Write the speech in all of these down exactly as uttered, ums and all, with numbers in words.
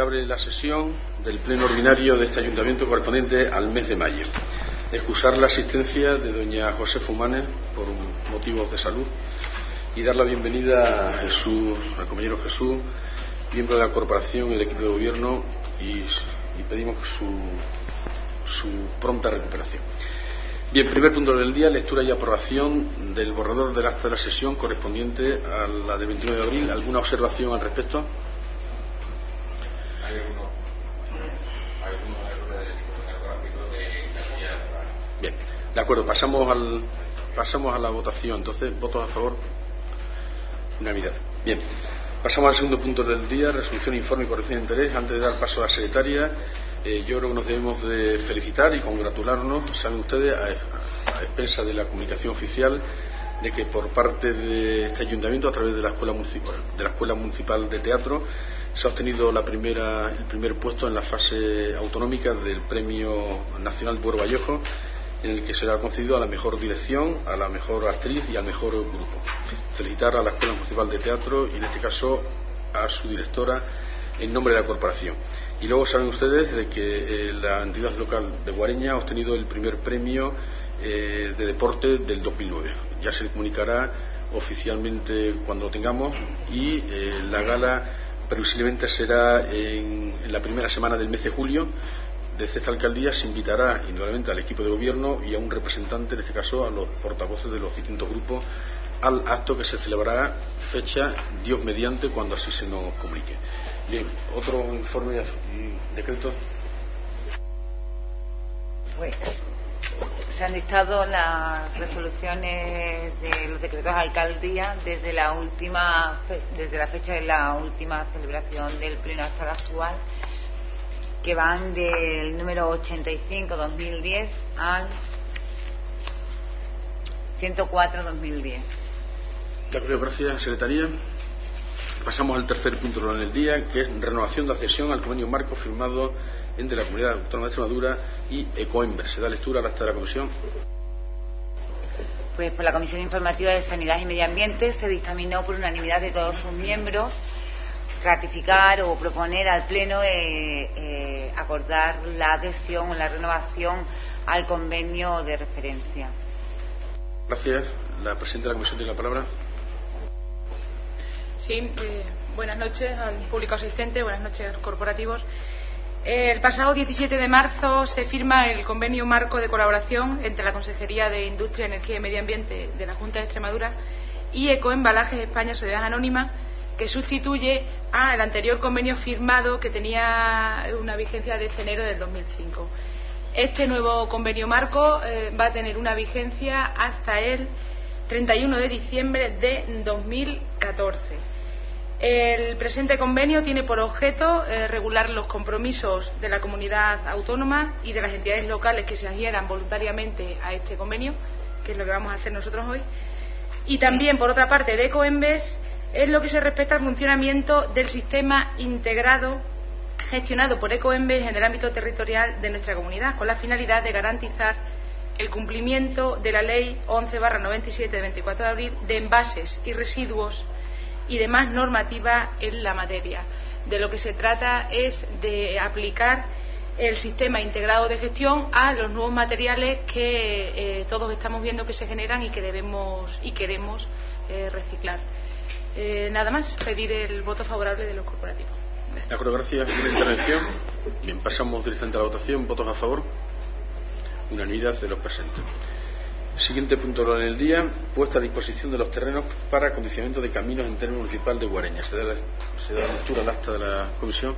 Se abre la sesión del pleno ordinario de este ayuntamiento correspondiente al mes de mayo. Excusar la asistencia de doña Josefa Humanes por motivos de salud y dar la bienvenida a Jesús, al compañero Jesús, miembro de la corporación y del equipo de gobierno, y, y pedimos su, su pronta recuperación. Bien, primer punto del día, lectura y aprobación del borrador del acta de la sesión correspondiente a la de veintinueve de abril. ¿Alguna observación al respecto? Hay algunos errores de tipo ortográfico de casilla. Bien, de acuerdo, pasamos al pasamos a la votación. Entonces, votos a favor, unanimidad. Bien, pasamos al segundo punto del día, resolución, informe y corrección de interés. Antes de dar paso a la secretaria, eh, yo creo que nos debemos de felicitar y congratularnos, saben ustedes, a, a expensa de la comunicación oficial, de que por parte de este ayuntamiento, a través de la escuela municipal, de la escuela municipal de teatro, se ha obtenido la primera, el primer puesto en la fase autonómica del Premio Nacional Buero Vallejo, en el que será concedido a la mejor dirección, a la mejor actriz y al mejor grupo. Felicitar a la Escuela Municipal de Teatro y en este caso a su directora en nombre de la corporación. Y luego saben ustedes de que eh, la entidad local de Guareña ha obtenido el primer premio eh, de deporte del dos mil nueve. Ya se le comunicará oficialmente cuando lo tengamos, y eh, la gala previsiblemente será en, en la primera semana del mes de julio. Desde esta alcaldía se invitará indudablemente al equipo de gobierno y a un representante, en este caso a los portavoces de los distintos grupos, al acto que se celebrará fecha Dios mediante, cuando así se nos comunique. Bien, otro informe y decreto. Pues se han dictado las resoluciones de los decretos de alcaldía desde la última desde la fecha de la última celebración del pleno hasta la actual, que van del número ochenta y cinco barra dos mil diez al ciento cuatro barra dos mil diez. De acuerdo, gracias, secretaría. Pasamos al tercer punto del día, que es renovación de adhesión al convenio marco firmado entre la Comunidad Autónoma de Extremadura y Ecoembra. ¿Se da lectura al acta de la comisión? Pues por la Comisión Informativa de Sanidad y Medio Ambiente se dictaminó por unanimidad de todos sus miembros ratificar o proponer al Pleno eh, eh, acordar la adhesión o la renovación al convenio de referencia. Gracias. La presidenta de la comisión tiene la palabra. Sí, eh, buenas noches al público asistente, buenas noches corporativos. Eh, el pasado diecisiete de marzo se firma el convenio marco de colaboración entre la Consejería de Industria, Energía y Medio Ambiente de la Junta de Extremadura y Ecoembalajes España Sociedad Anónima, que sustituye al anterior convenio firmado, que tenía una vigencia desde enero del dos mil cinco. Este nuevo convenio marco eh, va a tener una vigencia hasta el treinta y uno de diciembre de dos mil catorce. El presente convenio tiene por objeto eh, regular los compromisos de la comunidad autónoma y de las entidades locales que se adhieran voluntariamente a este convenio, que es lo que vamos a hacer nosotros hoy, y también, por otra parte, de Ecoembes, es lo que se respecta al funcionamiento del sistema integrado gestionado por Ecoembes en el ámbito territorial de nuestra comunidad, con la finalidad de garantizar el cumplimiento de la Ley once barra noventa y siete de veinticuatro de abril de envases y residuos y demás normativa en la materia. De lo que se trata es de aplicar el sistema integrado de gestión a los nuevos materiales que eh, todos estamos viendo que se generan y que debemos y queremos eh, reciclar. Eh, nada más, pedir el voto favorable de los corporativos. Gracias. De acuerdo, gracias. Una intervención. Bien, pasamos directamente a la votación. ¿Votos a favor? Unanimidad de los presentes. Siguiente punto en el día, puesta a disposición de los terrenos para acondicionamiento de caminos en término municipal de Guareña. ¿Se da, la, se da lectura al acta de la comisión?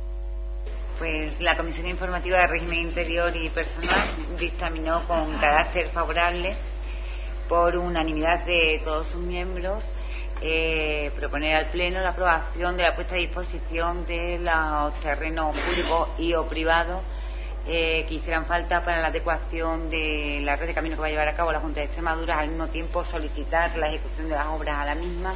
Pues la Comisión Informativa de Régimen Interior y Personal dictaminó con carácter favorable, por unanimidad de todos sus miembros, eh, proponer al Pleno la aprobación de la puesta a disposición de los terrenos públicos y o privados eh, que hicieran falta para la adecuación de la red de caminos que va a llevar a cabo la Junta de Extremadura, al mismo tiempo solicitar la ejecución de las obras a la misma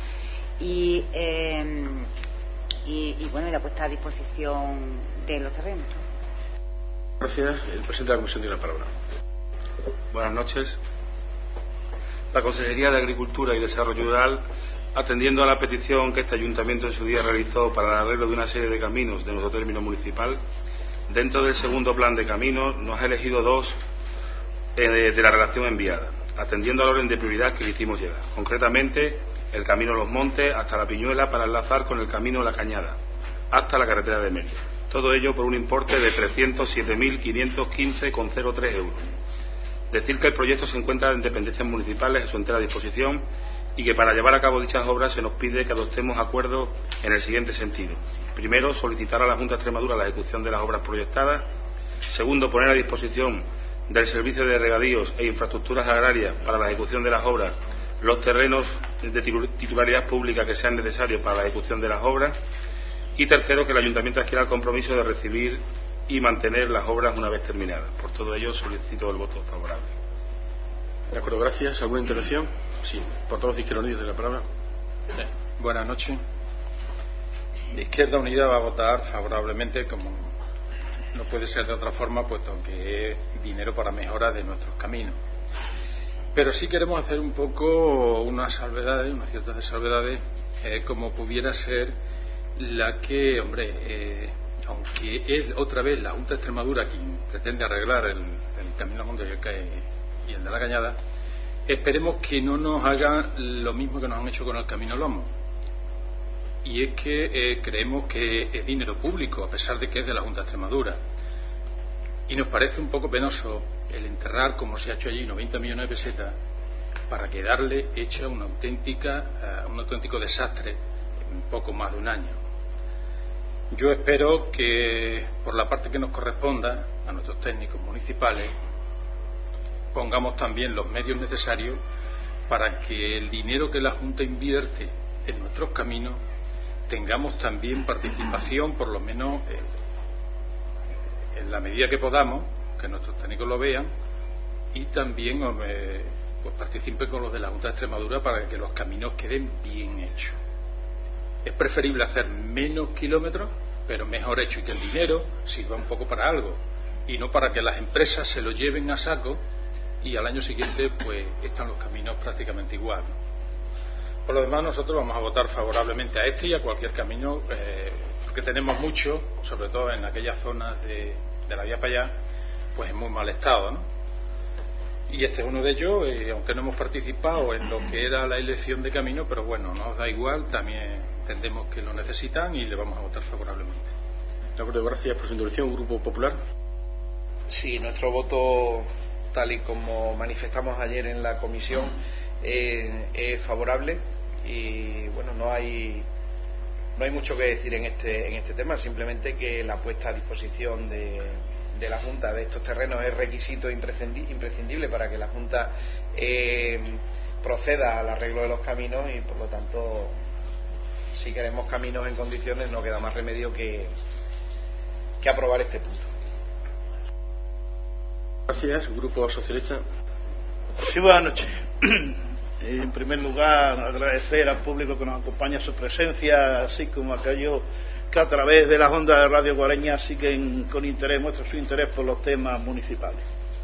y, eh, y, y bueno, y la puesta a disposición de los terrenos. Gracias. El presidente de la comisión tiene la palabra. Buenas noches. La Consejería de Agricultura y Desarrollo Rural Atendiendo a la petición que este ayuntamiento en su día realizó para el arreglo de una serie de caminos de nuestro término municipal, dentro del segundo plan de caminos nos ha elegido dos eh, de, de la relación enviada, atendiendo al orden de prioridad que le hicimos llegar. Concretamente, el camino Los Montes hasta La Piñuela para enlazar con el camino La Cañada, hasta la carretera de Mérida. Todo ello por un importe de trescientos siete mil quinientos quince coma cero tres euros. Decir que el proyecto se encuentra en dependencias municipales en su entera disposición y que para llevar a cabo dichas obras se nos pide que adoptemos acuerdos en el siguiente sentido. Primero, solicitar a la Junta de Extremadura la ejecución de las obras proyectadas. Segundo, poner a disposición del Servicio de Regadíos e Infraestructuras Agrarias para la ejecución de las obras los terrenos de titularidad pública que sean necesarios para la ejecución de las obras. Y tercero, que el Ayuntamiento adquiera el compromiso de recibir y mantener las obras una vez terminadas. Por todo ello, solicito el voto favorable. De acuerdo, gracias. ¿Alguna intervención? Sí, portavoz de Izquierda Unida, de la palabra. Sí. Buenas noches. Izquierda Unida va a votar favorablemente, como no puede ser de otra forma, puesto que es dinero para mejora de nuestros caminos. Pero sí queremos hacer un poco unas salvedades, unas ciertas salvedades, eh, como pudiera ser la que, hombre, eh, aunque es otra vez la Junta de Extremadura quien pretende arreglar el, el camino Montes y el de la Cañada, esperemos que no nos hagan lo mismo que nos han hecho con el camino Lomo. Y es que eh, creemos que es dinero público, a pesar de que es de la Junta de Extremadura. Y nos parece un poco penoso el enterrar, como se ha hecho allí, noventa millones de pesetas para quedarle hecha una auténtica, uh, un auténtico desastre en poco más de un año. Yo espero que, por la parte que nos corresponda a nuestros técnicos municipales, pongamos también los medios necesarios para que el dinero que la Junta invierte en nuestros caminos tengamos también participación, por lo menos eh, en la medida que podamos, que nuestros técnicos lo vean, y también eh, pues participen con los de la Junta de Extremadura para que los caminos queden bien hechos. Es preferible hacer menos kilómetros, pero mejor hecho, y que el dinero sirva un poco para algo, y no para que las empresas se lo lleven a saco y al año siguiente pues están los caminos prácticamente igual, ¿no? Por lo demás, nosotros vamos a votar favorablemente a este y a cualquier camino, eh, porque tenemos mucho, sobre todo en aquellas zonas de, de la vía para allá, pues en muy mal estado, ¿no? Y este es uno de ellos, eh, aunque no hemos participado en lo que era la elección de camino, pero bueno, nos da igual, también entendemos que lo necesitan y le vamos a votar favorablemente. De acuerdo, gracias por su intervención. Grupo Popular. Sí, nuestro voto, tal y como manifestamos ayer en la comisión, eh, es favorable y bueno, no hay no hay mucho que decir en este en este tema, simplemente que la puesta a disposición de, de la Junta de estos terrenos es requisito imprescindible para que la Junta eh, proceda al arreglo de los caminos y por lo tanto, si queremos caminos en condiciones, no queda más remedio que, que aprobar este punto. Gracias, Grupo Socialista. Sí, buenas noches. En primer lugar, agradecer al público que nos acompaña su presencia, así como a aquellos que a través de las ondas de Radio Guareña siguen con interés, muestran su interés por los temas municipales.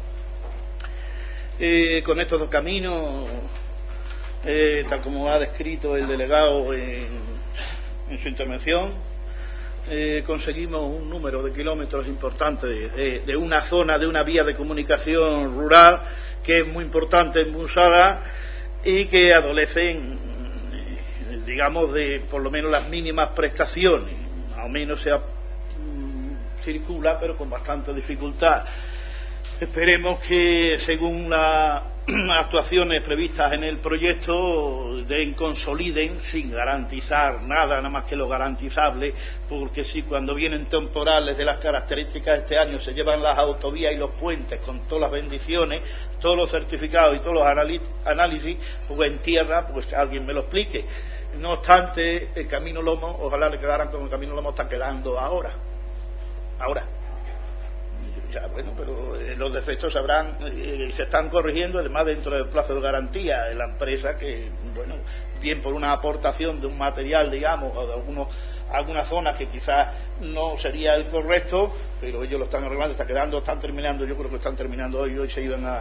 Eh, con estos dos caminos, eh, tal como ha descrito el delegado en, en su intervención, eh, conseguimos un número de kilómetros importante de, de, de una zona, de una vía de comunicación rural que es muy importante en Bunsala y que adolecen, digamos, de por lo menos las mínimas prestaciones. Más o menos se mmm, circula, pero con bastante dificultad. Esperemos que, según las actuaciones previstas en el proyecto, den, consoliden, sin garantizar nada, nada más que lo garantizable, porque si cuando vienen temporales de las características de este año se llevan las autovías y los puentes con todas las bendiciones, todos los certificados y todos los análisis, pues en tierra, pues alguien me lo explique. No obstante, el Camino Lomo, ojalá le quedaran como el Camino Lomo está quedando ahora. Ahora. Ya, bueno, pero eh, los defectos se habrán eh, se están corrigiendo, además dentro del plazo de garantía de la empresa, que, bueno, bien por una aportación de un material, digamos, o de algunos, algunas zonas que quizás no sería el correcto, pero ellos lo están arreglando, está quedando, están terminando, yo creo que están terminando hoy, hoy se iban a,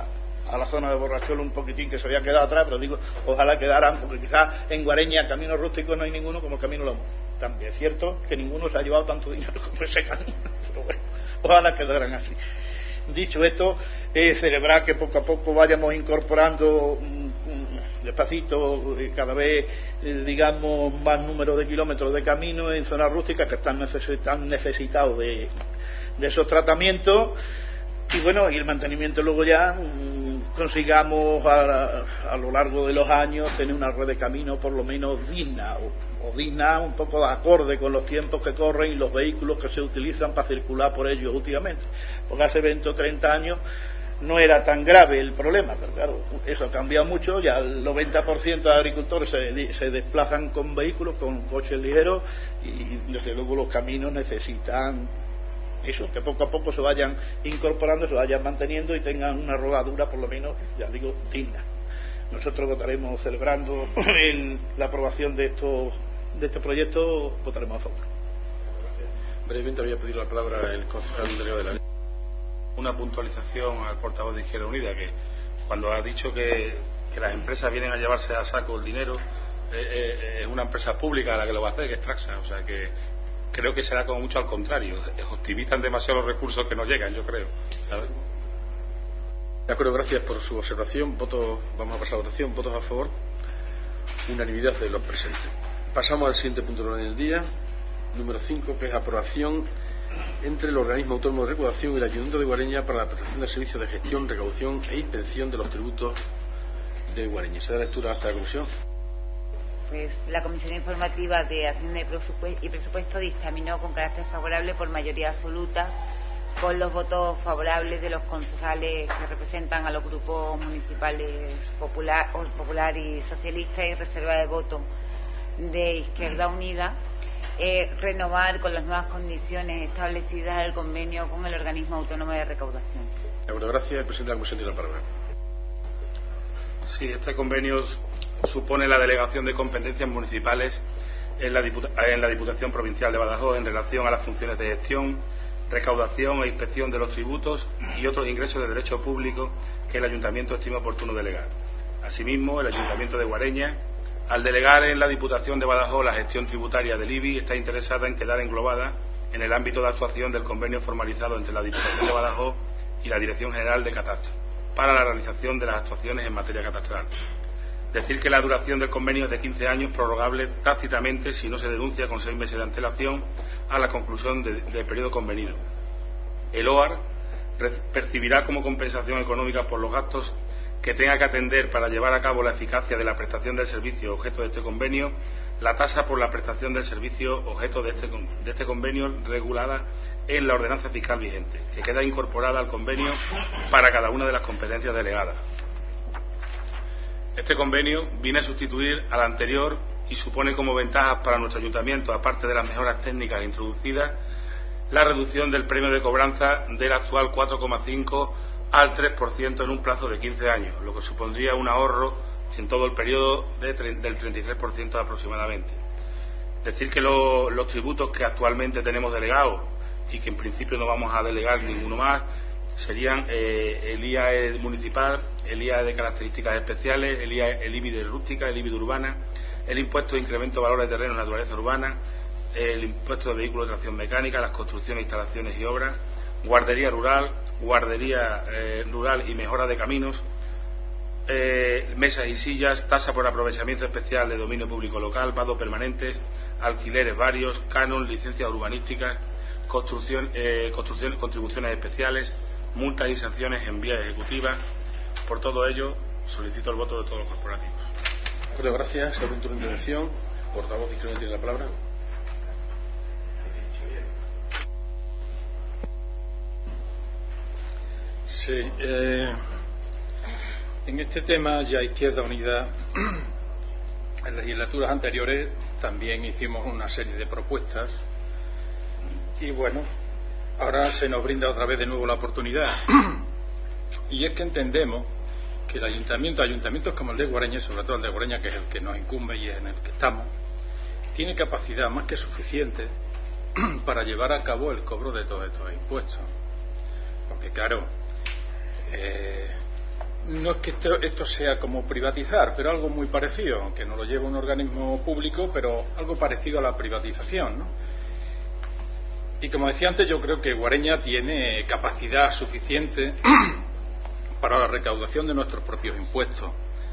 a la zona de Borrachuelo un poquitín que se había quedado atrás, pero digo, ojalá quedaran, porque quizás en Guareña caminos rústicos no hay ninguno como el Camino Lomo. También es cierto que ninguno se ha llevado tanto dinero como ese camino, pero bueno, ojalá quedaran así. Dicho esto, eh, celebrar que poco a poco vayamos incorporando mm, despacito eh, cada vez eh, digamos más número de kilómetros de camino en zonas rústicas que están, neces están necesitados de, de esos tratamientos, y bueno, y el mantenimiento luego ya mmm, consigamos a, a lo largo de los años tener una red de camino por lo menos digna o, o digna un poco de acorde con los tiempos que corren y los vehículos que se utilizan para circular por ellos últimamente, porque hace veinte o treinta años no era tan grave el problema, pero claro, eso ha cambiado mucho, ya el noventa por ciento de agricultores se, se desplazan con vehículos, con coches ligeros, y desde luego los caminos necesitan eso, que poco a poco se vayan incorporando, se vayan manteniendo y tengan una rodadura por lo menos, ya digo, digna. Nosotros votaremos, celebrando el, la aprobación de, estos, de este proyecto, votaremos a favor. Brevemente había pedido la palabra el concejal delegado de la ley. Una puntualización al portavoz de Izquierda Unida, que cuando ha dicho que, que las empresas vienen a llevarse a saco el dinero, eh, eh, es una empresa pública la que lo va a hacer, que es Traxa, o sea que creo que será como mucho al contrario, optimizan demasiado los recursos que nos llegan, yo creo, ¿sabes? De acuerdo, gracias por su observación. Votos, vamos a pasar a la votación. Votos a favor, unanimidad de los presentes. Pasamos al siguiente punto del orden del día, número cinco, que es aprobación entre el organismo autónomo de recaudación y el Ayuntamiento de Guareña para la prestación de servicios de gestión, recaudación e inspección de los tributos de Guareña. ¿Se da lectura a esta comisión? Pues la Comisión Informativa de Hacienda y Presupuesto dictaminó con carácter favorable por mayoría absoluta, con los votos favorables de los concejales que representan a los grupos municipales popular, popular y socialista, y reserva de voto de Izquierda Unida, eh, renovar con las nuevas condiciones establecidas el convenio con el organismo autónomo de recaudación. De acuerdo, gracias. El presidente de la comisión tiene la palabra. Sí, este convenio supone la delegación de competencias municipales en la, Diputa en la Diputación Provincial de Badajoz en relación a las funciones de gestión, recaudación e inspección de los tributos y otros ingresos de derecho público que el Ayuntamiento estime oportuno delegar. Asimismo, el Ayuntamiento de Guareña, al delegar en la Diputación de Badajoz la gestión tributaria del I B I, está interesada en quedar englobada en el ámbito de actuación del convenio formalizado entre la Diputación de Badajoz y la Dirección General de Catastro para la realización de las actuaciones en materia catastral. Decir que la duración del convenio es de quince años, prorrogable tácitamente si no se denuncia con seis meses de antelación a la conclusión de, del periodo convenido. El O A R percibirá como compensación económica por los gastos que tenga que atender para llevar a cabo la eficacia de la prestación del servicio objeto de este convenio la tasa por la prestación del servicio objeto de este, de este convenio regulada en la ordenanza fiscal vigente, que queda incorporada al convenio para cada una de las competencias delegadas. Este convenio viene a sustituir al anterior y supone como ventajas para nuestro ayuntamiento, aparte de las mejoras técnicas introducidas, la reducción del premio de cobranza del actual cuatro coma cinco al tres por ciento en un plazo de quince años, lo que supondría un ahorro en todo el periodo de, del treinta y tres por ciento aproximadamente. Decir que lo, los tributos que actualmente tenemos delegados y que en principio no vamos a delegar ninguno más serían eh, el I A E municipal, el I A E de características especiales, el, I A E, el I B I de rústica, el I B I de urbana, el impuesto de incremento de valores de terreno en naturaleza urbana, el impuesto de vehículos de tracción mecánica, las construcciones, instalaciones y obras, guardería rural, guardería eh, rural y mejora de caminos, eh, mesas y sillas, tasa por aprovechamiento especial de dominio público local, vados permanentes, alquileres varios, canon, licencias urbanísticas, construcción, eh, construcción, contribuciones especiales, multas y sanciones en vía ejecutiva. Por todo ello, solicito el voto de todos los corporativos. Bueno, gracias. ¿Algún turno de intervención? Portavoz Izquierda tiene la palabra. Sí, eh, en este tema ya Izquierda Unida, en legislaturas anteriores también hicimos una serie de propuestas y bueno, ahora se nos brinda otra vez de nuevo la oportunidad. Y es que entendemos que el ayuntamiento, ayuntamientos como el de Guareña, sobre todo el de Guareña, que es el que nos incumbe y en el que estamos, tiene capacidad más que suficiente para llevar a cabo el cobro de todos estos impuestos. Porque claro, eh, no es que esto, esto sea como privatizar, pero algo muy parecido, aunque no lo lleva un organismo público, pero algo parecido a la privatización, ¿no? Y como decía antes, yo creo que Guareña tiene capacidad suficiente para la recaudación de nuestros propios impuestos.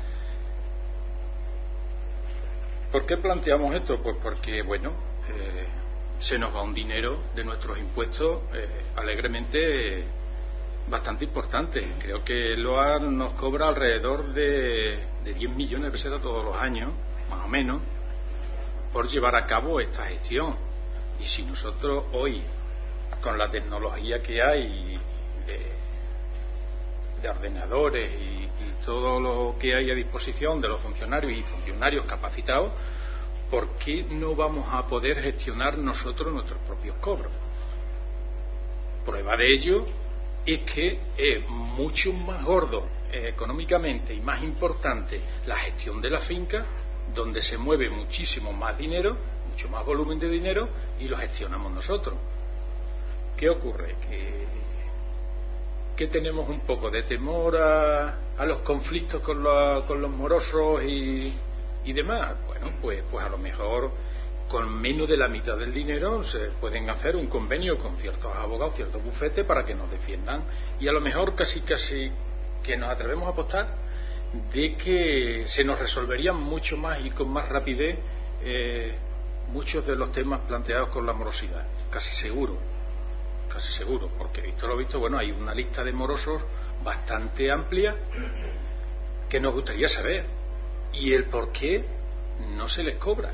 ¿Por qué planteamos esto? Pues porque, bueno, eh, se nos va un dinero de nuestros impuestos eh, alegremente eh, bastante importante. Creo que el O A nos cobra alrededor de, de diez millones de pesetas todos los años, más o menos, por llevar a cabo esta gestión. Y si nosotros hoy, con la tecnología que hay de, de ordenadores y, y todo lo que hay a disposición de los funcionarios y funcionarios capacitados, ¿por qué no vamos a poder gestionar nosotros nuestros propios cobros? Prueba de ello es que es mucho más gordo eh, económicamente y más importante la gestión de la finca, donde se mueve muchísimo más dinero, mucho más volumen de dinero, y lo gestionamos nosotros. ¿Qué ocurre? Que, que tenemos un poco de temor a, a los conflictos con, la, con los morosos y, y demás. Bueno, pues, pues a lo mejor con menos de la mitad del dinero se pueden hacer un convenio con ciertos abogados, ciertos bufetes para que nos defiendan, y a lo mejor casi casi que nos atrevemos a apostar de que se nos resolverían mucho más y con más rapidez eh, muchos de los temas planteados con la morosidad, casi seguro, casi seguro, porque visto lo visto, bueno, hay una lista de morosos bastante amplia que nos gustaría saber, y el por qué no se les cobra,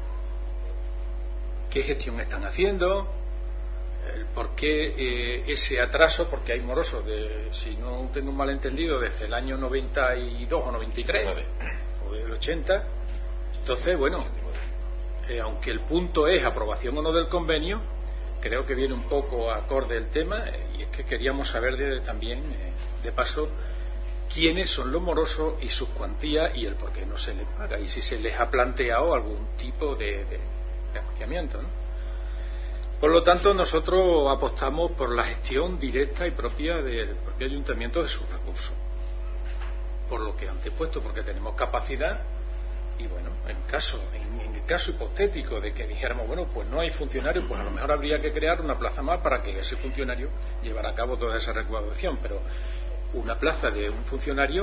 qué gestión están haciendo, el por qué eh, ese atraso, porque hay morosos, de, si no tengo un malentendido, desde el año noventa y dos o noventa y tres, o del ochenta, entonces, bueno, eh, aunque el punto es aprobación o no del convenio, creo que viene un poco acorde el tema, eh, y es que queríamos saber de, también, eh, de paso, quiénes son los morosos y sus cuantías y el por qué no se les paga, y si se les ha planteado algún tipo de, de, de anunciamiento, ¿no? Por lo tanto, nosotros apostamos por la gestión directa y propia del propio ayuntamiento de sus recursos, por lo que antes puesto, porque tenemos capacidad. Y bueno, en caso, en, en el caso hipotético de que dijéramos, bueno, pues no hay funcionarios, pues a lo mejor habría que crear una plaza más para que ese funcionario llevara a cabo toda esa recaudación, pero una plaza de un funcionario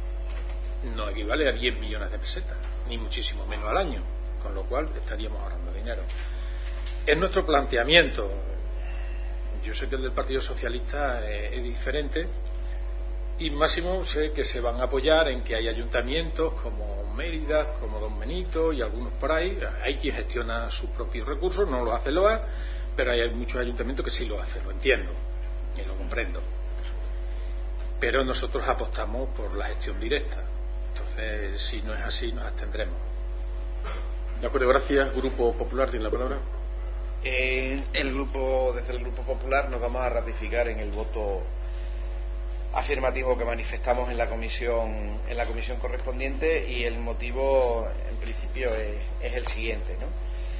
no equivale a diez millones de pesetas, ni muchísimo menos al año, con lo cual estaríamos ahorrando dinero. Es nuestro planteamiento. Yo sé que el del Partido Socialista es, es diferente, y máximo sé que se van a apoyar en que hay ayuntamientos como Mérida, como Don Benito y algunos por ahí. Hay quien gestiona sus propios recursos, no lo hace el O A, pero hay muchos ayuntamientos que sí lo hacen, lo entiendo y lo comprendo. Pero nosotros apostamos por la gestión directa. Entonces, si no es así, nos abstendremos. De acuerdo, gracias. Grupo Popular tiene la palabra. Eh, el grupo, desde el Grupo Popular nos vamos a ratificar en el voto afirmativo que manifestamos en la comisión en la comisión correspondiente, y el motivo en principio es, es el siguiente, ¿no?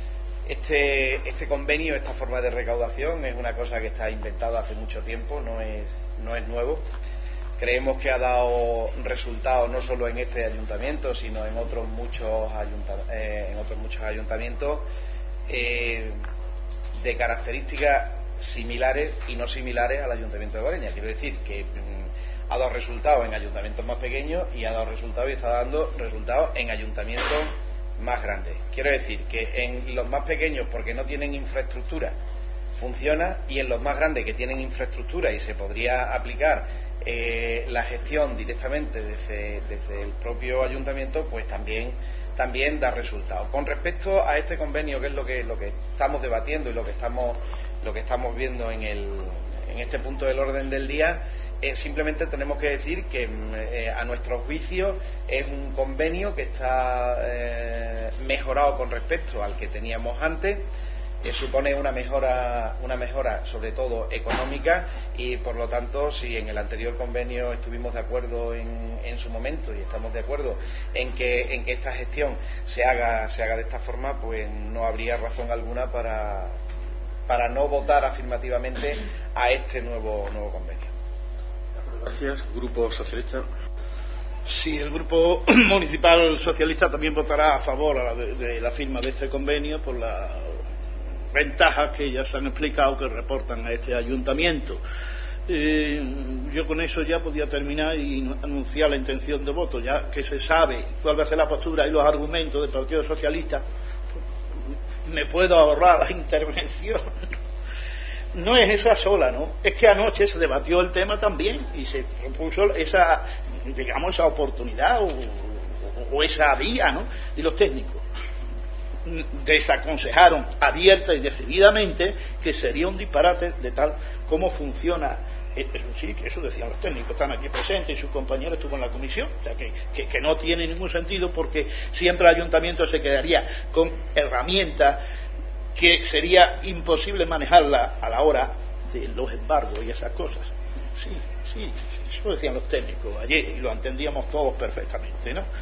Este, este convenio, esta forma de recaudación es una cosa que está inventada hace mucho tiempo, no es, no es nuevo. Creemos que ha dado resultados no solo en este ayuntamiento, sino en otros muchos, ayunta, eh, en otros muchos ayuntamientos eh, de características similares y no similares al ayuntamiento de Guareña. Quiero decir que mm, ha dado resultados en ayuntamientos más pequeños y ha dado resultados y está dando resultados en ayuntamientos más grandes. Quiero decir que en los más pequeños, porque no tienen infraestructura, funciona, y en los más grandes, que tienen infraestructura y se podría aplicar eh, la gestión directamente desde, desde el propio ayuntamiento, pues también también da resultados. Con respecto a este convenio, que es lo que lo que estamos debatiendo y lo que estamos lo que estamos viendo en el en este punto del orden del día, eh, simplemente tenemos que decir que eh, a nuestro juicio es un convenio que está eh, mejorado con respecto al que teníamos antes. Eh, supone una mejora una mejora sobre todo económica, y por lo tanto, si en el anterior convenio estuvimos de acuerdo en, en su momento, y estamos de acuerdo en que en que esta gestión se haga se haga de esta forma, pues no habría razón alguna para para no votar afirmativamente a este nuevo nuevo convenio. Gracias. Grupo Socialista. Sí, el Grupo Municipal Socialista también votará a favor a la de, de la firma de este convenio por las ventajas que ya se han explicado que reportan a este ayuntamiento. Eh, yo con eso ya podía terminar y anunciar la intención de voto, ya que se sabe cuál va a ser la postura y los argumentos del Partido Socialista. Me puedo ahorrar la intervención. No es esa sola, ¿no? Es que anoche se debatió el tema también y se propuso esa, digamos, esa oportunidad o, o esa vía, ¿no? Y los técnicos desaconsejaron abierta y decididamente que sería un disparate de tal como funciona. Eso sí, eso decían los técnicos, están aquí presentes y sus compañeros estuvo en la comisión, o sea que, que, que no tiene ningún sentido porque siempre el ayuntamiento se quedaría con herramientas que sería imposible manejarla a la hora de los embargos y esas cosas. Sí, sí, eso decían los técnicos ayer y lo entendíamos todos perfectamente, ¿no?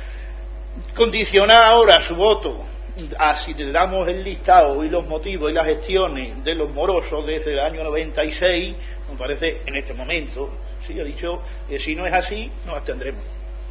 Condicionar ahora su voto a si le damos el listado y los motivos y las gestiones de los morosos desde el año noventa y seis, me parece en este momento, sí, ha dicho, eh, si no es así, nos abstendremos.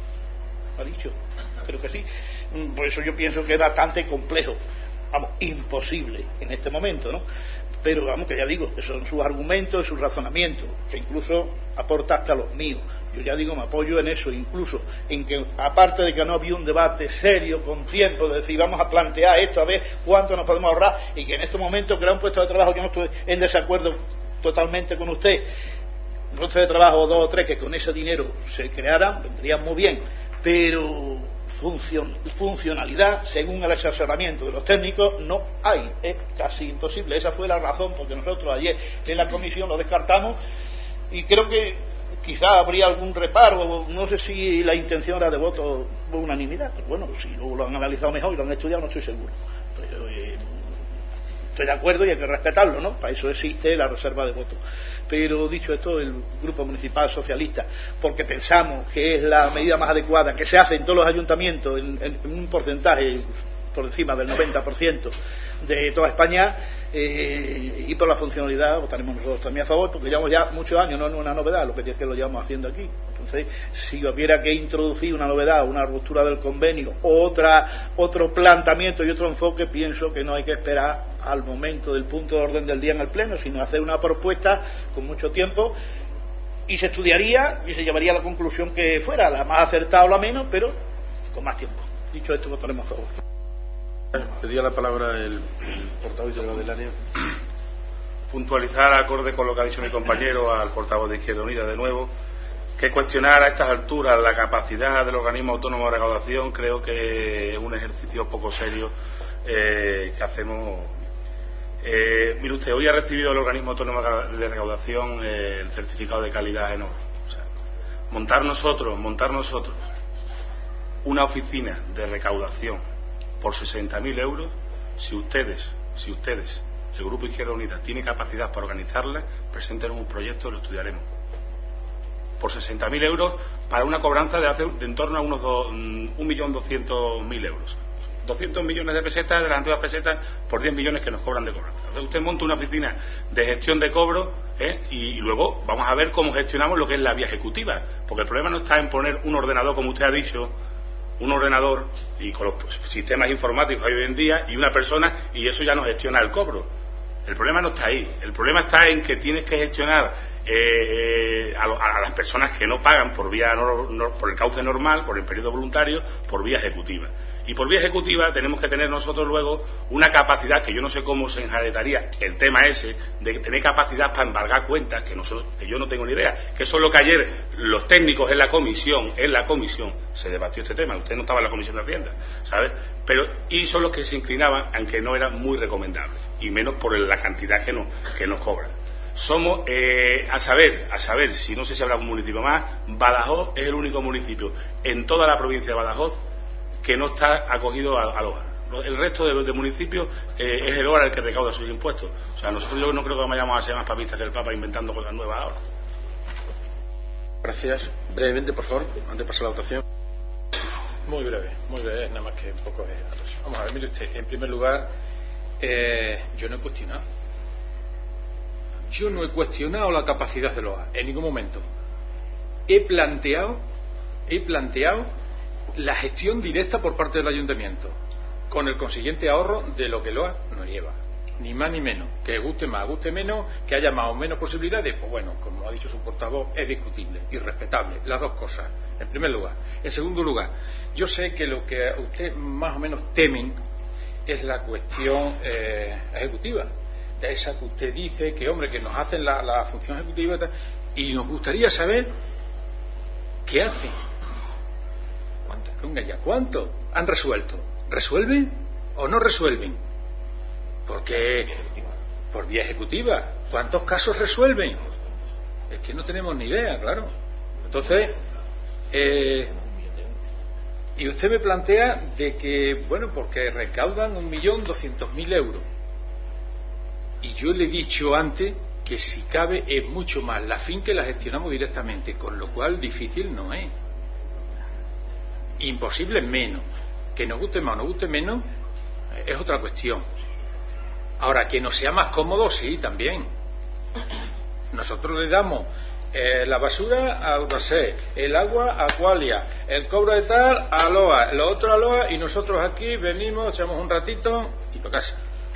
Ha dicho, creo que sí. Por eso yo pienso que es bastante complejo. Vamos, imposible en este momento, ¿no? Pero vamos, que ya digo, que son sus argumentos y sus razonamientos, que incluso aporta hasta los míos. Yo ya digo, me apoyo en eso, incluso en que, aparte de que no había un debate serio, con tiempo, de decir, vamos a plantear esto, a ver cuánto nos podemos ahorrar, y que en este momento crear un puesto de trabajo, yo no estoy en desacuerdo totalmente con usted, un puesto de trabajo, dos o tres, que con ese dinero se crearan, vendrían muy bien, pero Funcion, funcionalidad, según el asesoramiento de los técnicos, no hay, es casi imposible. Esa fue la razón porque nosotros ayer en la comisión lo descartamos y creo que quizá habría algún reparo, no sé si la intención era de voto por unanimidad, pero bueno, si luego lo han analizado mejor y lo han estudiado no estoy seguro. Pero, eh, estoy de acuerdo y hay que respetarlo, ¿no? Para eso existe la reserva de voto. Pero dicho esto, el Grupo Municipal Socialista, porque pensamos que es la medida más adecuada que se hace en todos los ayuntamientos en, en, en un porcentaje por encima del noventa por ciento de toda España, eh, y por la funcionalidad votaremos nosotros también a favor, porque llevamos ya muchos años, no es una novedad lo que, que lo llevamos haciendo aquí. Entonces, si hubiera que introducir una novedad, una ruptura del convenio, otra, otro planteamiento y otro enfoque, pienso que no hay que esperar al momento del punto de orden del día en el Pleno, sino hacer una propuesta con mucho tiempo y se estudiaría y se llevaría a la conclusión que fuera la más acertada o la menos, pero con más tiempo. Dicho esto, votaremos a favor. Pedía la palabra el, el portavoz de la del área. Puntualizar, acorde con lo que ha dicho mi compañero, al portavoz de Izquierda Unida de nuevo, que cuestionar a estas alturas la capacidad del organismo autónomo de recaudación creo que es un ejercicio poco serio eh, que hacemos. Eh, mire usted, hoy ha recibido el organismo autónomo de recaudación eh, el certificado de calidad en oro. O sea, montar nosotros, montar nosotros una oficina de recaudación por sesenta mil euros, si ustedes, si ustedes, el Grupo Izquierda Unida, tiene capacidad para organizarla, presenten un proyecto, lo estudiaremos. Por sesenta mil euros para una cobranza de, hace, de en torno a unos un millón doscientos mil euros. doscientos millones de pesetas de las antiguas pesetas por diez millones que nos cobran de cobranza. Entonces usted monta una oficina de gestión de cobro ¿eh? y, y luego vamos a ver cómo gestionamos lo que es la vía ejecutiva, porque el problema no está en poner un ordenador, como usted ha dicho, un ordenador y con los sistemas informáticos que hay hoy en día y una persona y eso ya no gestiona el cobro. El problema no está ahí, el problema está en que tienes que gestionar eh, a, a las personas que no pagan por vía no, no, por el cauce normal, por el periodo voluntario, por vía ejecutiva. Y por vía ejecutiva tenemos que tener nosotros luego una capacidad, que yo no sé cómo se enjaretaría el tema ese, de tener capacidad para embargar cuentas, que, nosotros, que yo no tengo ni idea, que eso es lo que ayer los técnicos en la comisión, en la comisión, se debatió este tema, usted no estaba en la comisión de Hacienda, ¿sabes? Pero, y son los que se inclinaban, aunque no era muy recomendable, y menos por la cantidad que nos, que nos cobran. Somos, eh, a saber, a saber, si no sé si habrá un municipio más, Badajoz es el único municipio en toda la provincia de Badajoz que no está acogido al hogar. El resto de los de municipios eh, es el hogar el que recauda sus impuestos. O sea, nosotros yo no creo que vayamos a ser más papistas que el Papa inventando cosas nuevas ahora. Gracias. Brevemente, por favor, antes de pasar a la votación. Muy breve, muy breve, nada más que un poco de... Vamos a ver, mire usted, en primer lugar, eh, yo no he cuestionado. Yo no he cuestionado la capacidad del hogar, en ningún momento. He planteado he planteado la gestión directa por parte del ayuntamiento, con el consiguiente ahorro de lo que L O A nos lleva. Ni más ni menos. Que guste más, guste menos, que haya más o menos posibilidades, pues bueno, como ha dicho su portavoz, es discutible y respetable. Las dos cosas, en primer lugar. En segundo lugar, yo sé que lo que usted más o menos temen es la cuestión eh, ejecutiva, de esa que usted dice que, hombre, que nos hacen la, la función ejecutiva y, tal, y nos gustaría saber qué hacen. ¿Cuánto? ¿Cuánto han resuelto? ¿Resuelven o no resuelven? Porque por vía ejecutiva, ¿cuántos casos resuelven? Es que no tenemos ni idea, claro. Entonces, eh, y usted me plantea de que, bueno, porque recaudan un millón doscientos mil euros. Y yo le he dicho antes que si cabe es mucho más la fin que la gestionamos directamente, con lo cual difícil no es. Imposible menos. Que nos guste más o nos guste menos es otra cuestión. Ahora, que nos sea más cómodo, sí, también. Nosotros le damos eh, la basura a Urbaser, el agua a Aqualia, el cobro de tal a Loa, lo otro a Loa, y nosotros aquí venimos, echamos un ratito y para casa.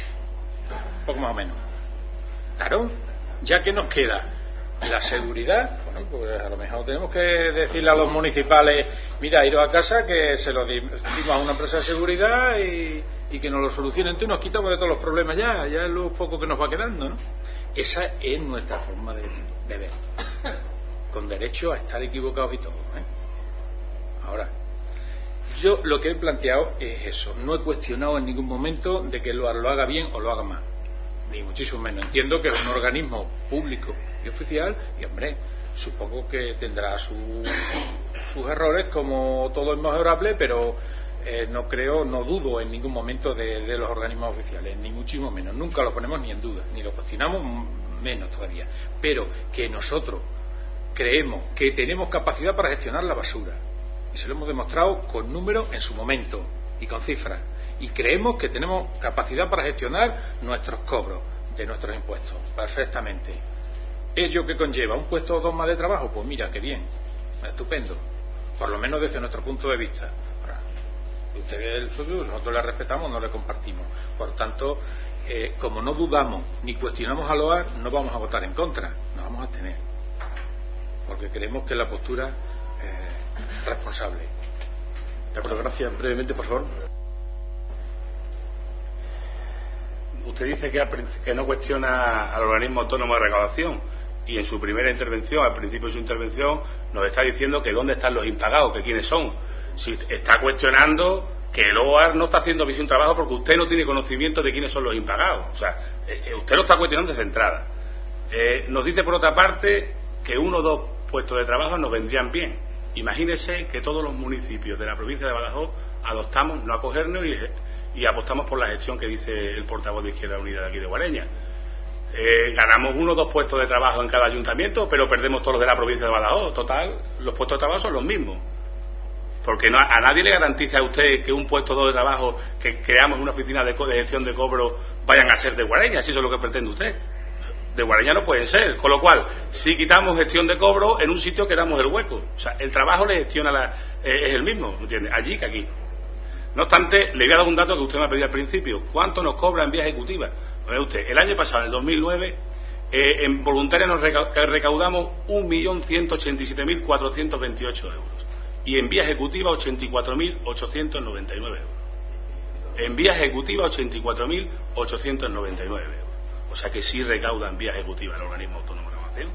Un poco más o menos. Claro, ya que nos queda la seguridad, bueno, pues a lo mejor tenemos que decirle a los municipales, mira, iros a casa, que se lo dimos a una empresa de seguridad y, y que nos lo solucionen tú y nos quitamos de todos los problemas ya, ya es lo poco que nos va quedando, ¿no? Esa es nuestra forma de, de ver, con derecho a estar equivocados y todo, ¿eh? Ahora, yo lo que he planteado es eso, no he cuestionado en ningún momento de que lo, lo haga bien o lo haga mal, ni muchísimo menos. Entiendo que es un organismo público y oficial y, hombre, supongo que tendrá su, sus errores, como todo es mejorable, pero eh, no creo, no dudo en ningún momento de, de los organismos oficiales, ni muchísimo menos. Nunca lo ponemos ni en duda, ni lo cuestionamos, menos todavía. Pero que nosotros creemos que tenemos capacidad para gestionar la basura, y se lo hemos demostrado con números en su momento y con cifras, y creemos que tenemos capacidad para gestionar nuestros cobros de nuestros impuestos perfectamente. ¿Ello que conlleva? ¿Un puesto o dos más de trabajo? Pues mira, qué bien, estupendo, por lo menos desde nuestro punto de vista. Ahora, usted el suyo, nosotros le respetamos, no le compartimos. Por tanto, eh, como no dudamos ni cuestionamos a Loar, no vamos a votar en contra, nos vamos a abstener, porque creemos que la postura es responsable. De acuerdo, gracias. Brevemente, por favor. Usted dice que, que no cuestiona al organismo autónomo de recaudación, y en su primera intervención, al principio de su intervención, nos está diciendo que dónde están los impagados, que quiénes son. Si está cuestionando que el O A R no está haciendo bien un trabajo porque usted no tiene conocimiento de quiénes son los impagados. O sea, eh, usted lo está cuestionando desde entrada. Eh, nos dice, por otra parte, que uno o dos puestos de trabajo nos vendrían bien. Imagínese que todos los municipios de la provincia de Badajoz adoptamos no acogernos y, y apostamos por la gestión que dice el portavoz de Izquierda Unida de aquí de Guareña. Eh, ganamos uno o dos puestos de trabajo en cada ayuntamiento, pero perdemos todos los de la provincia de Badajoz. Total, los puestos de trabajo son los mismos. Porque no, a nadie le garantiza a usted que un puesto de trabajo que creamos en una oficina de, de gestión de cobro vayan a ser de Guareña, si eso es lo que pretende usted. De Guareña no pueden ser, con lo cual, si quitamos gestión de cobro, en un sitio quedamos el hueco. O sea, el trabajo le gestiona la, eh, es el mismo, ¿entiende? Allí que aquí. No obstante, le voy a dar un dato que usted me ha pedido al principio. ¿Cuánto nos cobra en vía ejecutiva? Pues usted, el año pasado, en el dos mil nueve, eh, en voluntaria nos recaudamos un millón ciento ochenta y siete mil cuatrocientos veintiocho euros. Y en vía ejecutiva, ochenta y cuatro mil ochocientos noventa y nueve euros. En vía ejecutiva, ochenta y cuatro mil ochocientos noventa y nueve euros. O sea que sí recauda en vía ejecutiva el organismo autónomo de recaudación.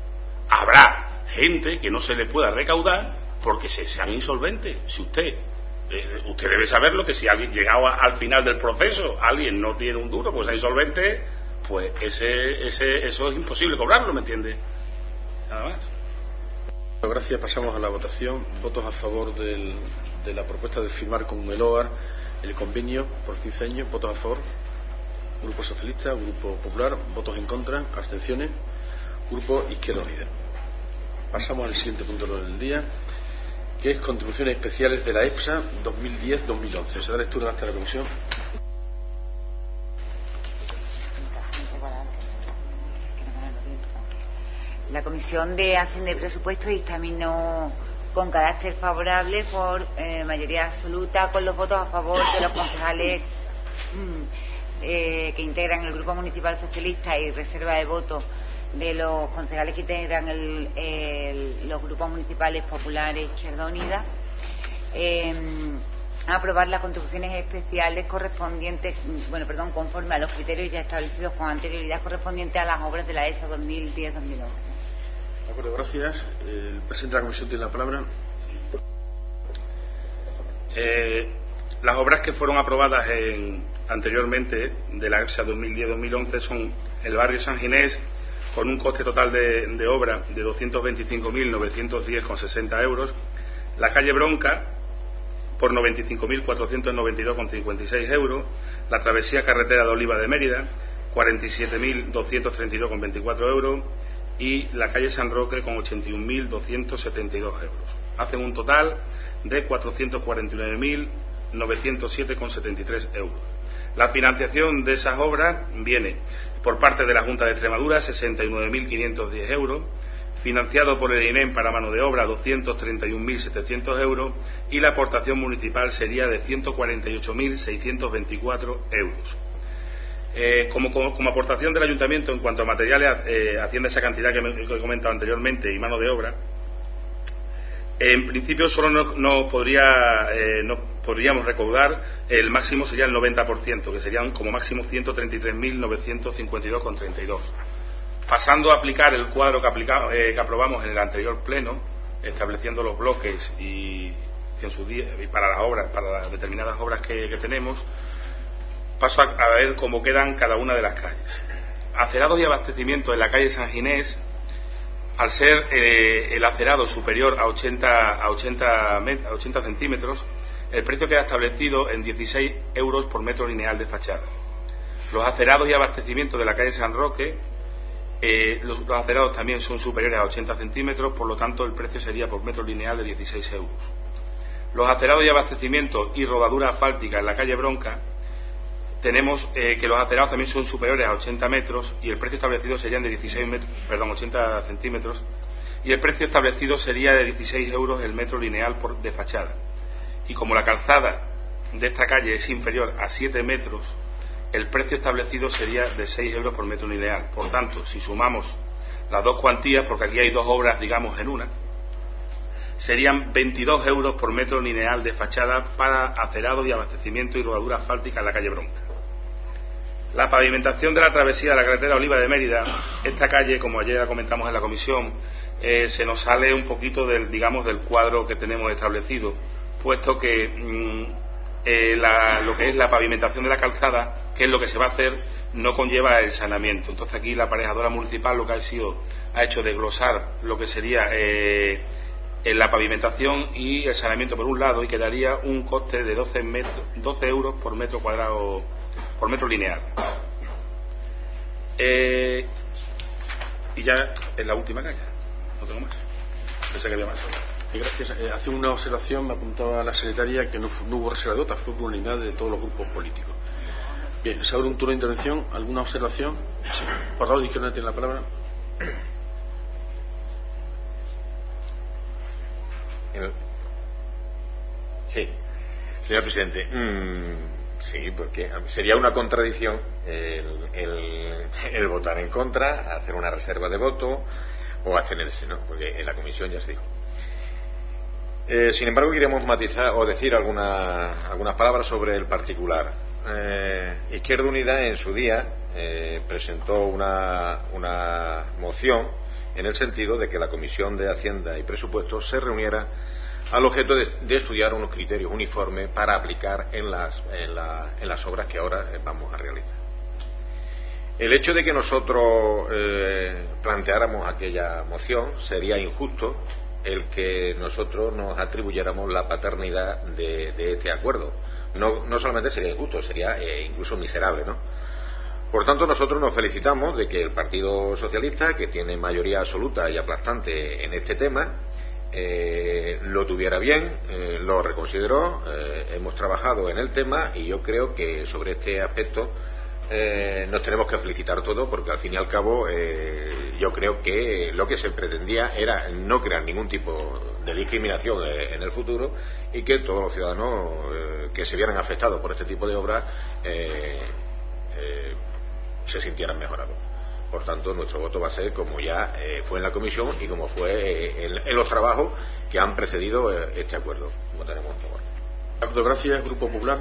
Habrá gente que no se le pueda recaudar porque se sean insolventes. Si usted, eh, usted debe saberlo, que si alguien llegado a, al final del proceso, alguien no tiene un duro, pues es insolvente, pues ese, ese, eso es imposible cobrarlo, ¿me entiende? Nada más. Gracias. Pasamos a la votación. Votos a favor del, de la propuesta de firmar con el O A R el convenio por quince años. Votos a favor. Grupo Socialista, Grupo Popular. Votos en contra. Abstenciones. Grupo Izquierda Unida. Pasamos al siguiente punto del día, que es contribuciones especiales de la EPSA dos mil diez dos mil once. Se da lectura hasta la comisión. La Comisión de Hacienda y Presupuestos dictaminó con carácter favorable por eh, mayoría absoluta, con los votos a favor de los concejales mmm, eh, que integran el Grupo Municipal Socialista y reserva de voto de los concejales que integran el, el, los grupos municipales populares Izquierda Unida, eh, a aprobar las contribuciones especiales correspondientes, bueno, perdón, conforme a los criterios ya establecidos con anterioridad correspondientes a las obras de la E S A dos mil diez dos mil once. De acuerdo, gracias. El presidente de la comisión tiene la palabra. Eh, las obras que fueron aprobadas en, anteriormente de la E S A dos mil diez dos mil once son el barrio San Ginés, con un coste total de, de obra de doscientos veinticinco mil novecientos diez coma sesenta euros, la calle Bronca por noventa y cinco mil cuatrocientos noventa y dos coma cincuenta y seis euros, la travesía carretera de Oliva de Mérida cuarenta y siete mil doscientos treinta y dos coma veinticuatro euros y la calle San Roque con ochenta y un mil doscientos setenta y dos euros. Hacen un total de cuatrocientos cuarenta y nueve mil novecientos siete coma setenta y tres euros. La financiación de esas obras viene por parte de la Junta de Extremadura, sesenta y nueve mil quinientos diez euros, financiado por el I N E M para mano de obra, doscientos treinta y un mil setecientos euros, y la aportación municipal sería de ciento cuarenta y ocho mil seiscientos veinticuatro euros. Eh, como, como, como aportación del Ayuntamiento en cuanto a materiales, eh, haciendo esa cantidad que, me, que he comentado anteriormente y mano de obra, en principio solo nos no podría, eh, no podríamos recaudar, el máximo sería el noventa por ciento, que serían como máximo ciento treinta y tres mil novecientos cincuenta y dos coma treinta y dos. Pasando a aplicar el cuadro que, aplica, eh, que aprobamos en el anterior pleno, estableciendo los bloques y, en su día, y para las obras, para las determinadas obras que, que tenemos, paso a, a ver cómo quedan cada una de las calles. Acerados y abastecimiento en la calle San Ginés, al ser eh, el acerado superior a ochenta, a, ochenta, a ochenta centímetros, el precio queda establecido en dieciséis euros por metro lineal de fachada. Los acerados y abastecimiento de la calle San Roque, eh, los, los acerados también son superiores a ochenta centímetros, por lo tanto el precio sería por metro lineal de dieciséis euros. Los acerados y abastecimiento y rodadura asfáltica en la calle Bronca, tenemos eh, que los acerados también son superiores a ochenta metros y el precio establecido serían de dieciséis metros, perdón, ochenta centímetros, y el precio establecido sería de dieciséis euros el metro lineal por, de fachada. Y como la calzada de esta calle es inferior a siete metros, el precio establecido sería de seis euros por metro lineal. Por tanto, si sumamos las dos cuantías, porque aquí hay dos obras, digamos, en una, serían veintidós euros por metro lineal de fachada para acerados y abastecimiento y rodadura asfáltica en la calle Bronca. La pavimentación de la travesía de la carretera Oliva de Mérida, esta calle, como ayer la comentamos en la comisión, eh, se nos sale un poquito del, digamos, del cuadro que tenemos establecido, puesto que mmm, eh, la, lo que es la pavimentación de la calzada, que es lo que se va a hacer, no conlleva el saneamiento. Entonces aquí la aparejadora municipal lo que ha sido, ha hecho desglosar lo que sería eh, en la pavimentación y el saneamiento por un lado, y quedaría un coste de doce, metros, doce euros por metro cuadrado, por metro lineal. Eh, y ya es la última calle, no tengo más. Pensé que había más. Y gracias. Eh, hace una observación, me apuntaba la secretaria, que no, no hubo reserva de votos, fue por unidad de todos los grupos políticos. Bien, se abre un turno de intervención. ¿Alguna observación? Sí. Por favor, izquierda tiene la palabra. El... Sí, señor presidente. Mm, sí, porque sería una contradicción el, el, el votar en contra, hacer una reserva de voto o abstenerse, ¿no? Porque en la comisión ya se dijo. Eh, sin embargo, queríamos matizar o decir alguna, algunas palabras sobre el particular. Eh, Izquierda Unida en su día eh, presentó una, una moción en el sentido de que la Comisión de Hacienda y Presupuestos se reuniera al objeto de, de estudiar unos criterios uniformes para aplicar en las, en, la, en las obras que ahora vamos a realizar. El hecho de que nosotros eh, planteáramos aquella moción sería injusto el que nosotros nos atribuyéramos la paternidad de, de este acuerdo. No, no solamente sería injusto, sería eh, incluso miserable, ¿no? Por tanto, nosotros nos felicitamos de que el Partido Socialista, que tiene mayoría absoluta y aplastante en este tema, eh, lo tuviera bien, eh, lo reconsideró, eh, hemos trabajado en el tema y yo creo que sobre este aspecto eh, nos tenemos que felicitar todos, porque al fin y al cabo eh, yo creo que lo que se pretendía era no crear ningún tipo de discriminación eh, en el futuro, y que todos los ciudadanos eh, que se vieran afectados por este tipo de obras eh, eh, se sintieran mejorados. Por tanto, nuestro voto va a ser como ya eh, fue en la comisión y como fue eh, en, en los trabajos que han precedido eh, este acuerdo. Votaremos a favor. Muchas gracias, Grupo Popular.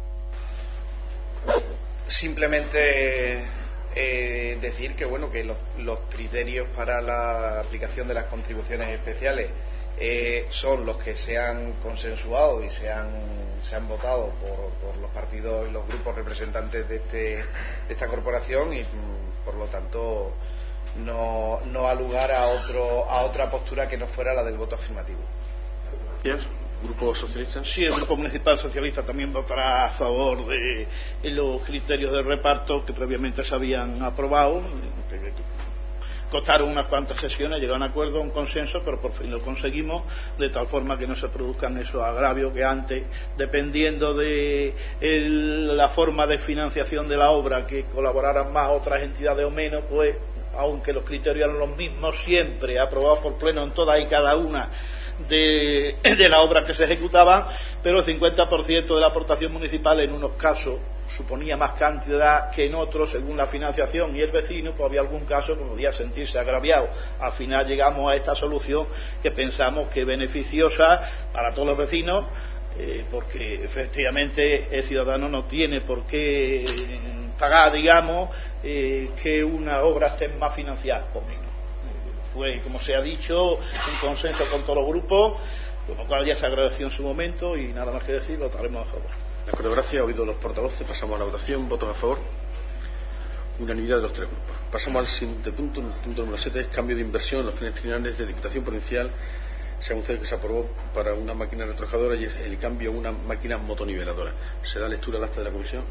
Simplemente eh, decir que bueno que los, los criterios para la aplicación de las contribuciones especiales eh, son los que se han consensuado y se han, se han votado por, por los partidos y los grupos representantes de, este, de esta corporación, y por lo tanto no, no ha lugar a, otro, a otra postura que no fuera la del voto afirmativo. Gracias. ¿Grupo Socialista? Sí, el Grupo Municipal Socialista también votará a favor de los criterios de reparto que previamente se habían aprobado. Costaron unas cuantas sesiones, llegaron a un acuerdo, a un consenso, pero por fin lo conseguimos, de tal forma que no se produzcan esos agravios que antes, dependiendo de el, la forma de financiación de la obra, que colaboraran más otras entidades o menos, pues aunque los criterios eran los mismos siempre, aprobados por pleno en todas y cada una De, de la obra que se ejecutaba, pero el cincuenta por ciento de la aportación municipal en unos casos suponía más cantidad que en otros según la financiación y el vecino, pues había algún caso que podía sentirse agraviado. Al final llegamos a esta solución que pensamos que es beneficiosa para todos los vecinos, eh, porque efectivamente el ciudadano no tiene por qué pagar, digamos, eh, que una obra esté más financiada por menos. Fue, como se ha dicho, un consenso con todos los grupos, con lo cual ya se agradeció en su momento y nada más que decir, votaremos a favor. De acuerdo, gracias. Oído los portavoces, pasamos a la votación. ¿Votos a favor? Unanimidad de los tres grupos. Pasamos al siguiente punto. El punto número siete es cambio de inversión en los planes trienales de Diputación Provincial. Se anuncia que se aprobó para una máquina retrojadora y el cambio a una máquina motoniveladora. ¿Se da lectura al acta de la comisión?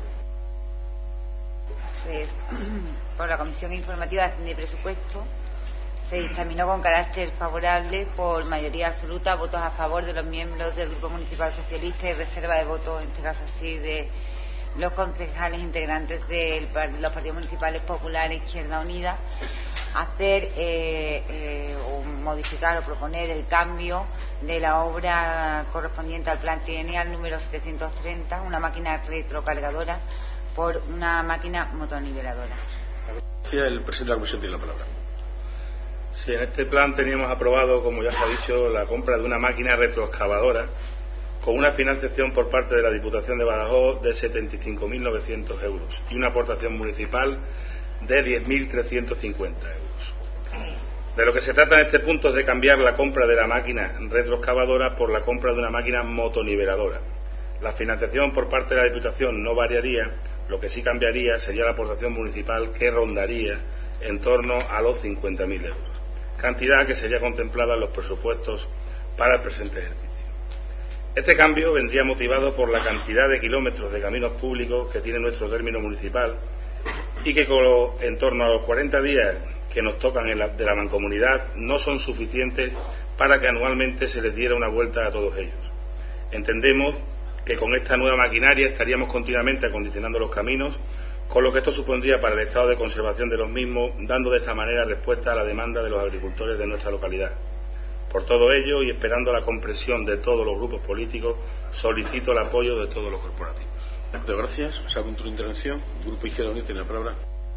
Pues, por la Comisión Informativa de Hacienda y Presupuesto se dictaminó con carácter favorable por mayoría absoluta, votos a favor de los miembros del Grupo Municipal Socialista y reserva de votos, en este caso así, de los concejales integrantes de los partidos municipales Popular e Izquierda Unida, hacer, eh, eh, o modificar o proponer el cambio de la obra correspondiente al plan trienial número setecientos treinta, una máquina retrocargadora, por una máquina motoniveladora. Gracias. El presidente de la comisión tiene la palabra. Sí, en este plan teníamos aprobado, como ya se ha dicho, la compra de una máquina retroexcavadora con una financiación por parte de la Diputación de Badajoz de setenta y cinco mil novecientos euros y una aportación municipal de diez mil trescientos cincuenta euros. De lo que se trata en este punto es de cambiar la compra de la máquina retroexcavadora por la compra de una máquina motoniveladora. La financiación por parte de la Diputación no variaría, lo que sí cambiaría sería la aportación municipal, que rondaría en torno a los cincuenta mil euros. Cantidad que sería contemplada en los presupuestos para el presente ejercicio. Este cambio vendría motivado por la cantidad de kilómetros de caminos públicos que tiene nuestro término municipal y que con, en torno a los cuarenta días que nos tocan en la, de la mancomunidad no son suficientes para que anualmente se les diera una vuelta a todos ellos. Entendemos que con esta nueva maquinaria estaríamos continuamente acondicionando los caminos, con lo que esto supondría para el estado de conservación de los mismos, dando de esta manera respuesta a la demanda de los agricultores de nuestra localidad. Por todo ello, y esperando la comprensión de todos los grupos políticos, solicito el apoyo de todos los corporativos. Muchas gracias. ¿Se ha tu intervención? Grupo Izquierda Unida tiene la palabra.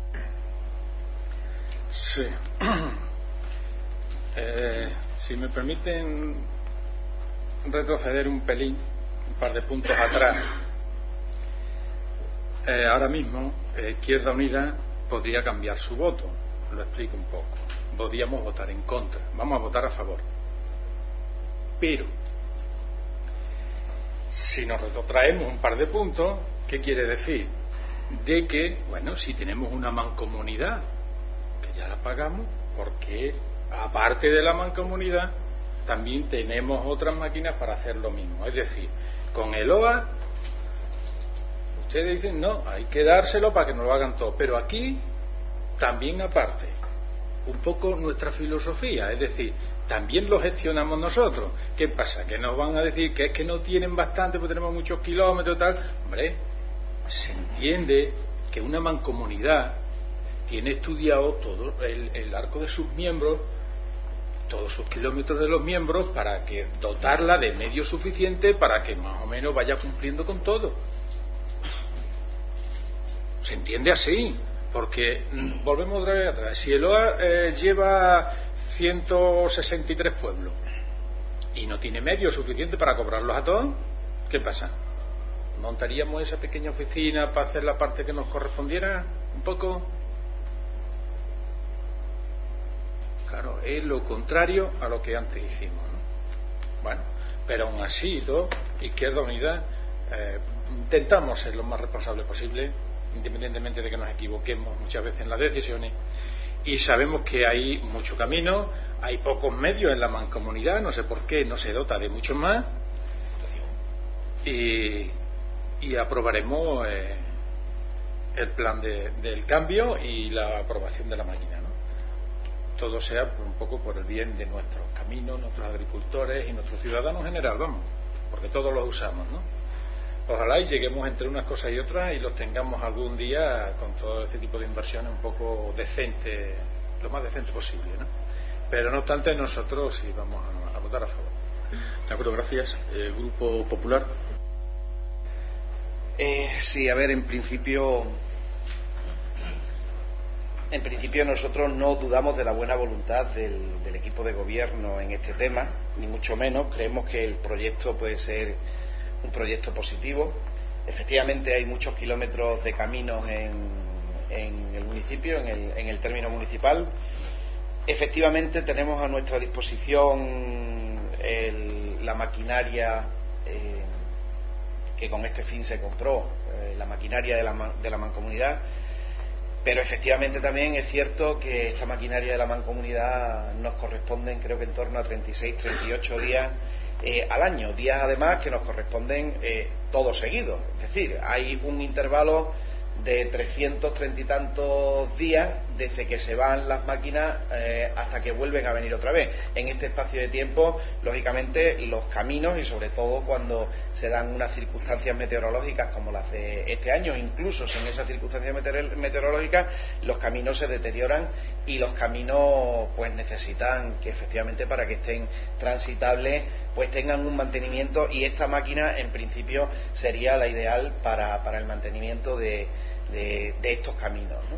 Sí. Eh, si me permiten retroceder un pelín, un par de puntos atrás. Eh, ahora mismo, eh, Izquierda Unida podría cambiar su voto. Lo explico un poco. Podríamos votar en contra. Vamos a votar a favor. Pero, si nos retrotraemos un par de puntos, ¿qué quiere decir? De que, bueno, si tenemos una mancomunidad, que ya la pagamos, porque aparte de la mancomunidad, también tenemos otras máquinas para hacer lo mismo. Es decir, con el O A, ustedes dicen, no, hay que dárselo para que nos lo hagan todo. Pero aquí, también aparte, un poco nuestra filosofía, es decir, también lo gestionamos nosotros. ¿Qué pasa? Que nos van a decir que es que no tienen bastante, porque tenemos muchos kilómetros y tal. Hombre, se entiende que una mancomunidad tiene estudiado todo el, el arco de sus miembros todos sus kilómetros de los miembros para que dotarla de medios suficientes para que más o menos vaya cumpliendo con todo. Se entiende así, porque mm, volvemos otra vez atrás. Si el O A eh, lleva ciento sesenta y tres pueblos y no tiene medios suficientes para cobrarlos a todos, ¿qué pasa? ¿Montaríamos esa pequeña oficina para hacer la parte que nos correspondiera un poco? Claro, es lo contrario a lo que antes hicimos, ¿no? Bueno, pero aún así, todo, Izquierda Unida, eh, intentamos ser lo más responsables posible, independientemente de que nos equivoquemos muchas veces en las decisiones, y sabemos que hay mucho camino, hay pocos medios en la mancomunidad, no sé por qué no se dota de mucho más, y, y aprobaremos eh, el plan de, del cambio y la aprobación de la máquina, ¿no? Todo sea un poco por el bien de nuestros caminos, nuestros agricultores y nuestros ciudadanos en general, vamos, porque todos los usamos, ¿no? Ojalá y lleguemos entre unas cosas y otras y los tengamos algún día con todo este tipo de inversiones un poco decente, lo más decente posible, ¿no? Pero no obstante, nosotros sí vamos a, a votar a favor. De acuerdo, gracias. Eh, Grupo Popular. Eh, sí, a ver, en principio, en principio nosotros no dudamos de la buena voluntad del, del equipo de gobierno en este tema, ni mucho menos. Creemos que el proyecto puede ser un proyecto positivo. Efectivamente hay muchos kilómetros de caminos en, en el municipio, en el, en el término municipal. Efectivamente tenemos a nuestra disposición el, la maquinaria eh, que con este fin se compró, eh, la maquinaria de la, de la mancomunidad, pero efectivamente también es cierto que esta maquinaria de la mancomunidad nos corresponden, creo que en torno a treinta y seis, treinta y ocho días eh, al año, días además que nos corresponden eh, todos seguidos, es decir, hay un intervalo de trescientos treinta y tantos días desde que se van las máquinas eh, hasta que vuelven a venir otra vez. En este espacio de tiempo, lógicamente, los caminos, y sobre todo cuando se dan unas circunstancias meteorológicas como las de este año, incluso sin esas circunstancias meteorológicas, los caminos se deterioran y los caminos pues necesitan que efectivamente para que estén transitables pues tengan un mantenimiento, y esta máquina en principio sería la ideal para, para el mantenimiento de De, de estos caminos, ¿no?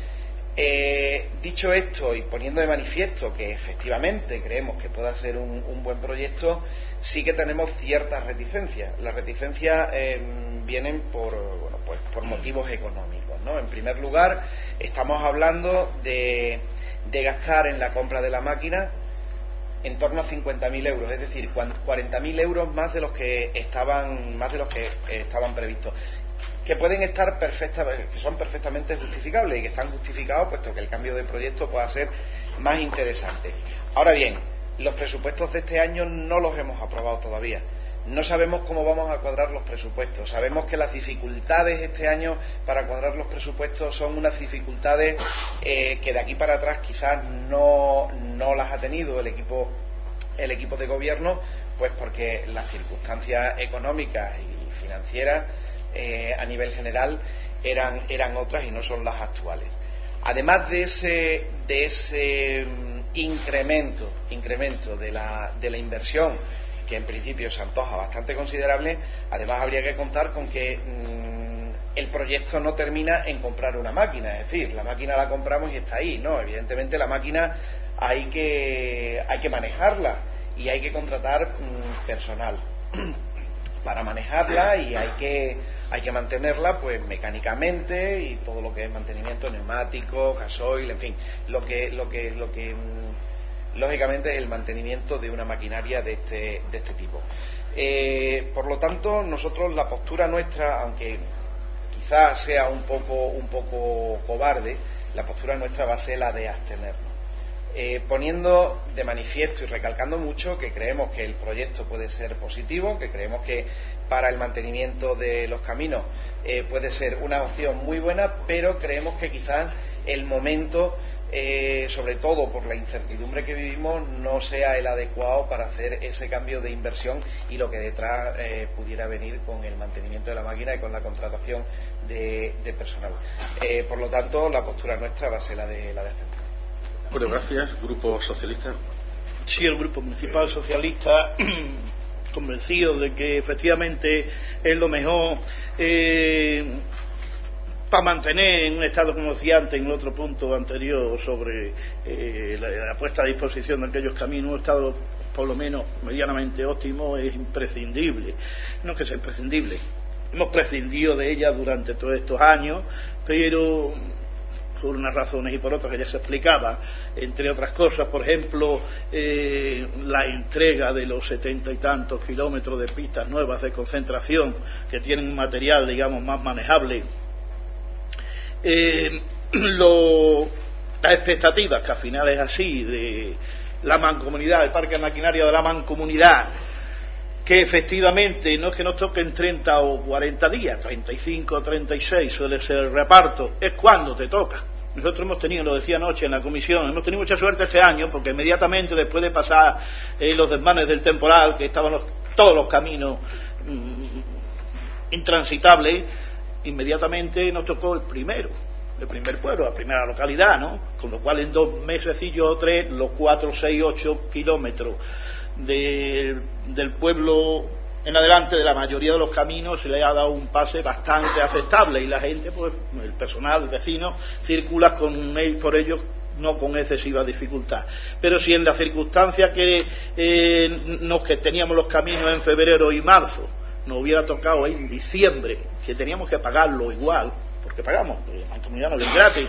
Eh, dicho esto y poniendo de manifiesto que efectivamente creemos que pueda ser un, un buen proyecto, sí que tenemos ciertas reticencias. Las reticencias eh, vienen por, bueno, pues por motivos económicos, ¿no? En primer lugar, estamos hablando de, de gastar en la compra de la máquina en torno a cincuenta mil euros, es decir, cuarenta mil euros más de los que estaban más de los que estaban previstos, que pueden estar perfectamente, que son perfectamente justificables y que están justificados puesto que el cambio de proyecto pueda ser más interesante. Ahora bien, los presupuestos de este año no los hemos aprobado todavía. No sabemos cómo vamos a cuadrar los presupuestos. Sabemos que las dificultades este año para cuadrar los presupuestos son unas dificultades eh, que de aquí para atrás quizás no, no las ha tenido el equipo, el equipo de gobierno, pues porque las circunstancias económicas y financieras Eh, a nivel general eran, eran otras y no son las actuales. Además de ese, de ese um, incremento, incremento de la, de la inversión, que en principio se antoja bastante considerable, además habría que contar con que um, el proyecto no termina en comprar una máquina, es decir, la máquina la compramos y está ahí, no, evidentemente la máquina hay que, hay que manejarla y hay que contratar um, personal para manejarla, y hay que hay que mantenerla pues mecánicamente y todo lo que es mantenimiento neumático, gasoil, en fin, lo que lo que lo que lógicamente es el mantenimiento de una maquinaria de este de este tipo. Eh, por lo tanto, nosotros la postura nuestra, aunque quizás sea un poco un poco cobarde, la postura nuestra va a ser la de abstenernos. Eh, poniendo de manifiesto y recalcando mucho que creemos que el proyecto puede ser positivo, que creemos que para el mantenimiento de los caminos eh, puede ser una opción muy buena, pero creemos que quizás el momento, eh, sobre todo por la incertidumbre que vivimos, no sea el adecuado para hacer ese cambio de inversión y lo que detrás eh, pudiera venir con el mantenimiento de la máquina y con la contratación de, de personal. Eh, por lo tanto, la postura nuestra va a ser la de la de abstener. Bueno, gracias. Grupo Socialista. Sí, el Grupo Municipal Socialista, convencido de que efectivamente es lo mejor eh, para mantener en un estado, como decía antes en el otro punto anterior sobre eh, la, la puesta a disposición de aquellos caminos, un estado por lo menos medianamente óptimo, es imprescindible. No es que sea imprescindible, hemos prescindido de ella durante todos estos años, pero por unas razones y por otras que ya se explicaba, entre otras cosas, por ejemplo, eh, la entrega de los setenta y tantos kilómetros de pistas nuevas de concentración que tienen un material, digamos, más manejable, eh, lo, las expectativas, que al final es así, de la mancomunidad, el parque de maquinaria de la mancomunidad, que efectivamente no es que nos toquen treinta o cuarenta días, treinta y cinco o treinta y seis suele ser el reparto, es cuando te toca. Nosotros hemos tenido, lo decía anoche en la comisión, hemos tenido mucha suerte este año porque inmediatamente después de pasar eh, los desmanes del temporal, que estaban los, todos los caminos mmm, intransitables, inmediatamente nos tocó el primero, el primer pueblo, la primera localidad, ¿no? Con lo cual en dos mesecillos o tres, los cuatro, seis, ocho kilómetros de, del pueblo en adelante de la mayoría de los caminos se le ha dado un pase bastante aceptable y la gente, pues el personal, el vecino, circula con él por ellos no con excesiva dificultad. Pero si en la circunstancia que eh, nos que teníamos los caminos en febrero y marzo nos hubiera tocado en diciembre, que teníamos que pagarlo igual, porque pagamos, la mancomunidad no es gratis,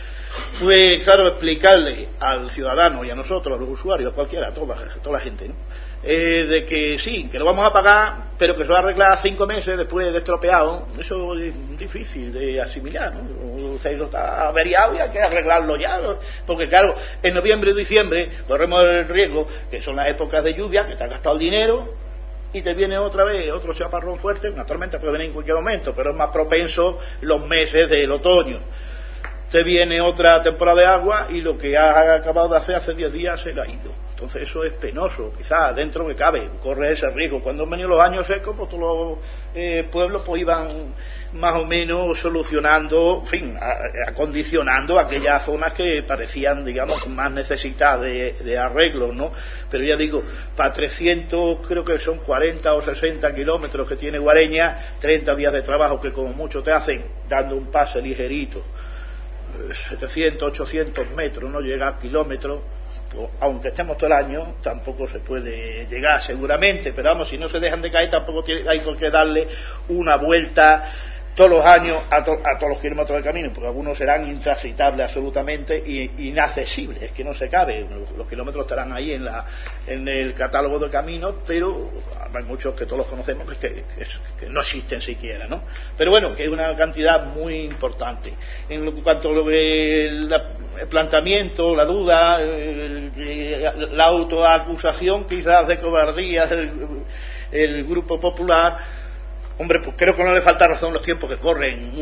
pues claro, explicarle al ciudadano y a nosotros, a los usuarios, a cualquiera, a toda, a toda la gente, ¿no? Eh, de que sí, que lo vamos a pagar, pero que se va a arreglar cinco meses después de estropeado, eso es difícil de asimilar, ¿no? Usted lo está averiado y hay que arreglarlo ya, ¿no? Porque claro, en noviembre y diciembre corremos el riesgo, que son las épocas de lluvia, que te has gastado el dinero y te viene otra vez otro chaparrón fuerte. Una tormenta puede venir en cualquier momento, pero es más propenso los meses del otoño. Te viene otra temporada de agua y lo que has acabado de hacer hace diez días se le ha ido. Entonces eso es penoso, quizás dentro que cabe, corre ese riesgo. Cuando han venido los años secos, pues todos los eh, pueblos pues iban más o menos solucionando, en fin, a, acondicionando aquellas zonas que parecían, digamos, más necesitadas de, de arreglos, ¿no? Pero ya digo, para trescientos, creo que son cuarenta o sesenta kilómetros que tiene Guareña, treinta días de trabajo que como mucho te hacen, dando un pase ligerito, setecientos, ochocientos metros, no llega a kilómetros. Aunque estemos todo el año, tampoco se puede llegar seguramente, pero vamos, si no se dejan de caer, tampoco tiene, hay por qué darle una vuelta todos los años a, to, a todos los kilómetros del camino, porque algunos serán intransitables absolutamente y inaccesibles, es que no se cabe, los, los kilómetros estarán ahí en, la, en el catálogo de caminos, pero hay muchos que todos conocemos que, que, que, que no existen siquiera, ¿no? Pero bueno, que es una cantidad muy importante. En lo, cuanto a lo que el, el planteamiento, la duda, el, el, la autoacusación quizás de cobardía del el Grupo Popular, hombre, pues creo que no le falta razón los tiempos que corren.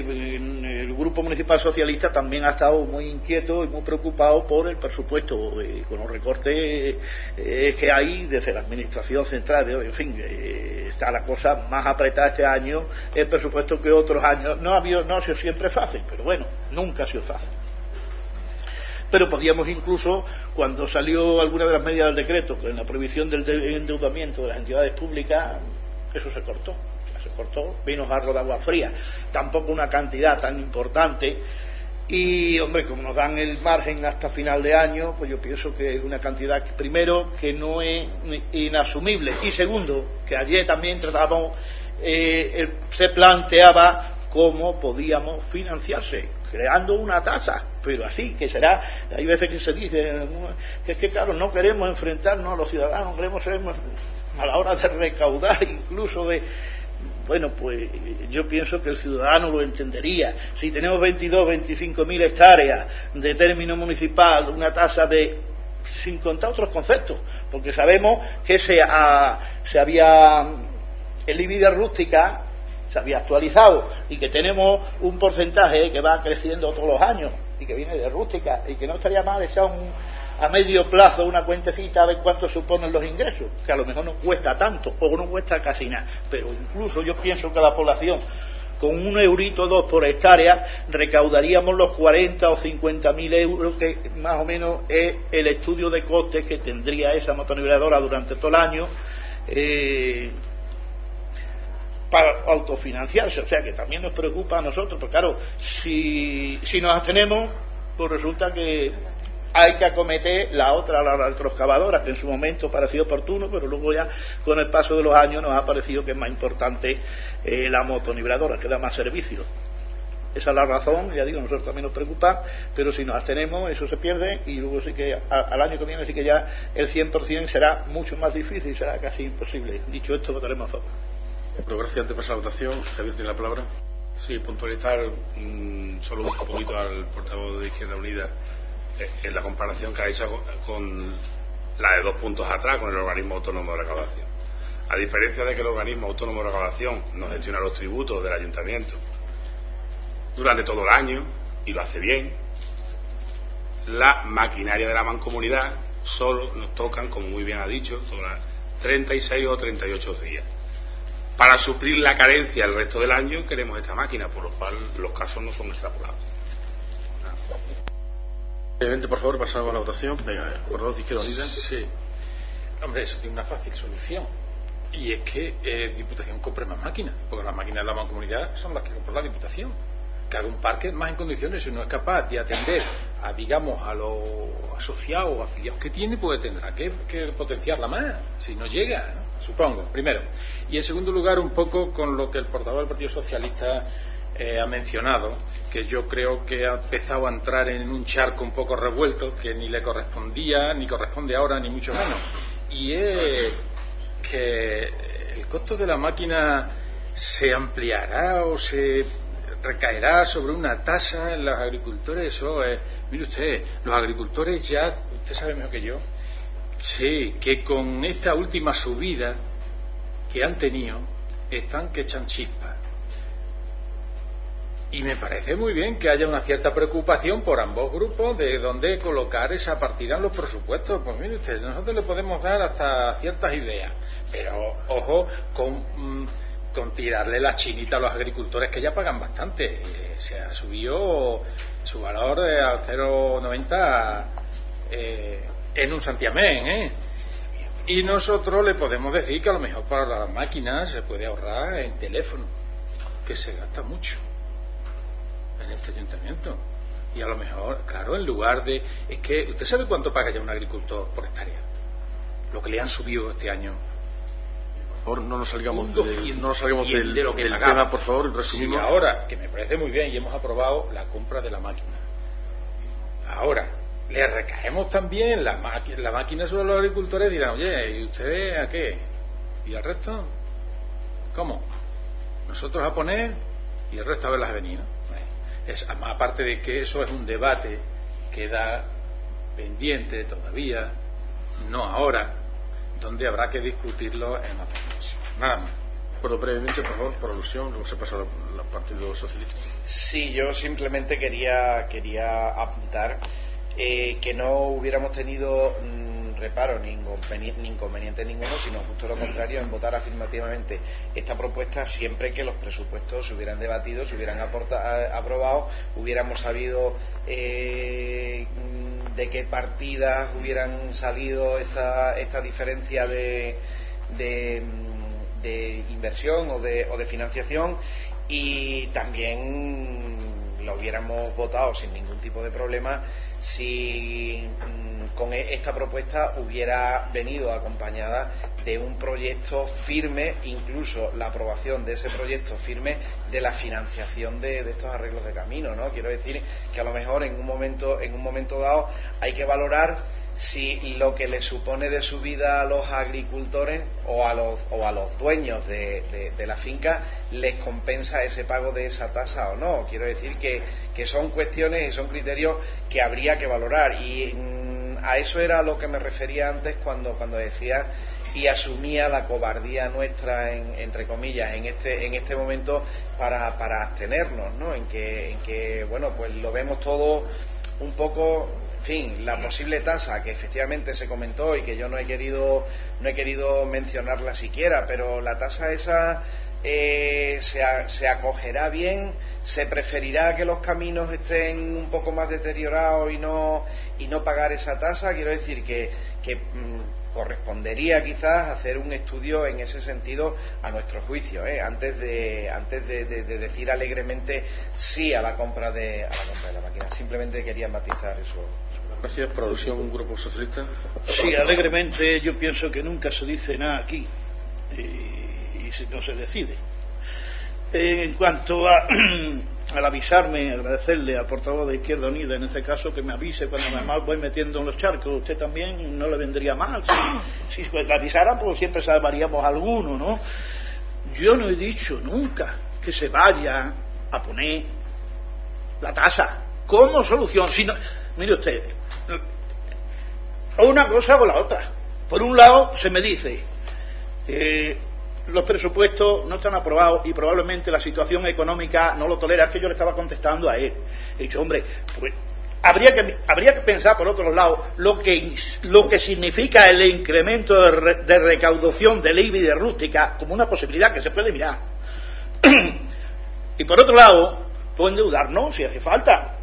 El Grupo Municipal Socialista también ha estado muy inquieto y muy preocupado por el presupuesto, eh, con los recortes eh, que hay desde la Administración Central. En fin, eh, está la cosa más apretada este año, el presupuesto, que otros años. No ha, habido, no ha sido siempre fácil, pero bueno, nunca ha sido fácil. Pero podíamos incluso, cuando salió alguna de las medidas del decreto, en la prohibición del endeudamiento de las entidades públicas, eso se cortó. se cortó, vino jarro de agua fría, tampoco una cantidad tan importante, y hombre, como nos dan el margen hasta final de año, pues yo pienso que es una cantidad que, primero, que no es inasumible, y segundo, que ayer también tratábamos, eh, el, se planteaba cómo podíamos financiarse, creando una tasa, pero así, que será, hay veces que se dice que es que claro, no queremos enfrentarnos a los ciudadanos, queremos ser a la hora de recaudar, incluso de... Bueno, pues yo pienso que el ciudadano lo entendería. Si tenemos veintidós, veinticinco mil hectáreas de término municipal, una tasa de, sin contar otros conceptos, porque sabemos que se, ha, se había, el I B I de rústica se había actualizado y que tenemos un porcentaje que va creciendo todos los años y que viene de rústica, y que no estaría mal echar un, a medio plazo una cuentecita a ver cuánto suponen los ingresos, que a lo mejor no cuesta tanto o no cuesta casi nada, pero incluso yo pienso que la población con un eurito dos por hectárea recaudaríamos los cuarenta o cincuenta mil euros que más o menos es el estudio de costes que tendría esa motoniveladora durante todo el año eh, para autofinanciarse. O sea que también nos preocupa a nosotros, porque claro, si, si nos abstenemos, pues resulta que hay que acometer la otra, la retroexcavadora, que en su momento pareció oportuno, pero luego ya con el paso de los años nos ha parecido que es más importante eh, la motoniveladora, que da más servicio. Esa es la razón, ya digo, nosotros también nos preocupa, pero si nos abstenemos eso se pierde y luego sí que a, al año que viene sí que ya el cien por ciento será mucho más difícil, será casi imposible. Dicho esto, votaremos a favor. Pero gracias, antes de pasar a la votación, Javier tiene la palabra. Sí, puntualizar mmm, solo un poquito al portavoz de Izquierda Unida en la comparación que ha hecho con la de dos puntos atrás, con el organismo autónomo de recaudación. A diferencia de que el organismo autónomo de recaudación nos gestiona los tributos del ayuntamiento durante todo el año y lo hace bien, la maquinaria de la mancomunidad solo nos tocan, como muy bien ha dicho, sobre treinta y seis o treinta y ocho días. Para suplir la carencia el resto del año queremos esta máquina, por lo cual los casos no son extrapolables. Brevemente, por favor, pasamos a la votación. Venga, portavoz de Izquierda Unida. Sí. Hombre, eso tiene una fácil solución. Y es que eh, Diputación compre más máquinas, porque las máquinas de la mancomunidad son las que compra la Diputación. Que haga un parque más en condiciones. Si no es capaz de atender a, digamos, a los asociados o afiliados que tiene, pues tendrá que, que potenciarla más, si no llega, ¿no? Supongo, primero. Y en segundo lugar, un poco con lo que el portavoz del Partido Socialista Eh, ha mencionado, que yo creo que ha empezado a entrar en un charco un poco revuelto que ni le correspondía, ni corresponde ahora, ni mucho menos, y es que el costo de la máquina se ampliará o se recaerá sobre una tasa en los agricultores. Eso es, mire usted, los agricultores ya, usted sabe mejor que yo, sí, que con esta última subida que han tenido están que echan chispas. Y me parece muy bien que haya una cierta preocupación por ambos grupos de dónde colocar esa partida en los presupuestos. Pues mire usted, nosotros le podemos dar hasta ciertas ideas, pero ojo con, con tirarle la chinita a los agricultores que ya pagan bastante. Eh, se ha subido su valor eh, al cero coma noventa eh, en un santiamén, ¿eh? Y nosotros le podemos decir que a lo mejor para las máquinas se puede ahorrar en teléfono, que se gasta mucho en este ayuntamiento. Y a lo mejor, claro, en lugar de... Es que, ¿usted sabe cuánto paga ya un agricultor por hectárea? Lo que le han subido este año. Por favor, no nos salgamos, de, no nos salgamos del, de lo que del pagaba. tema, por favor, resumimos. Sí, ahora, que me parece muy bien, y hemos aprobado la compra de la máquina. Ahora, le recaemos también la, la máquina sobre los agricultores y dirán, oye, ¿y usted a qué? ¿Y al resto? ¿Cómo? Nosotros a poner y el resto a ver las avenidas. Es, aparte de que eso es un debate que da pendiente todavía, no ahora, donde habrá que discutirlo en otra comisión. Nada más. Pero brevemente, por favor, por alusión, luego se pasa a la, la Partido Socialista. Sí, yo simplemente quería quería apuntar eh, que no hubiéramos tenido mmm, reparo ni inconveniente, ni inconveniente ninguno, sino justo lo contrario, en votar afirmativamente esta propuesta siempre que los presupuestos se hubieran debatido, se hubieran aporta, aprobado, hubiéramos sabido eh, de qué partidas hubieran salido esta, esta diferencia de, de, de inversión o de, o de financiación, y también lo hubiéramos votado sin ningún tipo de problema si mmm, con esta propuesta hubiera venido acompañada de un proyecto firme, incluso la aprobación de ese proyecto firme de la financiación de, de estos arreglos de camino, ¿no? Quiero decir que a lo mejor en un momento en un momento dado hay que valorar si lo que le supone de subida a los agricultores o a los o a los dueños de, de, de la finca les compensa ese pago de esa tasa o no. Quiero decir que, que son cuestiones y son criterios que habría que valorar, y mmm, a eso era a lo que me refería antes cuando cuando decía y asumía la cobardía nuestra, en, entre comillas, en este en este momento para, para abstenernos, ¿no? En que, en que, bueno, pues lo vemos todo un poco, en fin, la posible tasa que efectivamente se comentó y que yo no he querido no he querido mencionarla siquiera, pero la tasa esa eh, se, a, se acogerá bien, se preferirá que los caminos estén un poco más deteriorados y no y no pagar esa tasa. Quiero decir que, que mmm, correspondería quizás hacer un estudio en ese sentido a nuestro juicio, ¿eh? antes de antes de, de, de decir alegremente sí a la compra de a la compra de la máquina. Simplemente quería matizar eso. Gracias. Por alusión, un grupo socialista. Sí, alegremente yo pienso que nunca se dice nada aquí y, y si no se decide. En cuanto a al avisarme, agradecerle al portavoz de Izquierda Unida, en este caso, que me avise cuando me voy metiendo en los charcos. Usted también no le vendría mal. Si, si pues, le avisaran, pues siempre salvaríamos alguno, ¿no? Yo no he dicho nunca que se vaya a poner la tasa como solución. Sino, mire usted, o una cosa o la otra. Por un lado, se me dice eh, los presupuestos no están aprobados y probablemente la situación económica no lo tolera. Es que yo le estaba contestando a él. He dicho, hombre, pues habría que habría que pensar por otro lado lo que lo que significa el incremento de, re, de recaudación del I B I de rústica como una posibilidad que se puede mirar. Y por otro lado, puedo endeudarnos si hace falta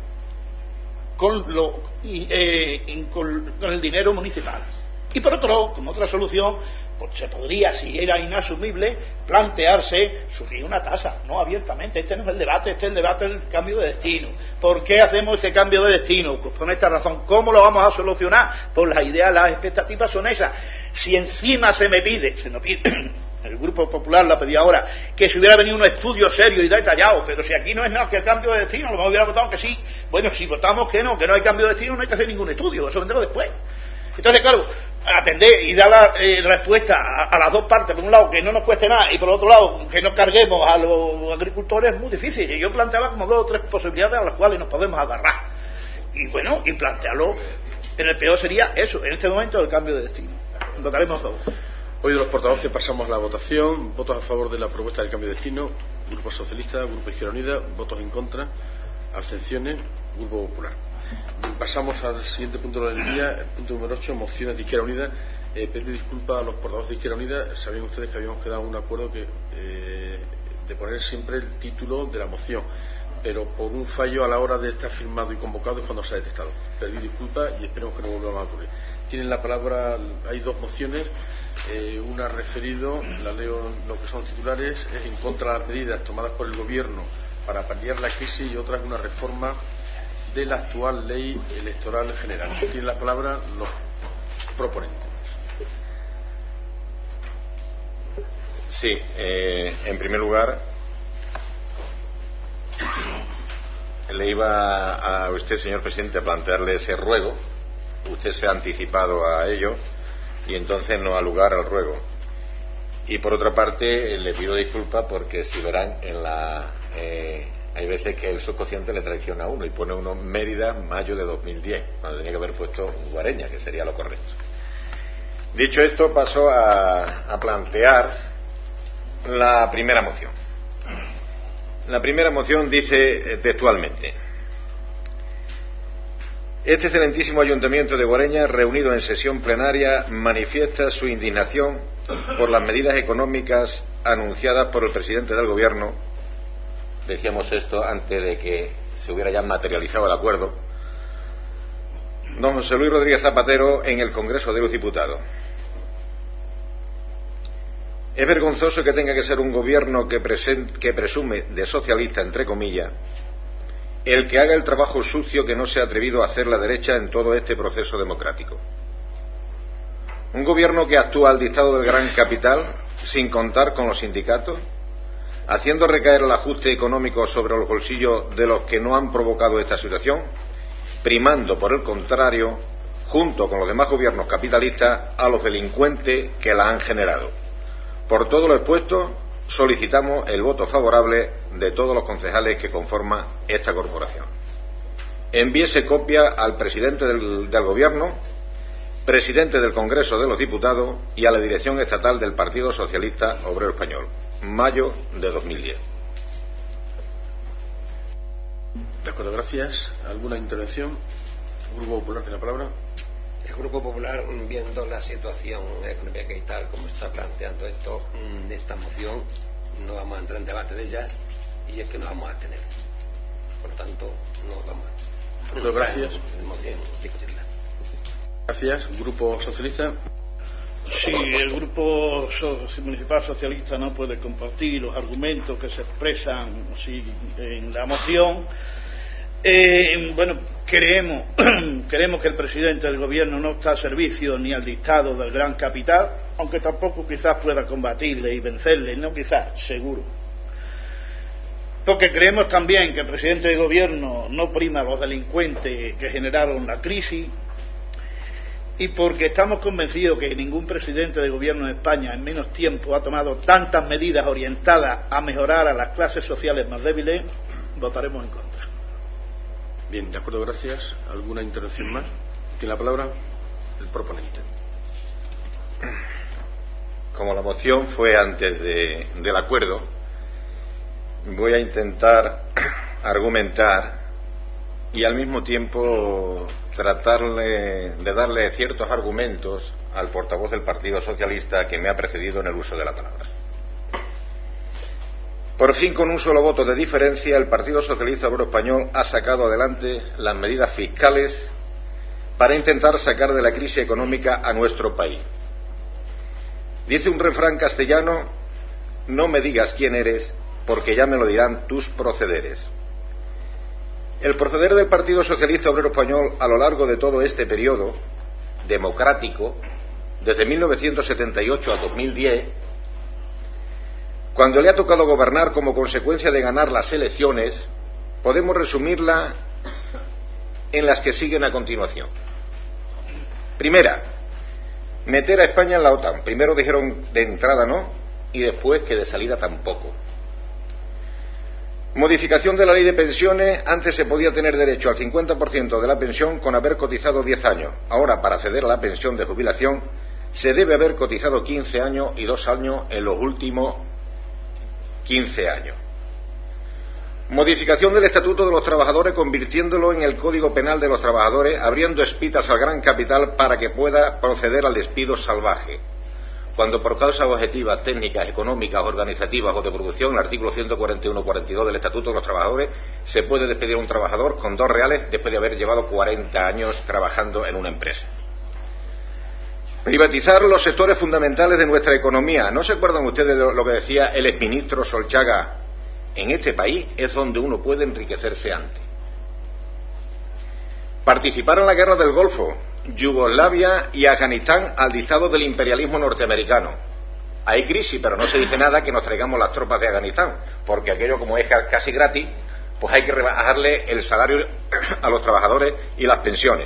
con lo eh, con, con el dinero municipal. Y por otro lado, como otra solución, pues se podría, si era inasumible, plantearse subir una tasa, no abiertamente. Este no es el debate, este es el debate del cambio de destino. ¿Por qué hacemos este cambio de destino? Pues por esta razón. ¿Cómo lo vamos a solucionar? Pues las ideas, las expectativas son esas. Si encima se me pide, se nos pide, el Grupo Popular la pedía ahora, que si hubiera venido un estudio serio y detallado, pero si aquí no es nada que el cambio de destino, lo hubiera votado que sí. Bueno, si votamos que no, que no hay cambio de destino, no hay que hacer ningún estudio, eso vendrá después. Entonces, claro, atender y dar la eh, respuesta a, a las dos partes, por un lado que no nos cueste nada y por otro lado que no carguemos a los agricultores, es muy difícil. Y yo planteaba como dos o tres posibilidades a las cuales nos podemos agarrar. Y bueno, y plantearlo, en el peor sería eso, en este momento el cambio de destino. Votaremos a favor. Hoy de los portavoces pasamos a la votación. Votos a favor de la propuesta del cambio de destino: Grupo Socialista, Grupo Izquierda Unida. Votos en contra, abstenciones, Grupo Popular. Pasamos al siguiente punto del día, el punto número ocho, mociones de Izquierda Unida. Eh, pedir disculpas a los portavoces de Izquierda Unida. Sabían ustedes que habíamos quedado en un acuerdo que, eh, de poner siempre el título de la moción, pero por un fallo a la hora de estar firmado y convocado es cuando se ha detectado. Pedir disculpas y esperemos que no vuelva a ocurrir. Tienen la palabra, hay dos mociones, eh, una referido, la leo lo que son titulares, es en contra de las medidas tomadas por el Gobierno para paliar la crisis, y otra es una reforma de la actual ley electoral general. Tienen la palabra los proponentes. Sí, eh, en primer lugar, le iba a usted, señor presidente, a plantearle ese ruego. Usted se ha anticipado a ello y entonces no ha lugar al ruego. Y por otra parte, le pido disculpas porque, si verán, en la eh, hay veces que el subconsciente le traiciona a uno y pone uno Mérida mayo de dos mil diez, cuando tenía que haber puesto Guareña, que sería lo correcto. Dicho esto, paso a, a plantear la primera moción. La primera moción dice textualmente: este excelentísimo Ayuntamiento de Guareña, reunido en sesión plenaria, manifiesta su indignación por las medidas económicas anunciadas por el presidente del Gobierno. Decíamos esto antes de que se hubiera ya materializado el acuerdo. Don José Luis Rodríguez Zapatero en el Congreso de los Diputados. Es vergonzoso que tenga que ser un gobierno que, present, que presume de socialista, entre comillas, el que haga el trabajo sucio que no se ha atrevido a hacer la derecha en todo este proceso democrático. Un gobierno que actúa al dictado del gran capital sin contar con los sindicatos, haciendo recaer el ajuste económico sobre los bolsillos de los que no han provocado esta situación, primando, por el contrario, junto con los demás gobiernos capitalistas, a los delincuentes que la han generado. Por todo lo expuesto, solicitamos el voto favorable de todos los concejales que conforman esta corporación. Envíese copia al presidente del, del Gobierno, presidente del Congreso de los Diputados y a la dirección estatal del Partido Socialista Obrero Español. Mayo de dos mil diez. De acuerdo, gracias. ¿Alguna intervención? ¿El Grupo Popular tiene la palabra? El Grupo Popular, viendo la situación económica y tal como está planteando esto, esta moción, no vamos a entrar en debate de ella y es que nos vamos a abstener. Por lo tanto, no vamos a... Muchas gracias. Gracias. Grupo Socialista. Sí, el Grupo Municipal Socialista no puede compartir los argumentos que se expresan sí, en la moción. Eh, bueno, creemos, creemos que el presidente del Gobierno no está al servicio ni al dictado del gran capital, aunque tampoco quizás pueda combatirle y vencerle, no quizás, seguro. Porque creemos también que el presidente del Gobierno no prima a los delincuentes que generaron la crisis, y porque estamos convencidos que ningún presidente de gobierno de España en menos tiempo ha tomado tantas medidas orientadas a mejorar a las clases sociales más débiles, votaremos en contra. Bien, de acuerdo, gracias. ¿Alguna intervención más? Tiene la palabra el proponente. Como la moción fue antes de, del acuerdo, voy a intentar argumentar y al mismo tiempo tratarle de darle ciertos argumentos al portavoz del Partido Socialista que me ha precedido en el uso de la palabra. Por fin, con un solo voto de diferencia, el Partido Socialista Obrero Español ha sacado adelante las medidas fiscales para intentar sacar de la crisis económica a nuestro país. Dice un refrán castellano: no me digas quién eres, porque ya me lo dirán tus procederes. El proceder del Partido Socialista Obrero Español a lo largo de todo este periodo democrático, desde mil novecientos setenta y ocho a dos mil diez, cuando le ha tocado gobernar como consecuencia de ganar las elecciones, podemos resumirla en las que siguen a continuación. Primera, meter a España en la OTAN. Primero dijeron de entrada no, y después que de salida tampoco. Modificación de la ley de pensiones. Antes se podía tener derecho al cincuenta por ciento de la pensión con haber cotizado diez años. Ahora, para acceder a la pensión de jubilación, se debe haber cotizado quince años y dos años en los últimos quince años. Modificación del Estatuto de los Trabajadores, convirtiéndolo en el Código Penal de los Trabajadores, abriendo espitas al gran capital para que pueda proceder al despido salvaje, cuando por causas objetivas, técnicas, económicas, organizativas o de producción, el artículo ciento cuarenta y uno cuarenta y dos del Estatuto de los Trabajadores, se puede despedir a un trabajador con dos reales después de haber llevado cuarenta años trabajando en una empresa. Privatizar los sectores fundamentales de nuestra economía. ¿No se acuerdan ustedes de lo que decía el exministro Solchaga? En este país es donde uno puede enriquecerse antes. Participar en la guerra del Golfo, Yugoslavia y Afganistán al dictado del imperialismo norteamericano. Hay crisis, pero no se dice nada que nos traigamos las tropas de Afganistán, porque aquello, como es casi gratis, pues hay que rebajarle el salario a los trabajadores y las pensiones.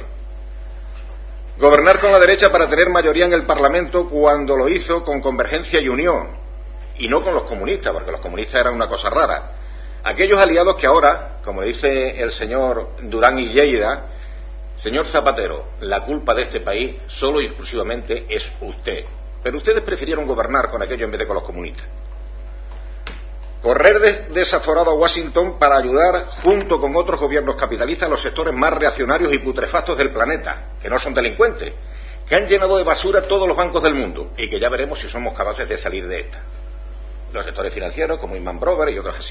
Gobernar con la derecha para tener mayoría en el Parlamento, cuando lo hizo con Convergencia y Unión, y no con los comunistas, porque los comunistas eran una cosa rara. Aquellos aliados que ahora, como dice el señor Durán y Lleida, señor Zapatero, la culpa de este país solo y exclusivamente es usted. Pero ustedes prefirieron gobernar con aquello en vez de con los comunistas. Correr de, desaforado a Washington para ayudar, junto con otros gobiernos capitalistas, a los sectores más reaccionarios y putrefactos del planeta, que no son delincuentes, que han llenado de basura todos los bancos del mundo y que ya veremos si somos capaces de salir de esta. Los sectores financieros, como Lehman Brothers y otros así.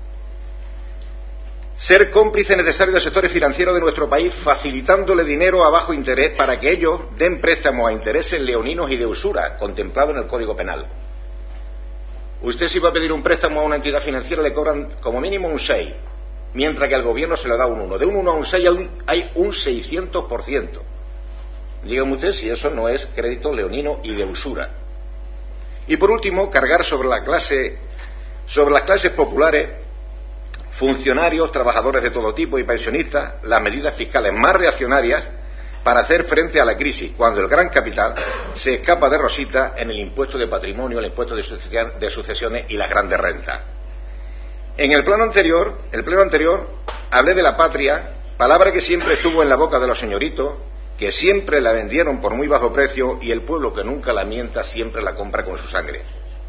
Ser cómplice necesario de sectores financieros de nuestro país, facilitándole dinero a bajo interés para que ellos den préstamos a intereses leoninos y de usura, contemplado en el Código Penal. Usted, si va a pedir un préstamo a una entidad financiera, le cobran como mínimo un seis, mientras que al gobierno se le da un uno. De un uno a un seis hay un seiscientos por ciento. Dígame usted si eso no es crédito leonino y de usura. Y por último, cargar sobre la clase, sobre las clases populares, funcionarios, trabajadores de todo tipo y pensionistas, las medidas fiscales más reaccionarias para hacer frente a la crisis, cuando el gran capital se escapa de rosita en el impuesto de patrimonio, el impuesto de sucesiones y las grandes rentas. En el plano anterior, el pleno anterior, hablé de la patria, palabra que siempre estuvo en la boca de los señoritos, que siempre la vendieron por muy bajo precio, y el pueblo que nunca la mienta siempre la compra con su sangre.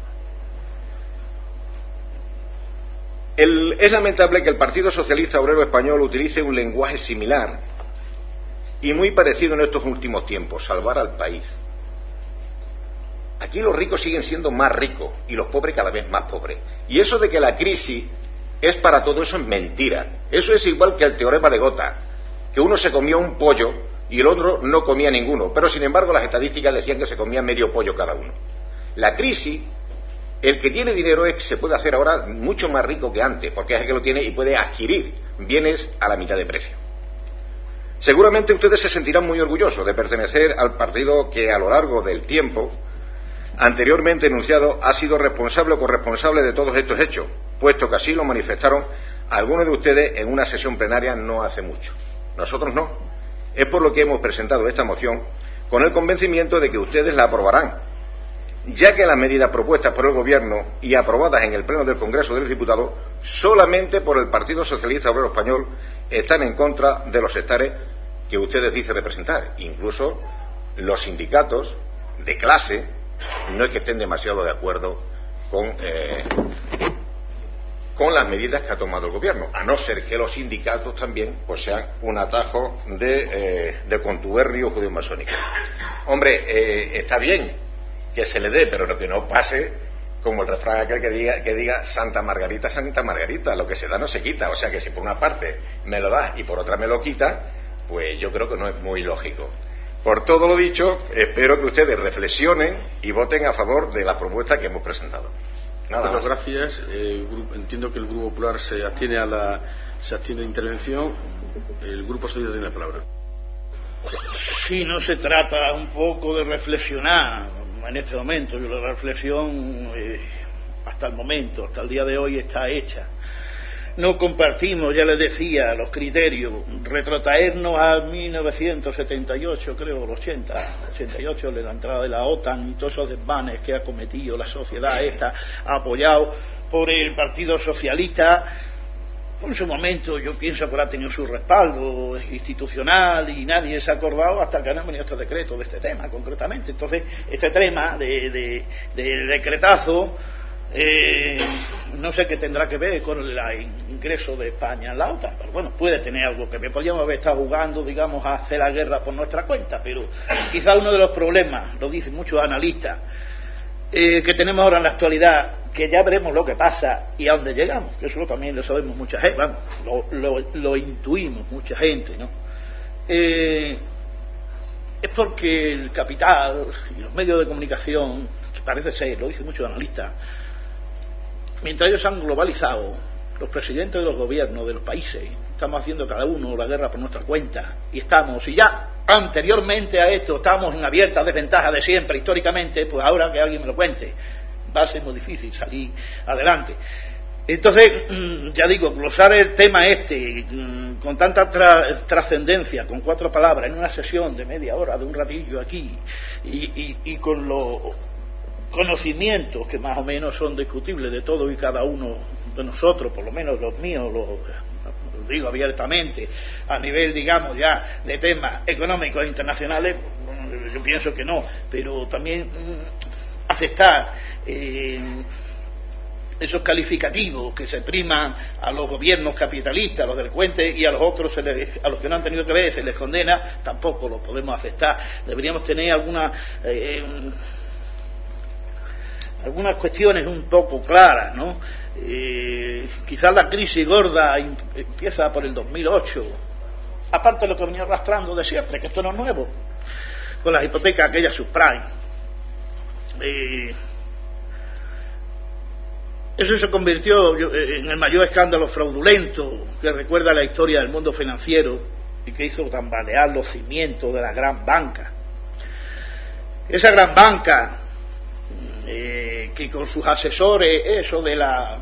El, es lamentable que el Partido Socialista Obrero Español utilice un lenguaje similar y muy parecido en estos últimos tiempos: salvar al país. Aquí los ricos siguen siendo más ricos y los pobres cada vez más pobres. Y eso de que la crisis es para todo eso es mentira. Eso es igual que el teorema de Gotha, que uno se comía un pollo y el otro no comía ninguno, pero sin embargo las estadísticas decían que se comía medio pollo cada uno. La crisis, el que tiene dinero es que se puede hacer ahora mucho más rico que antes, porque es el que lo tiene y puede adquirir bienes a la mitad de precio. Seguramente ustedes se sentirán muy orgullosos de pertenecer al partido que a lo largo del tiempo anteriormente enunciado ha sido responsable o corresponsable de todos estos hechos, puesto que así lo manifestaron algunos de ustedes en una sesión plenaria no hace mucho. Nosotros no. Es por lo que hemos presentado esta moción con el convencimiento de que ustedes la aprobarán, ya que las medidas propuestas por el Gobierno y aprobadas en el Pleno del Congreso de los Diputados solamente por el Partido Socialista Obrero Español están en contra de los sectores que ustedes dicen representar. Incluso los sindicatos de clase no es que estén demasiado de acuerdo con, eh, con las medidas que ha tomado el Gobierno, a no ser que los sindicatos también pues sean un atajo de, eh, de contubernio judío-masónico. Hombre, eh, está bien que se le dé, pero lo que no pase como el refrán aquel que diga, que diga Santa Margarita, Santa Margarita, lo que se da no se quita. O sea que si por una parte me lo da y por otra me lo quita, pues yo creo que no es muy lógico. Por todo lo dicho, espero que ustedes reflexionen y voten a favor de la propuesta que hemos presentado. Nada Muchas más. gracias. Eh, grupo, entiendo que el Grupo Popular se abstiene a la se abstiene a la intervención. El Grupo Socialista tiene la palabra. Si no se trata un poco de reflexionar en este momento, la reflexión eh, hasta el momento, hasta el día de hoy está hecha. No compartimos, ya les decía, los criterios, retrotraernos a mil novecientos setenta y ocho, creo, el ochenta, ochenta y ocho, de la entrada de la OTAN y todos esos desmanes que ha cometido la sociedad esta, apoyado por el Partido Socialista. En su momento yo pienso que ha tenido su respaldo institucional y nadie se ha acordado hasta que han venido estos decretos de este tema, concretamente. Entonces, este tema de, de, de decretazo, Eh, no sé qué tendrá que ver con el ingreso de España en la OTAN, pero bueno, puede tener algo que ver. Podríamos haber estado jugando, digamos, a hacer la guerra por nuestra cuenta, pero quizá uno de los problemas, lo dicen muchos analistas, eh, que tenemos ahora en la actualidad, que ya veremos lo que pasa y a dónde llegamos, que eso también lo sabemos mucha gente, vamos, lo, lo, lo intuimos mucha gente, ¿no? Eh, es porque el capital y los medios de comunicación, que parece ser, lo dicen muchos analistas, mientras ellos han globalizado, los presidentes de los gobiernos de los países, estamos haciendo cada uno la guerra por nuestra cuenta y estamos, y ya anteriormente a esto estamos en abierta desventaja de siempre, históricamente, pues ahora que alguien me lo cuente, va a ser muy difícil salir adelante. Entonces, ya digo, glosar el tema este con tanta tra- trascendencia, con cuatro palabras, en una sesión de media hora, de un ratillo aquí, y, y, y con los conocimientos que más o menos son discutibles de todos y cada uno de nosotros, por lo menos los míos, los, los digo abiertamente, a nivel, digamos, ya de temas económicos internacionales, yo pienso que no, pero también mmm, aceptar eh, esos calificativos que se priman a los gobiernos capitalistas, a los delincuentes, y a los otros, se les, a los que no han tenido que ver, se les condena, tampoco lo podemos aceptar. Deberíamos tener alguna eh, algunas cuestiones un poco claras, ¿no? Eh, quizás la crisis gorda empieza por el dos mil ocho, aparte de lo que venía arrastrando de siempre, que esto no es nuevo, con las hipotecas aquellas subprime. Eh, eso se convirtió en el mayor escándalo fraudulento que recuerda la historia del mundo financiero y que hizo tambalear los cimientos de la gran banca. Esa gran banca, eh, que con sus asesores, eso de la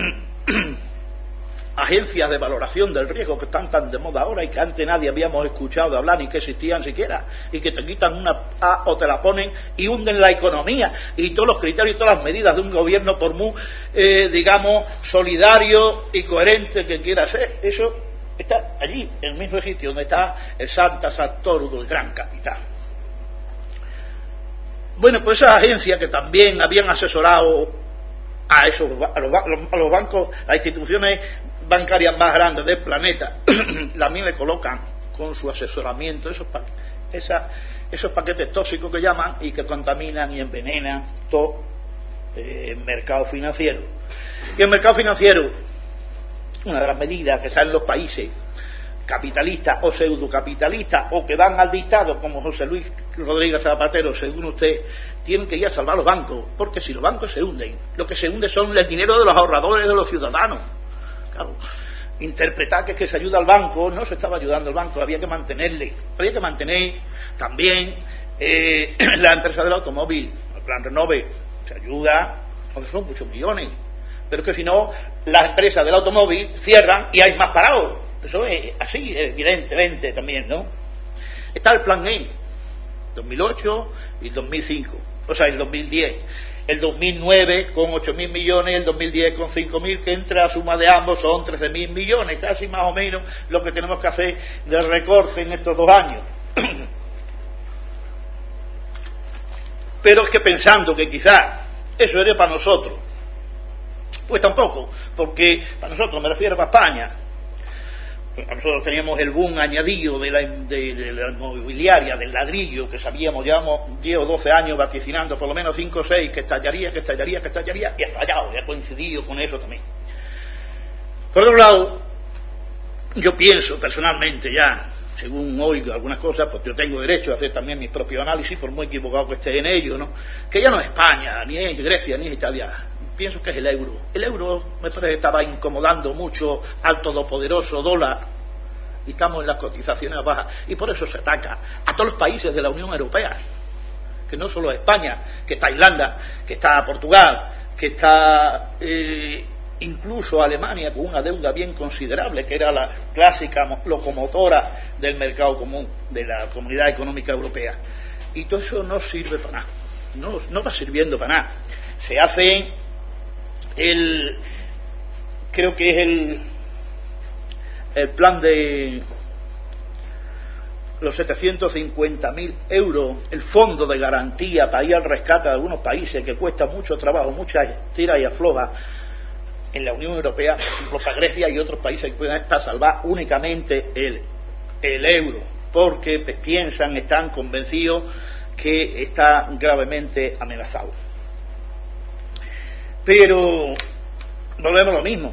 agencias de valoración del riesgo que están tan de moda ahora y que antes nadie habíamos escuchado hablar ni que existían siquiera, y que te quitan una A o te la ponen y hunden la economía y todos los criterios y todas las medidas de un gobierno, por muy eh, digamos solidario y coherente que quiera ser, eso está allí, en el mismo sitio donde está el Santa Santoro del gran capital. Bueno, pues esas agencias que también habían asesorado a esos a los, a los bancos, las instituciones bancarias más grandes del planeta, también le colocan con su asesoramiento, eso para esa, esos paquetes tóxicos que llaman y que contaminan y envenenan todo eh, el mercado financiero. Y el mercado financiero, una de las medidas que salen los países capitalistas o pseudocapitalistas o que van al dictado, como José Luis Rodríguez Zapatero, según usted, tienen que ir a salvar los bancos, porque si los bancos se hunden, lo que se hunde son el dinero de los ahorradores, de los ciudadanos. Claro, interpretar que es que se ayuda al banco, no se estaba ayudando al banco, había que mantenerle, había que mantener también eh, la empresa del automóvil, el plan Renove, se ayuda, porque son muchos millones, pero es que si no, las empresas del automóvil cierran y hay más parados. Eso es así, evidentemente también, ¿no? Está el plan E, dos mil ocho y dos mil cinco, o sea, el dos mil diez. El dos mil nueve con ocho mil millones, el dos mil diez con cinco mil, que entre la suma de ambos son trece mil millones, casi más o menos lo que tenemos que hacer de recorte en estos dos años. Pero es que pensando que quizás eso era para nosotros, pues tampoco, porque para nosotros, me refiero para España, nosotros teníamos el boom añadido de la, de, de la inmobiliaria, del ladrillo, que sabíamos, llevamos diez o doce años vaticinando, por lo menos cinco o seis, que estallaría, que estallaría, que estallaría, y ha estallado, y ha coincidido con eso también. Por otro lado, yo pienso personalmente ya, según oigo algunas cosas, pues yo tengo derecho a hacer también mis propios análisis, por muy equivocado que esté en ello, ¿no? Que ya no es España, ni es Grecia, ni es Italia. Pienso que es el euro. El euro me parece que estaba incomodando mucho al todopoderoso dólar y estamos en las cotizaciones bajas y por eso se ataca a todos los países de la Unión Europea, que no solo España, que está Irlanda, que está Portugal, que está eh, incluso Alemania con una deuda bien considerable, que era la clásica locomotora del mercado común, de la Comunidad Económica Europea. Y todo eso no sirve para nada, no, no va sirviendo para nada. Se hace el, creo que es el, el plan de los setecientos cincuenta mil euros, el fondo de garantía para ir al rescate de algunos países que cuesta mucho trabajo, muchas tiras y aflojas en la Unión Europea, por ejemplo para Grecia y otros países que pueden estar salvar únicamente el, el euro, porque piensan, están convencidos que está gravemente amenazado. Pero volvemos a lo mismo.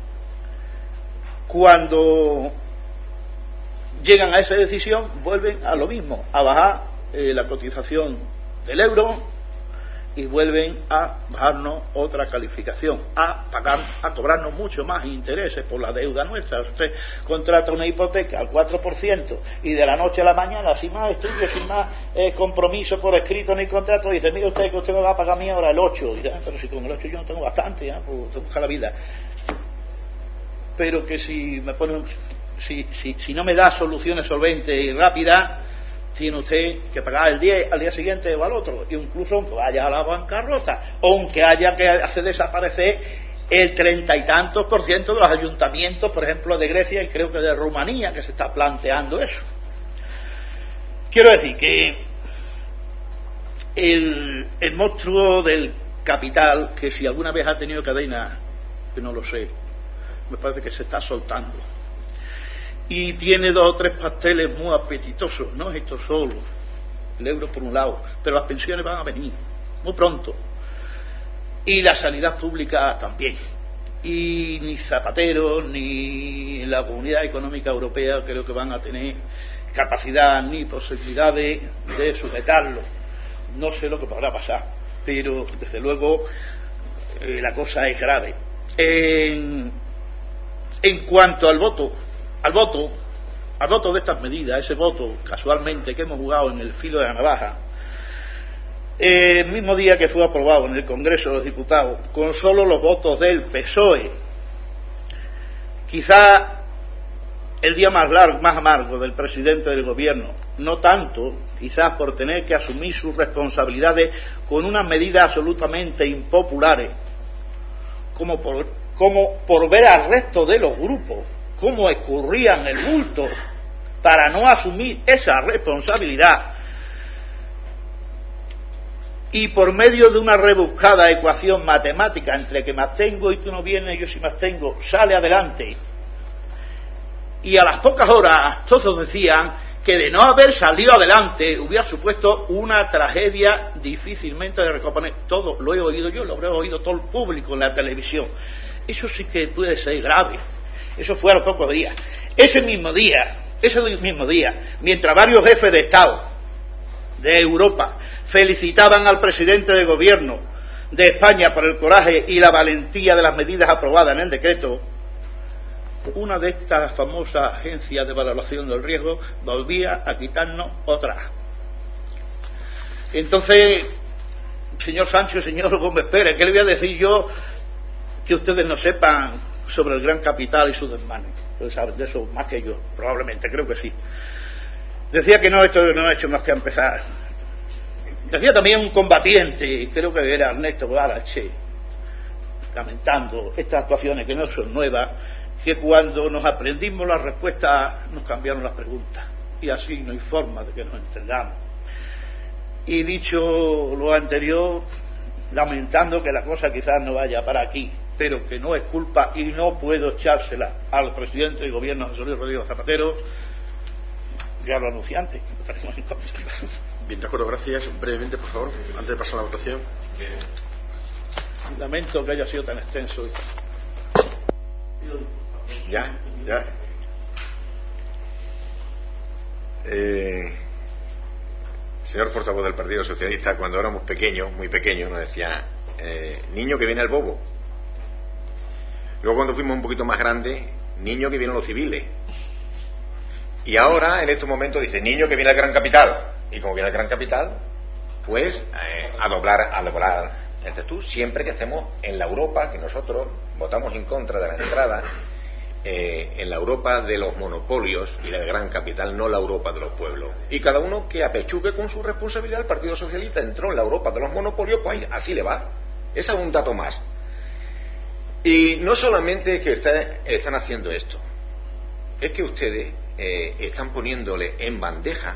Cuando llegan a esa decisión, vuelven a lo mismo, a bajar eh, la cotización del euro y vuelven a bajarnos otra calificación, a pagar, a cobrarnos mucho más intereses por la deuda nuestra. Usted contrata una hipoteca al cuatro por ciento y de la noche a la mañana, sin más estudios, sin más eh, compromiso por escrito ni contrato, dice, mire usted que usted me va a pagar a mí ahora el ocho. Y dice, ah, pero si con el ocho yo no tengo bastante, ¿eh? Pues te busca la vida. Pero que si me pone, si, si, si no me da soluciones solventes y rápidas, tiene usted que pagar el diez al día siguiente o al otro, y incluso aunque vaya a la bancarrota, o aunque haya que hacer desaparecer el treinta y tantos por ciento de los ayuntamientos, por ejemplo de Grecia y creo que de Rumanía, que se está planteando eso. Quiero decir que el, el monstruo del capital, que si alguna vez ha tenido cadena, que no lo sé, me parece que se está soltando. Y tiene dos o tres pasteles muy apetitosos, no es esto solo, el euro por un lado, pero las pensiones van a venir muy pronto, y la sanidad pública también, y ni Zapatero ni la Comunidad Económica Europea creo que van a tener capacidad ni posibilidad de, de sujetarlo. No sé lo que podrá pasar, pero desde luego eh, la cosa es grave. En, en cuanto al voto, al voto, al voto de estas medidas, ese voto casualmente que hemos jugado en el filo de la navaja, eh, el mismo día que fue aprobado en el Congreso de los Diputados, con solo los votos del P S O E, quizá el día más largo, más amargo del presidente del gobierno, no tanto, quizás por tener que asumir sus responsabilidades con unas medidas absolutamente impopulares, como por, como por ver al resto de los grupos cómo escurrían el bulto para no asumir esa responsabilidad, y por medio de una rebuscada ecuación matemática entre que más tengo y tú no vienes, yo si más tengo, sale adelante. Y a las pocas horas todos decían que de no haber salido adelante hubiera supuesto una tragedia difícilmente de recomponer. Todo lo he oído yo, lo habré oído todo el público en la televisión. Eso sí que puede ser grave. Eso fue a los pocos días. Ese mismo día, ese mismo día, mientras varios jefes de Estado de Europa felicitaban al presidente de gobierno de España por el coraje y la valentía de las medidas aprobadas en el decreto, una de estas famosas agencias de valoración del riesgo volvía a quitarnos otra. Entonces, señor Sancho, señor Gómez Pérez, ¿qué le voy a decir yo que ustedes no sepan sobre el gran capital y sus desmanes? Ustedes saben de eso más que yo, probablemente, creo que sí. Decía que no, esto no ha hecho más que empezar. Decía también un combatiente, creo que era Ernesto Galache, lamentando estas actuaciones que no son nuevas, que cuando nos aprendimos las respuestas nos cambiaron las preguntas, y así no hay forma de que nos entendamos. Y dicho lo anterior, lamentando que la cosa quizás no vaya para aquí, pero que no es culpa y no puedo echársela al presidente del gobierno, José Luis Rodríguez Zapatero, ya lo anuncié antes. Bien, de acuerdo, gracias. Brevemente, por favor, antes de pasar a la votación. Lamento que haya sido tan extenso. Ya, ya. Eh, señor portavoz del Partido Socialista, cuando éramos pequeños, muy pequeños, nos decía, eh, niño que viene el bobo. Luego cuando fuimos un poquito más grandes, niño que vienen los civiles. Y ahora, en estos momentos, dice, niño que viene el gran capital. Y como viene el gran capital, pues eh, a doblar, a doblar. Entonces tú, siempre que estemos en la Europa, que nosotros votamos en contra de la entrada, eh, en la Europa de los monopolios y del gran capital, no la Europa de los pueblos. Y cada uno que apechugue con su responsabilidad. El Partido Socialista entró en la Europa de los monopolios, pues así le va. Ese es un dato más. Y no solamente es que está, están haciendo esto, es que ustedes eh, están poniéndole en bandeja,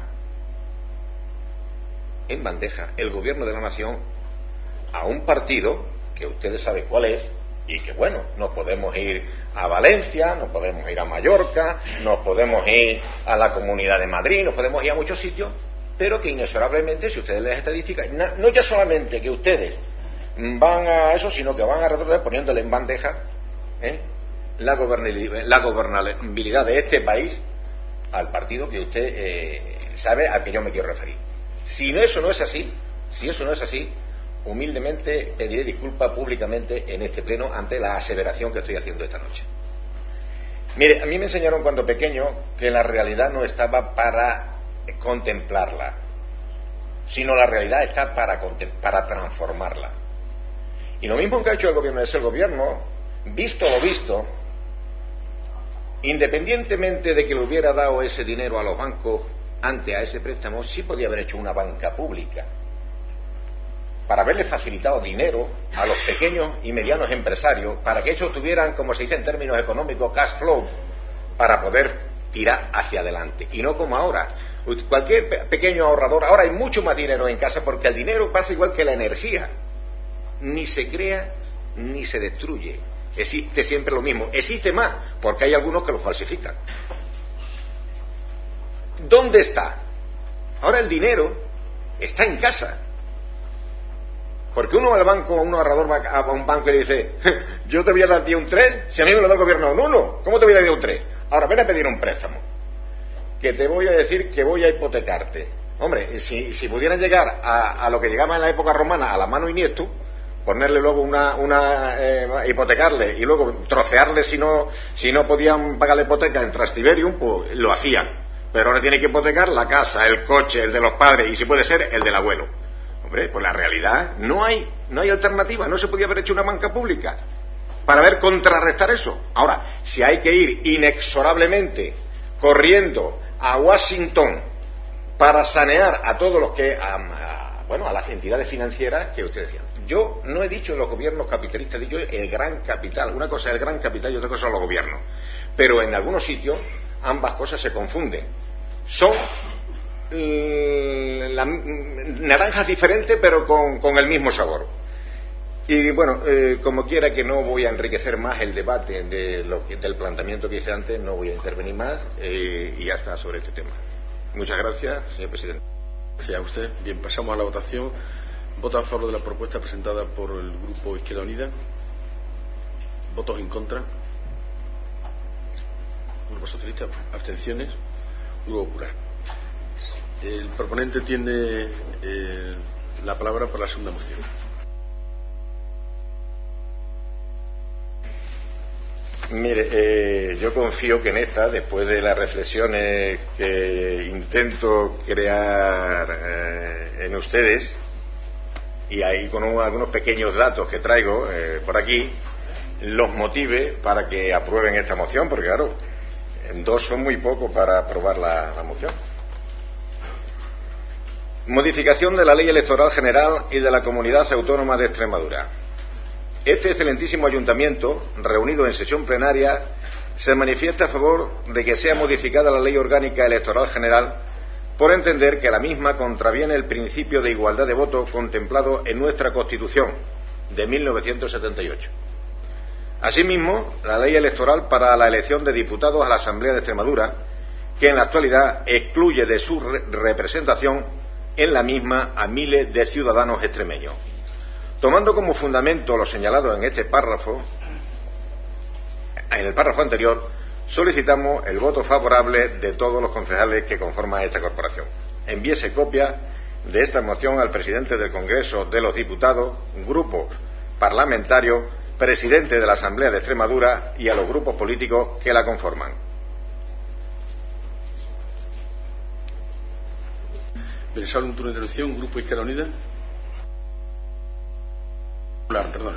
en bandeja, el gobierno de la nación a un partido que ustedes saben cuál es, y que bueno, nos podemos ir a Valencia, nos podemos ir a Mallorca, nos podemos ir a la Comunidad de Madrid, nos podemos ir a muchos sitios, pero que inexorablemente, si ustedes leen las estadísticas, no ya solamente que ustedes van a eso, sino que van a retroceder poniéndole en bandeja ¿eh? la, gobernabilidad, la gobernabilidad de este país al partido que usted eh, sabe al que yo me quiero referir. Si no, eso no es así, si eso no es así, humildemente pediré disculpas públicamente en este pleno ante la aseveración que estoy haciendo esta noche. Mire, a mí me enseñaron cuando pequeño que la realidad no estaba para contemplarla, sino la realidad está para, para transformarla. Y lo mismo que ha hecho el gobierno es el gobierno, visto lo visto, independientemente de que le hubiera dado ese dinero a los bancos ante a ese préstamo, sí podía haber hecho una banca pública para haberle facilitado dinero a los pequeños y medianos empresarios, para que ellos tuvieran, como se dice en términos económicos, cash flow, para poder tirar hacia adelante. Y no como ahora. Cualquier pequeño ahorrador, ahora hay mucho más dinero en casa porque el dinero pasa igual que la energía. Ni se crea ni se destruye, existe siempre lo mismo, existe más porque hay algunos que lo falsifican. ¿Dónde está? Ahora el dinero está en casa, porque uno al banco, un ahorrador va a un banco y le dice, yo te voy a dar a ti un tres, si a mí me lo da el gobierno un uno, ¿cómo te voy a dar un tres? Ahora ven a pedir un préstamo, que te voy a decir que voy a hipotecarte. Hombre, si, si pudieran llegar a, a lo que llegaba en la época romana, a la mano Iniesto, ponerle luego una, una eh, hipotecarle y luego trocearle si no, si no podían pagar la hipoteca en Trastiberium, pues lo hacían. Pero ahora tiene que hipotecar la casa, el coche, el de los padres y si puede ser el del abuelo. Hombre, pues la realidad no hay, no hay alternativa, no se podía haber hecho una banca pública para ver contrarrestar eso. Ahora, si hay que ir inexorablemente corriendo a Washington para sanear a todos los que, a, a, bueno, a las entidades financieras que ustedes decían. Yo no he dicho los gobiernos capitalistas, he dicho el gran capital. Una cosa es el gran capital y otra cosa son los gobiernos. Pero en algunos sitios ambas cosas se confunden. Son eh, la, naranjas diferentes pero con, con el mismo sabor. Y bueno, eh, como quiera que no voy a enriquecer más el debate de lo que, del planteamiento que hice antes, no voy a intervenir más eh, y ya está sobre este tema. Muchas gracias, señor presidente. Gracias a usted. Bien, pasamos a la votación. ¿Votos a favor de la propuesta presentada por el Grupo Izquierda Unida? ¿Votos en contra? Grupo Socialista. ¿Abstenciones? Grupo Popular. El proponente tiene eh, la palabra para la segunda moción. Mire, eh, yo confío que en esta, después de las reflexiones que intento crear eh, en ustedes, y ahí con un, algunos pequeños datos que traigo eh, por aquí, los motive para que aprueben esta moción, porque claro, dos son muy poco para aprobar la, la moción. Modificación de la Ley Electoral General y de la Comunidad Autónoma de Extremadura. Este excelentísimo ayuntamiento, reunido en sesión plenaria, se manifiesta a favor de que sea modificada la Ley Orgánica Electoral General por entender que la misma contraviene el principio de igualdad de voto contemplado en nuestra Constitución de mil novecientos setenta y ocho. Asimismo, la Ley Electoral para la elección de diputados a la Asamblea de Extremadura, que en la actualidad excluye de su re- representación en la misma a miles de ciudadanos extremeños. Tomando como fundamento lo señalado en este párrafo, en el párrafo anterior, solicitamos el voto favorable de todos los concejales que conforman esta corporación. Envíese copia de esta moción al presidente del Congreso de los Diputados, grupo parlamentario, presidente de la Asamblea de Extremadura y a los grupos políticos que la conforman. Pensar un turno de intervención, Grupo Izquierda Unida. Perdón.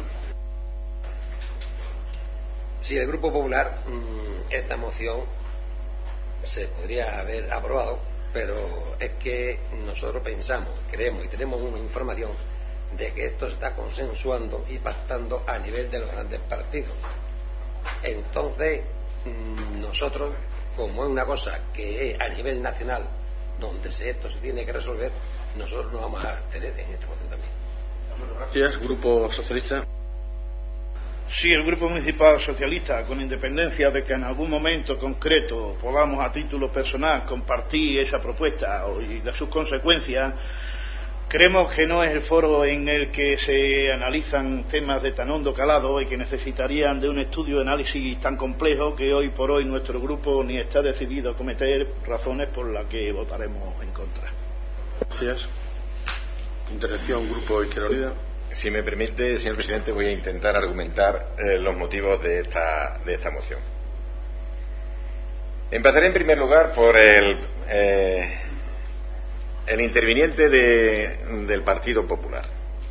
Sí, el Grupo Popular, esta moción se podría haber aprobado, pero es que nosotros pensamos, creemos y tenemos una información de que esto se está consensuando y pactando a nivel de los grandes partidos. Entonces, nosotros, como es una cosa que es a nivel nacional, donde esto se tiene que resolver, nosotros nos vamos a tener en esta moción también. Gracias. Grupo Socialista. Sí, el Grupo Municipal Socialista, con independencia de que en algún momento concreto podamos a título personal compartir esa propuesta y de sus consecuencias, creemos que no es el foro en el que se analizan temas de tan hondo calado y que necesitarían de un estudio de análisis tan complejo que hoy por hoy nuestro grupo ni está decidido a cometer, razones por las que votaremos en contra. Gracias. Intervención, Grupo Izquierda Unida. Si me permite, señor presidente, voy a intentar argumentar eh, los motivos de esta, de esta moción. Empezaré en primer lugar por el, eh, el interviniente de, del Partido Popular.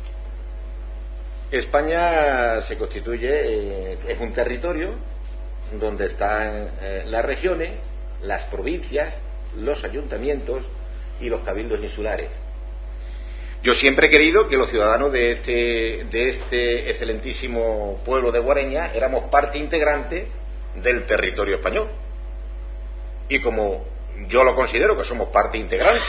España se constituye, eh, es un territorio donde están eh, las regiones, las provincias, los ayuntamientos y los cabildos insulares. Yo siempre he querido que los ciudadanos de este, de este excelentísimo pueblo de Guareña éramos parte integrante del territorio español. Y como yo lo considero que somos parte integrante,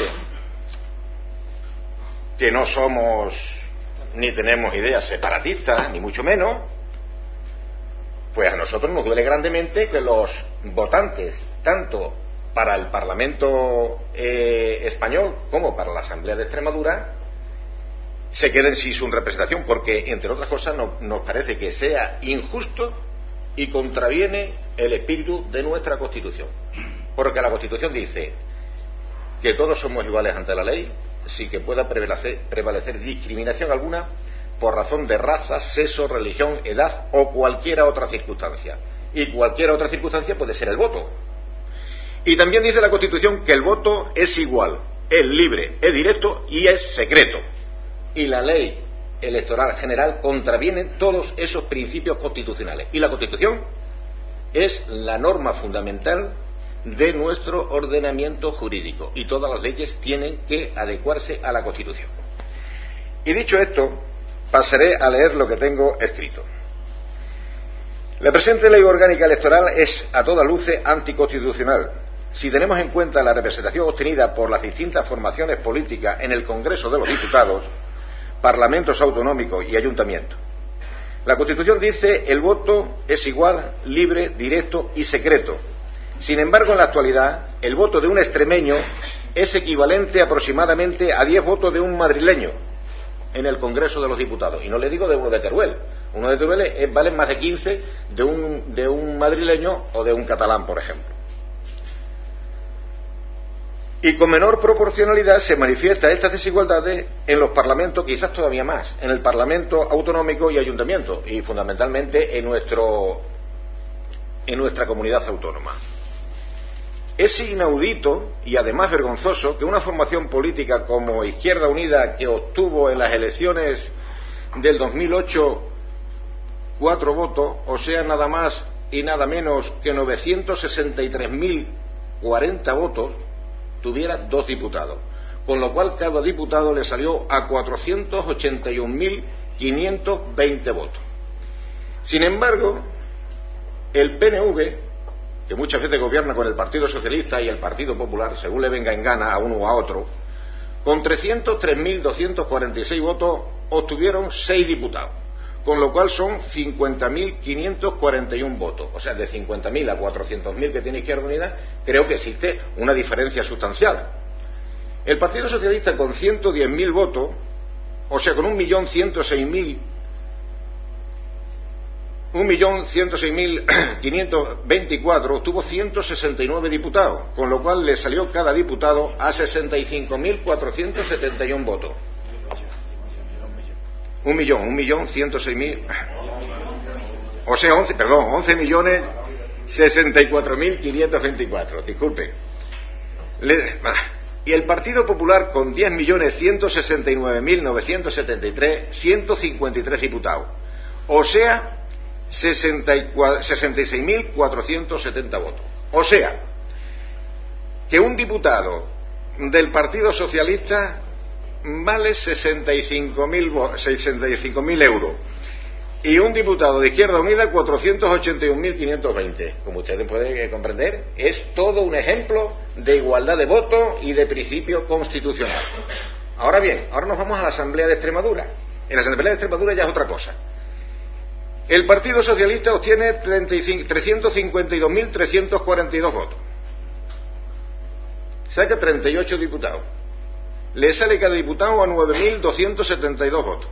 que no somos ni tenemos ideas separatistas, ni mucho menos, pues a nosotros nos duele grandemente que los votantes, tanto para el Parlamento eh, español como para la Asamblea de Extremadura, se queden sin su representación, porque, entre otras cosas, no, nos parece que sea injusto y contraviene el espíritu de nuestra Constitución. Porque la Constitución dice que todos somos iguales ante la ley, sin que pueda prevalecer, prevalecer discriminación alguna por razón de raza, sexo, religión, edad o cualquier otra circunstancia. Y cualquier otra circunstancia puede ser el voto. Y también dice la Constitución que el voto es igual, es libre, es directo y es secreto. Y la ley electoral general contraviene todos esos principios constitucionales. Y la Constitución es la norma fundamental de nuestro ordenamiento jurídico. Y todas las leyes tienen que adecuarse a la Constitución. Y dicho esto, pasaré a leer lo que tengo escrito. La presente ley orgánica electoral es a todas luces anticonstitucional. Si tenemos en cuenta la representación obtenida por las distintas formaciones políticas en el Congreso de los Diputados, parlamentos autonómicos y ayuntamientos. La Constitución dice el voto es igual, libre, directo y secreto. Sin embargo, en la actualidad, el voto de un extremeño es equivalente aproximadamente a diez votos de un madrileño en el Congreso de los Diputados. Y no le digo de uno de Teruel. Uno de Teruel es, vale más de quince de un, de un madrileño o de un catalán, por ejemplo. Y con menor proporcionalidad se manifiesta estas desigualdades en los parlamentos, quizás todavía más, en el Parlamento autonómico y ayuntamiento, y fundamentalmente en, nuestro, en nuestra comunidad autónoma. Es inaudito y además vergonzoso que una formación política como Izquierda Unida, que obtuvo en las elecciones del dos mil ocho cuatro votos, o sea, nada más y nada menos que novecientos sesenta y tres mil cuarenta votos, tuviera dos diputados, con lo cual cada diputado le salió a cuatrocientos ochenta y un mil quinientos veinte votos. Sin embargo, el P N V, que muchas veces gobierna con el Partido Socialista y el Partido Popular, según le venga en gana a uno o a otro, con trescientos tres mil doscientos cuarenta y seis votos obtuvieron seis diputados, con lo cual son cincuenta mil quinientos cuarenta y uno votos. O sea, de cincuenta mil a cuatrocientos mil que tiene Izquierda Unida, creo que existe una diferencia sustancial. El Partido Socialista, con ciento diez mil votos, o sea, con un millón ciento seis mil un millón ciento seis mil quinientos veinticuatro, obtuvo ciento sesenta y nueve diputados, con lo cual le salió cada diputado a sesenta y cinco mil cuatrocientos setenta y uno votos. Un millón, un millón ciento seis mil, o sea, once, perdón, once millones sesenta y cuatro mil quinientos veinticuatro, disculpe. Le, y el Partido Popular, con diez millones ciento sesenta y nueve mil novecientos setenta y tres, ciento cincuenta y tres diputados, o sea, sesenta y seis mil cuatrocientos setenta votos. O sea, que un diputado del Partido Socialista vale sesenta y cinco mil euros y un diputado de Izquierda Unida cuatrocientos ochenta y un mil quinientos veinte. Como ustedes pueden comprender, es todo un ejemplo de igualdad de voto y de principio constitucional. Ahora bien, ahora nos vamos a la Asamblea de Extremadura. En la Asamblea de Extremadura ya es otra cosa. El Partido Socialista obtiene trescientos cincuenta y dos mil trescientos cuarenta y dos votos. Saca treinta y ocho diputados. Le sale cada diputado a nueve mil doscientos setenta y dos votos.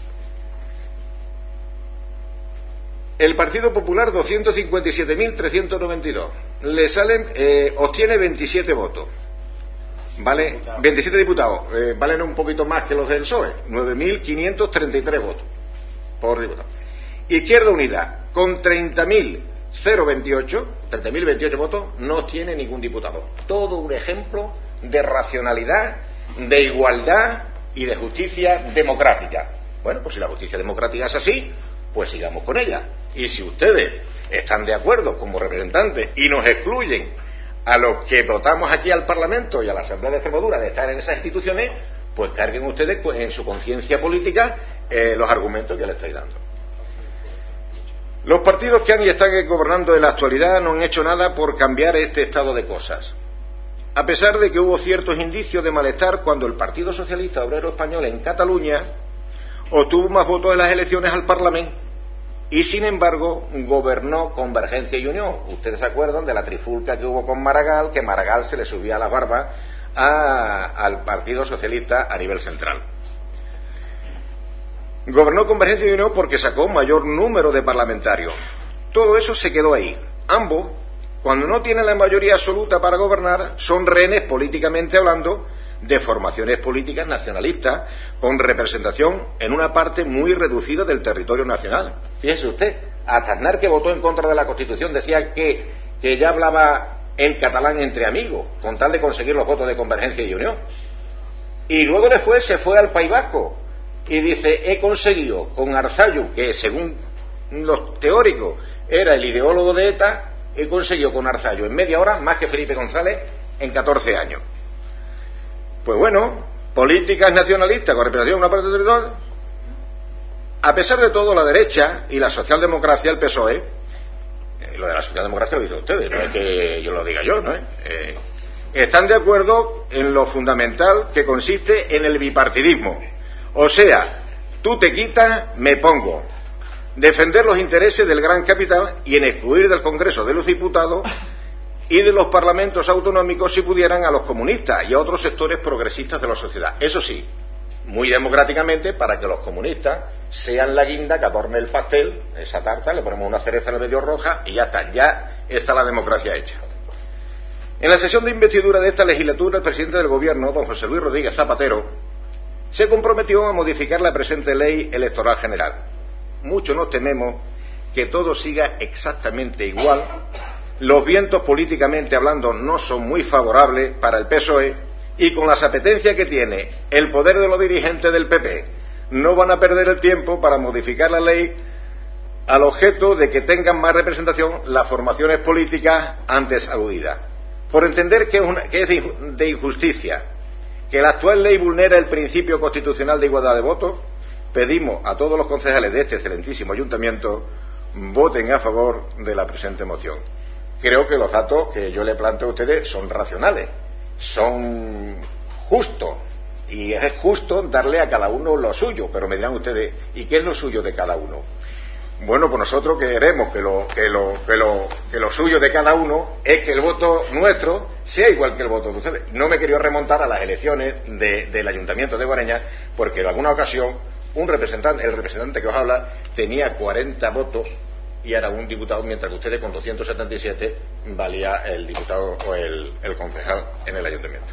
El Partido Popular, doscientos cincuenta y siete mil trescientos noventa y dos. Le salen, eh, obtiene veintisiete votos. Vale, veintisiete diputados. Eh, valen un poquito más que los del P S O E. nueve mil quinientos treinta y tres votos por diputado. Izquierda Unida, con treinta mil veintiocho votos, no tiene ningún diputado. Todo un ejemplo de racionalidad, de igualdad y de justicia democrática. Bueno, pues si la justicia democrática es así, pues sigamos con ella. Y si ustedes están de acuerdo como representantes y nos excluyen a los que votamos aquí al Parlamento y a la Asamblea de Extremadura de estar en esas instituciones, pues carguen ustedes en su conciencia política eh, los argumentos que les estoy dando. Los partidos que han y están gobernando en la actualidad no han hecho nada por cambiar este estado de cosas. A pesar de que hubo ciertos indicios de malestar cuando el Partido Socialista Obrero Español en Cataluña obtuvo más votos en las elecciones al Parlamento y, sin embargo, gobernó Convergencia y Unión. Ustedes se acuerdan de la trifulca que hubo con Maragall, que Maragall se le subía a las barbas a, al Partido Socialista a nivel central. Gobernó Convergencia y Unión porque sacó un mayor número de parlamentarios. Todo eso se quedó ahí. Ambos, cuando no tienen la mayoría absoluta para gobernar, son rehenes, políticamente hablando, de formaciones políticas nacionalistas con representación en una parte muy reducida del territorio nacional. Fíjese usted, hasta Aznar, que votó en contra de la Constitución, decía que, que ya hablaba el catalán entre amigos, con tal de conseguir los votos de Convergencia y Unión. Y luego después se fue al País Vasco y dice, he conseguido con Arzalluz, que según los teóricos era el ideólogo de ETA, he conseguido con Arzalluz en media hora más que Felipe González en catorce años. Pues bueno, políticas nacionalistas con representación en una parte del territorio. A pesar de todo, la derecha y la socialdemocracia, el P S O E, eh, lo de la socialdemocracia lo dicen ustedes, no es que yo lo diga yo, ¿no? Eh, están de acuerdo en lo fundamental que consiste en el bipartidismo. O sea, tú te quitas, me pongo. Defender los intereses del gran capital y en excluir del Congreso de los Diputados y de los parlamentos autonómicos si pudieran a los comunistas y a otros sectores progresistas de la sociedad. Eso sí, muy democráticamente, para que los comunistas sean la guinda que adorne el pastel, esa tarta, le ponemos una cereza en el medio roja y ya está, ya está la democracia hecha. En la sesión de investidura de esta legislatura, el presidente del Gobierno, don José Luis Rodríguez Zapatero, se comprometió a modificar la presente ley electoral general. Mucho nos tememos que todo siga exactamente igual. Los vientos políticamente hablando no son muy favorables para el P S O E y con las apetencias que tiene el poder de los dirigentes del P P no van a perder el tiempo para modificar la ley al objeto de que tengan más representación las formaciones políticas antes aludidas. Por entender que es, una, que es de injusticia que la actual ley vulnera el principio constitucional de igualdad de votos, pedimos a todos los concejales de este excelentísimo ayuntamiento voten a favor de la presente moción. Creo que los datos que yo le planteo a ustedes son racionales, son justos, y es justo darle a cada uno lo suyo, pero me dirán ustedes, ¿y qué es lo suyo de cada uno? Bueno, pues nosotros queremos que lo, que lo, que lo, que lo suyo de cada uno es que el voto nuestro sea igual que el voto de ustedes. No me quería remontar a las elecciones de, del Ayuntamiento de Guareña, porque en alguna ocasión un representante, el representante que os habla, tenía cuarenta votos y era un diputado, mientras que ustedes con doscientos setenta y siete valía el diputado o el, el concejal en el ayuntamiento.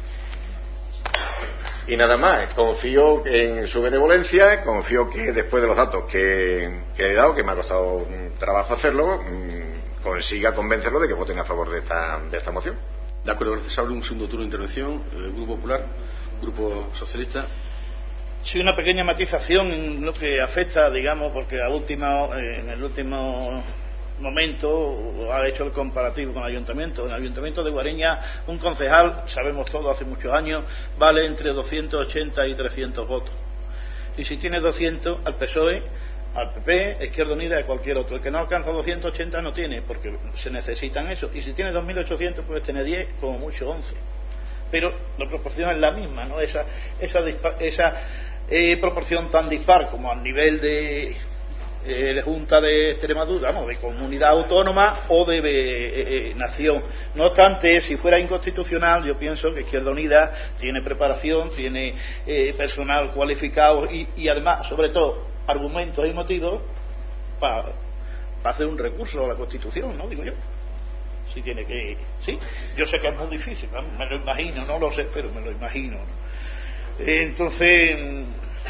Y nada más, confío en su benevolencia, confío que después de los datos que, que he dado, que me ha costado un trabajo hacerlo, mmm, consiga convencerlo de que voten a favor de esta, de esta moción. De acuerdo, gracias. Abre un segundo turno de intervención. El Grupo Popular, Grupo Socialista. Sí, una pequeña matización en lo que afecta, digamos, porque a última, eh, en el último momento ha hecho el comparativo con el ayuntamiento. En el ayuntamiento de Guareña, un concejal, sabemos todo, hace muchos años, vale entre doscientos ochenta y trescientos votos. Y si tiene doscientos, al P S O E, al P P, Izquierda Unida y cualquier otro. El que no alcanza doscientos ochenta no tiene, porque se necesitan eso. Y si tiene dos mil ochocientos, puedes tener diez, como mucho once. Pero la proporción es la misma, ¿no? Esa, esa, esa eh, proporción tan dispar como al nivel de eh, Junta de Extremadura, ¿no? De comunidad autónoma o de eh, eh, nación. No obstante, si fuera inconstitucional, yo pienso que Izquierda Unida tiene preparación, tiene eh, personal cualificado y, y además, sobre todo, argumentos y motivos para pa hacer un recurso a la Constitución, ¿no? Digo yo. Si tiene que... Sí, yo sé que es muy difícil, ¿no? Me lo imagino, no lo sé, pero me lo imagino, ¿no? Entonces,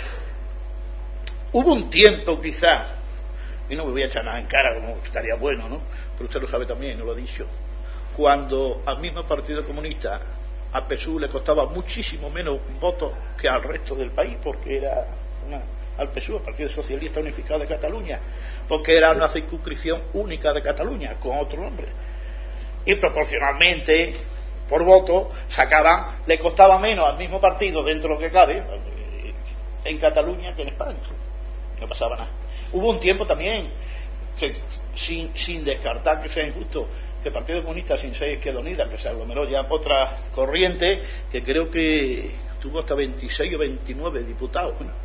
hubo un tiempo quizá, y no me voy a echar nada en cara, como estaría bueno, ¿no? Pero usted lo sabe también, no lo he dicho, cuando al mismo Partido Comunista, a P S U le costaba muchísimo menos votos que al resto del país, porque era una, al P S U, el Partido Socialista Unificado de Cataluña, porque era una circunscripción única de Cataluña, con otro nombre. Y proporcionalmente, por voto, sacaban, le costaba menos al mismo partido, dentro de lo que cabe, en Cataluña que en España. No pasaba nada. Hubo un tiempo también, que sin, sin descartar que sea injusto, que el Partido Comunista, sin ser Izquierda Unida, que se aglomeró ya otra corriente, que creo que tuvo hasta veintiséis o veintinueve diputados, ¿no?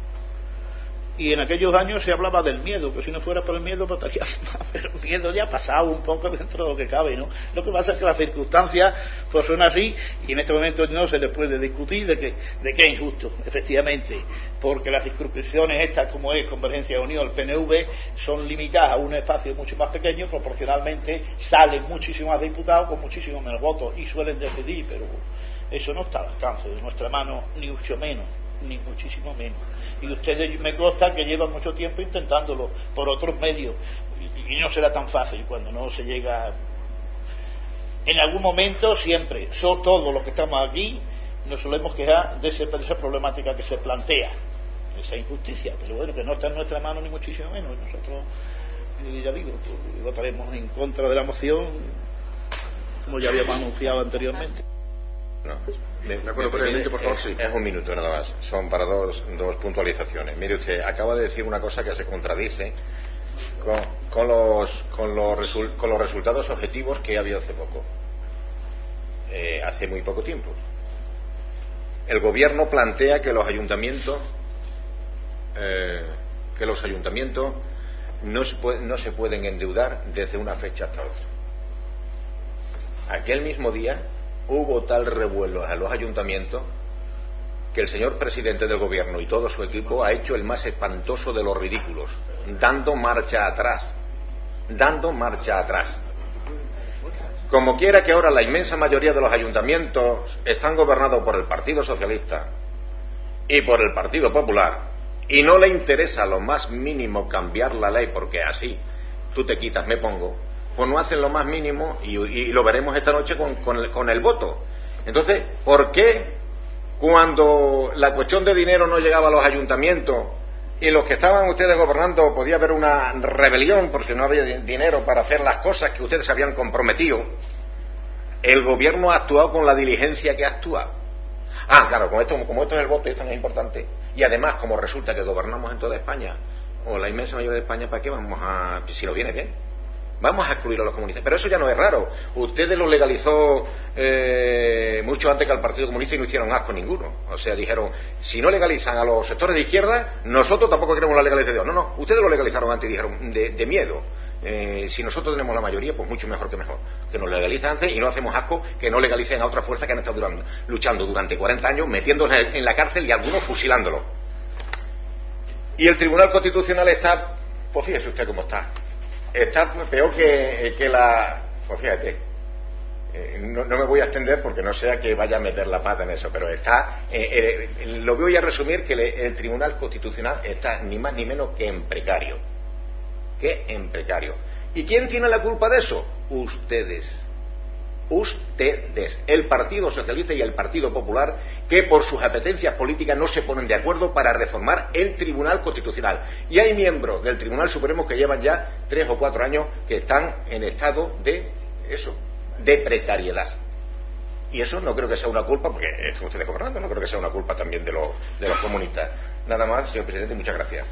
Y en aquellos años se hablaba del miedo, que si no fuera por el miedo votaría más, pero el miedo ya ha pasado un poco dentro de lo que cabe, ¿no? Lo que pasa es que las circunstancias pues son así, y en este momento no se le puede discutir de que, de que es injusto, efectivamente, porque las circunscripciones estas, como es Convergencia de Unión, el P N V, son limitadas a un espacio mucho más pequeño, proporcionalmente salen muchísimos más diputados con muchísimos menos votos, y suelen decidir, pero eso no está al alcance de nuestra mano, ni mucho menos, ni muchísimo menos. Y ustedes, me consta que llevan mucho tiempo intentándolo por otros medios, y, y no será tan fácil cuando no se llega. En algún momento siempre, son todos los que estamos aquí, nos solemos quejar de, ese, de esa problemática que se plantea, de esa injusticia, pero bueno, que no está en nuestra mano ni muchísimo menos. Nosotros, ya digo, pues, votaremos en contra de la moción, como ya habíamos anunciado anteriormente. No. Me, de acuerdo, brevemente, por favor, sí. Es un minuto nada más. Son para dos, dos puntualizaciones. Mire usted, acaba de decir una cosa que se contradice con, con, los, con, los, resul, con los resultados objetivos que ha habido hace poco. Eh, hace muy poco tiempo. El gobierno plantea que los ayuntamientos eh, que los ayuntamientos no se, puede, no se pueden endeudar desde una fecha hasta otra. aquel mismo día hubo tal revuelo a los ayuntamientos que el señor presidente del gobierno y todo su equipo ha hecho el más espantoso de los ridículos, dando marcha atrás, dando marcha atrás. Como quiera que ahora la inmensa mayoría de los ayuntamientos están gobernados por el Partido Socialista y por el Partido Popular, y no le interesa lo más mínimo cambiar la ley, porque así tú te quitas, me pongo, pues no hacen lo más mínimo, y, y lo veremos esta noche con, con, el, con el voto. Entonces, ¿por qué cuando la cuestión de dinero no llegaba a los ayuntamientos y los que estaban ustedes gobernando podía haber una rebelión porque no había dinero para hacer las cosas que ustedes habían comprometido, el gobierno ha actuado con la diligencia que actúa? Ah, claro, como esto, como esto es el voto y esto no es importante, y además como resulta que gobernamos en toda España o la inmensa mayoría de España, ¿para qué vamos a, si nos viene bien? Vamos a excluir a los comunistas. Pero eso ya no es raro. Ustedes lo legalizó eh, mucho antes que al Partido Comunista y no hicieron asco ninguno. O sea, dijeron, si no legalizan a los sectores de izquierda, nosotros tampoco queremos la legalización. No, no, ustedes lo legalizaron antes y dijeron, de, de miedo. Eh, si nosotros tenemos la mayoría, pues mucho mejor que mejor. Que nos legalicen antes y no hacemos asco que no legalicen a otra fuerza que han estado durando, luchando durante cuarenta años, metiéndolos en la cárcel y algunos fusilándolos. Y el Tribunal Constitucional está, pues fíjese usted cómo está. Está peor que, que la... Pues fíjate, eh, no, no me voy a extender porque no sea que vaya a meter la pata en eso, pero está... Eh, eh, lo voy a resumir que le, el Tribunal Constitucional está ni más ni menos que en precario. Que en precario. ¿Y quién tiene la culpa de eso? Ustedes. Ustedes, el Partido Socialista y el Partido Popular, que por sus apetencias políticas no se ponen de acuerdo para reformar el Tribunal Constitucional. Y hay miembros del Tribunal Supremo que llevan ya tres o cuatro años que están en estado de eso, de precariedad. Y eso no creo que sea una culpa, porque están ustedes gobernando, no creo que sea una culpa también de los, de los comunistas. Nada más, señor presidente, muchas gracias.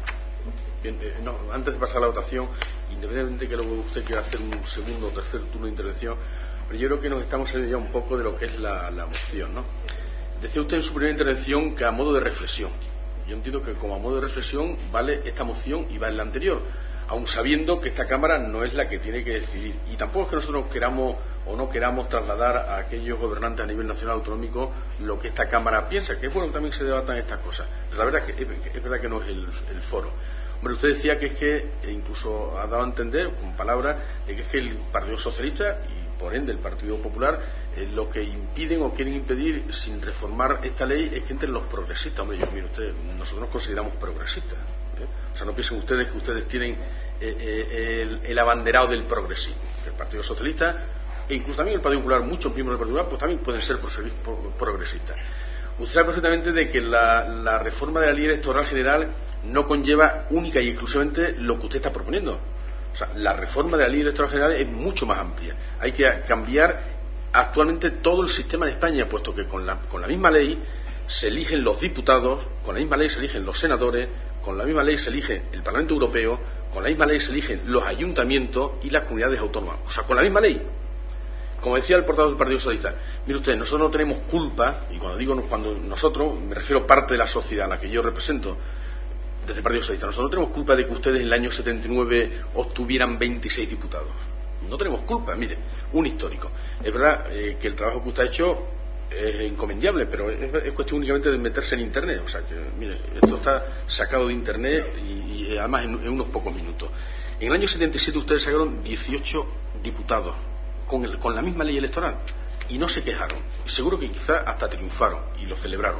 Bien, eh, no, antes de pasar a la votación, independientemente de que luego usted quiera hacer un segundo o tercer turno de intervención, pero yo creo que nos estamos saliendo ya un poco de lo que es la, la moción, ¿no? Decía usted en su primera intervención que a modo de reflexión. Yo entiendo que como a modo de reflexión vale esta moción y vale la anterior, aun sabiendo que esta Cámara no es la que tiene que decidir. Y tampoco es que nosotros queramos o no queramos trasladar a aquellos gobernantes a nivel nacional autonómico lo que esta Cámara piensa, que es bueno que también se debatan estas cosas. Pero la verdad es que es, es verdad que no es el, el foro. Hombre, usted decía que es que, e incluso ha dado a entender con palabras, de que es que el Partido Socialista y por ende el Partido Popular eh, lo que impiden o quieren impedir sin reformar esta ley es que entren los progresistas. Hombre, yo, mire usted, nosotros nos consideramos progresistas, ¿eh? O sea, no piensen ustedes que ustedes tienen eh, eh, el, el abanderado del progresismo. El Partido Socialista e incluso también el Partido Popular, muchos miembros del Partido Popular, pues también pueden ser progresistas. Usted sabe perfectamente de que la, la reforma de la ley electoral general no conlleva única y exclusivamente lo que usted está proponiendo. O sea, la reforma de la ley electoral general es mucho más amplia. Hay que cambiar actualmente todo el sistema de España, puesto que con la, con la misma ley se eligen los diputados, con la misma ley se eligen los senadores, con la misma ley se elige el Parlamento Europeo, con la misma ley se eligen los ayuntamientos y las comunidades autónomas. O sea, con la misma ley. Como decía el portavoz del Partido Socialista, mire usted, nosotros no tenemos culpa, y cuando digo cuando nosotros, me refiero a parte de la sociedad a la que yo represento, desde el Partido Socialista, nosotros no tenemos culpa de que ustedes en el año setenta y nueve obtuvieran veintiséis diputados. No tenemos culpa, mire, un histórico. Es verdad eh, que el trabajo que usted ha hecho es encomendible, pero es, es cuestión únicamente de meterse en Internet. O sea que, mire, esto está sacado de Internet y, y además en, en unos pocos minutos. En el año setenta y siete ustedes sacaron dieciocho diputados con, el, con la misma ley electoral y no se quejaron. Y seguro que quizá hasta triunfaron y lo celebraron.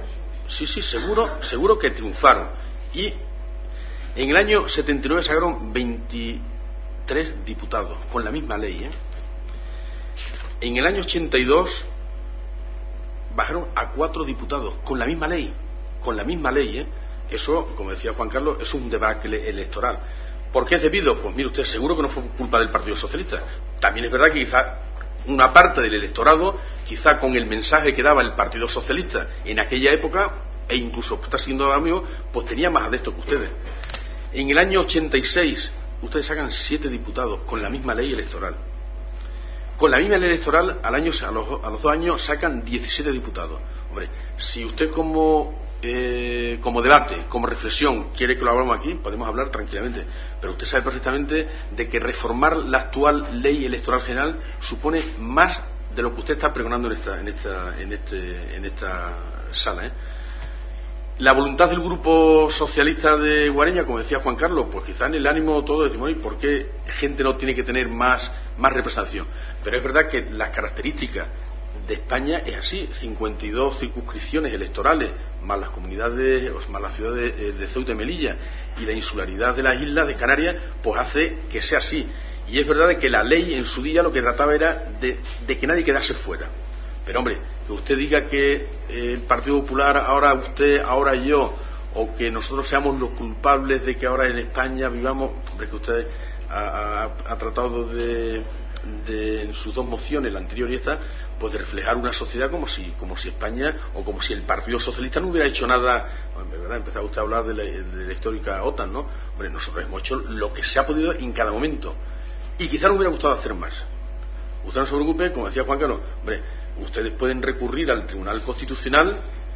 Sí, sí, seguro, seguro que triunfaron. Y en el año setenta y nueve sacaron veintitrés diputados con la misma ley, ¿eh? En el año ochenta y dos bajaron a cuatro diputados con la misma ley, con la misma ley, ¿eh? Eso, como decía Juan Carlos, es un debacle electoral. ¿Por qué es debido? Pues mire usted, seguro que no fue culpa del Partido Socialista. También es verdad que quizá una parte del electorado, quizá con el mensaje que daba el Partido Socialista en aquella época, e incluso está siendo ahora mismo, pues tenía más adeptos que ustedes. En el año ochenta y seis ustedes sacan siete diputados con la misma ley electoral. Con la misma ley electoral al año, a, los, a los dos años sacan diecisiete diputados. Hombre, si usted como eh, como debate, como reflexión, quiere que lo hablamos aquí, podemos hablar tranquilamente, pero usted sabe perfectamente de que reformar la actual ley electoral general supone más de lo que usted está pregonando en esta, en esta, en este, en esta sala, ¿eh? La voluntad del Grupo Socialista de Guareña, como decía Juan Carlos, pues quizá en el ánimo todo decimos, ¿y por qué gente no tiene que tener más, más representación? Pero es verdad que las características de España es así, cincuenta y dos circunscripciones electorales, más las comunidades, más las ciudades de, de Ceuta y Melilla, y la insularidad de las islas de Canarias, pues hace que sea así. Y es verdad de que la ley en su día lo que trataba era de, de que nadie quedase fuera. Pero hombre, que usted diga que eh, el Partido Popular, ahora usted, ahora yo, o que nosotros seamos los culpables de que ahora en España vivamos, hombre, que usted ha, ha, ha tratado de, de, en sus dos mociones, la anterior y esta, pues de reflejar una sociedad como si, como si España, o como si el Partido Socialista no hubiera hecho nada. Hombre, ¿verdad? Empezaba usted a hablar de la, de la histórica OTAN, ¿no? Hombre, nosotros hemos hecho lo que se ha podido en cada momento, y quizá nos hubiera gustado hacer más. Usted no se preocupe, como decía Juan Carlos, hombre, ustedes pueden recurrir al Tribunal Constitucional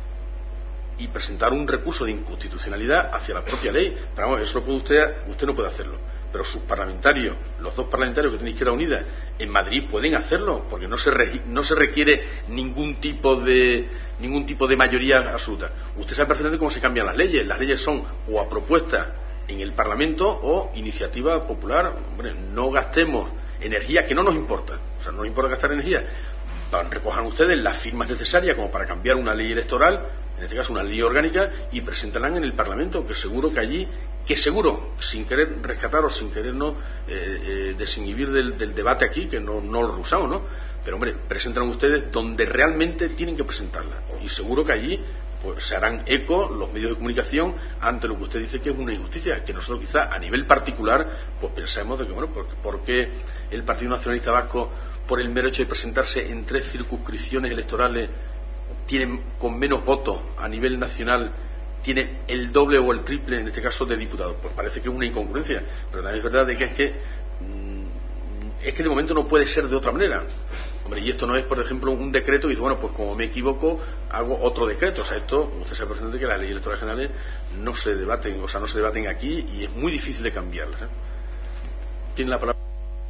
y presentar un recurso de inconstitucionalidad hacia la propia ley. Pero vamos, eso lo puede usted, usted no puede hacerlo. Pero sus parlamentarios, los dos parlamentarios que tienen Izquierda Unida en Madrid pueden hacerlo, porque no se, re, no se requiere ningún tipo de ningún tipo de mayoría absoluta. Usted sabe perfectamente cómo se cambian las leyes. Las leyes son o a propuesta en el Parlamento o iniciativa popular. Hombre, no gastemos energía que no nos importa. O sea, no nos importa gastar energía. Recojan ustedes las firmas necesarias como para cambiar una ley electoral, en este caso una ley orgánica, y presentarán en el Parlamento, que seguro que allí, que seguro, sin querer rescatar o sin querernos eh, eh, desinhibir del, del debate aquí, que no, no lo rehusamos, ¿no? Pero hombre, presentarán ustedes donde realmente tienen que presentarla, y seguro que allí pues se harán eco los medios de comunicación ante lo que usted dice que es una injusticia, que nosotros quizá a nivel particular pues pensemos de que, bueno, ¿por, por qué el Partido Nacionalista Vasco, por el mero hecho de presentarse en tres circunscripciones electorales, tiene con menos votos a nivel nacional, tiene el doble o el triple, en este caso, de diputados? Pues parece que es una incongruencia, pero también es verdad de que es que mmm, es que de momento no puede ser de otra manera. Hombre, y esto no es, por ejemplo, un decreto y dice, bueno, pues como me equivoco, hago otro decreto. O sea, esto, usted sabe perfectamente que las leyes electorales generales no se debaten, o sea, no se debaten aquí, y es muy difícil de cambiarlas, ¿eh? Tiene la palabra.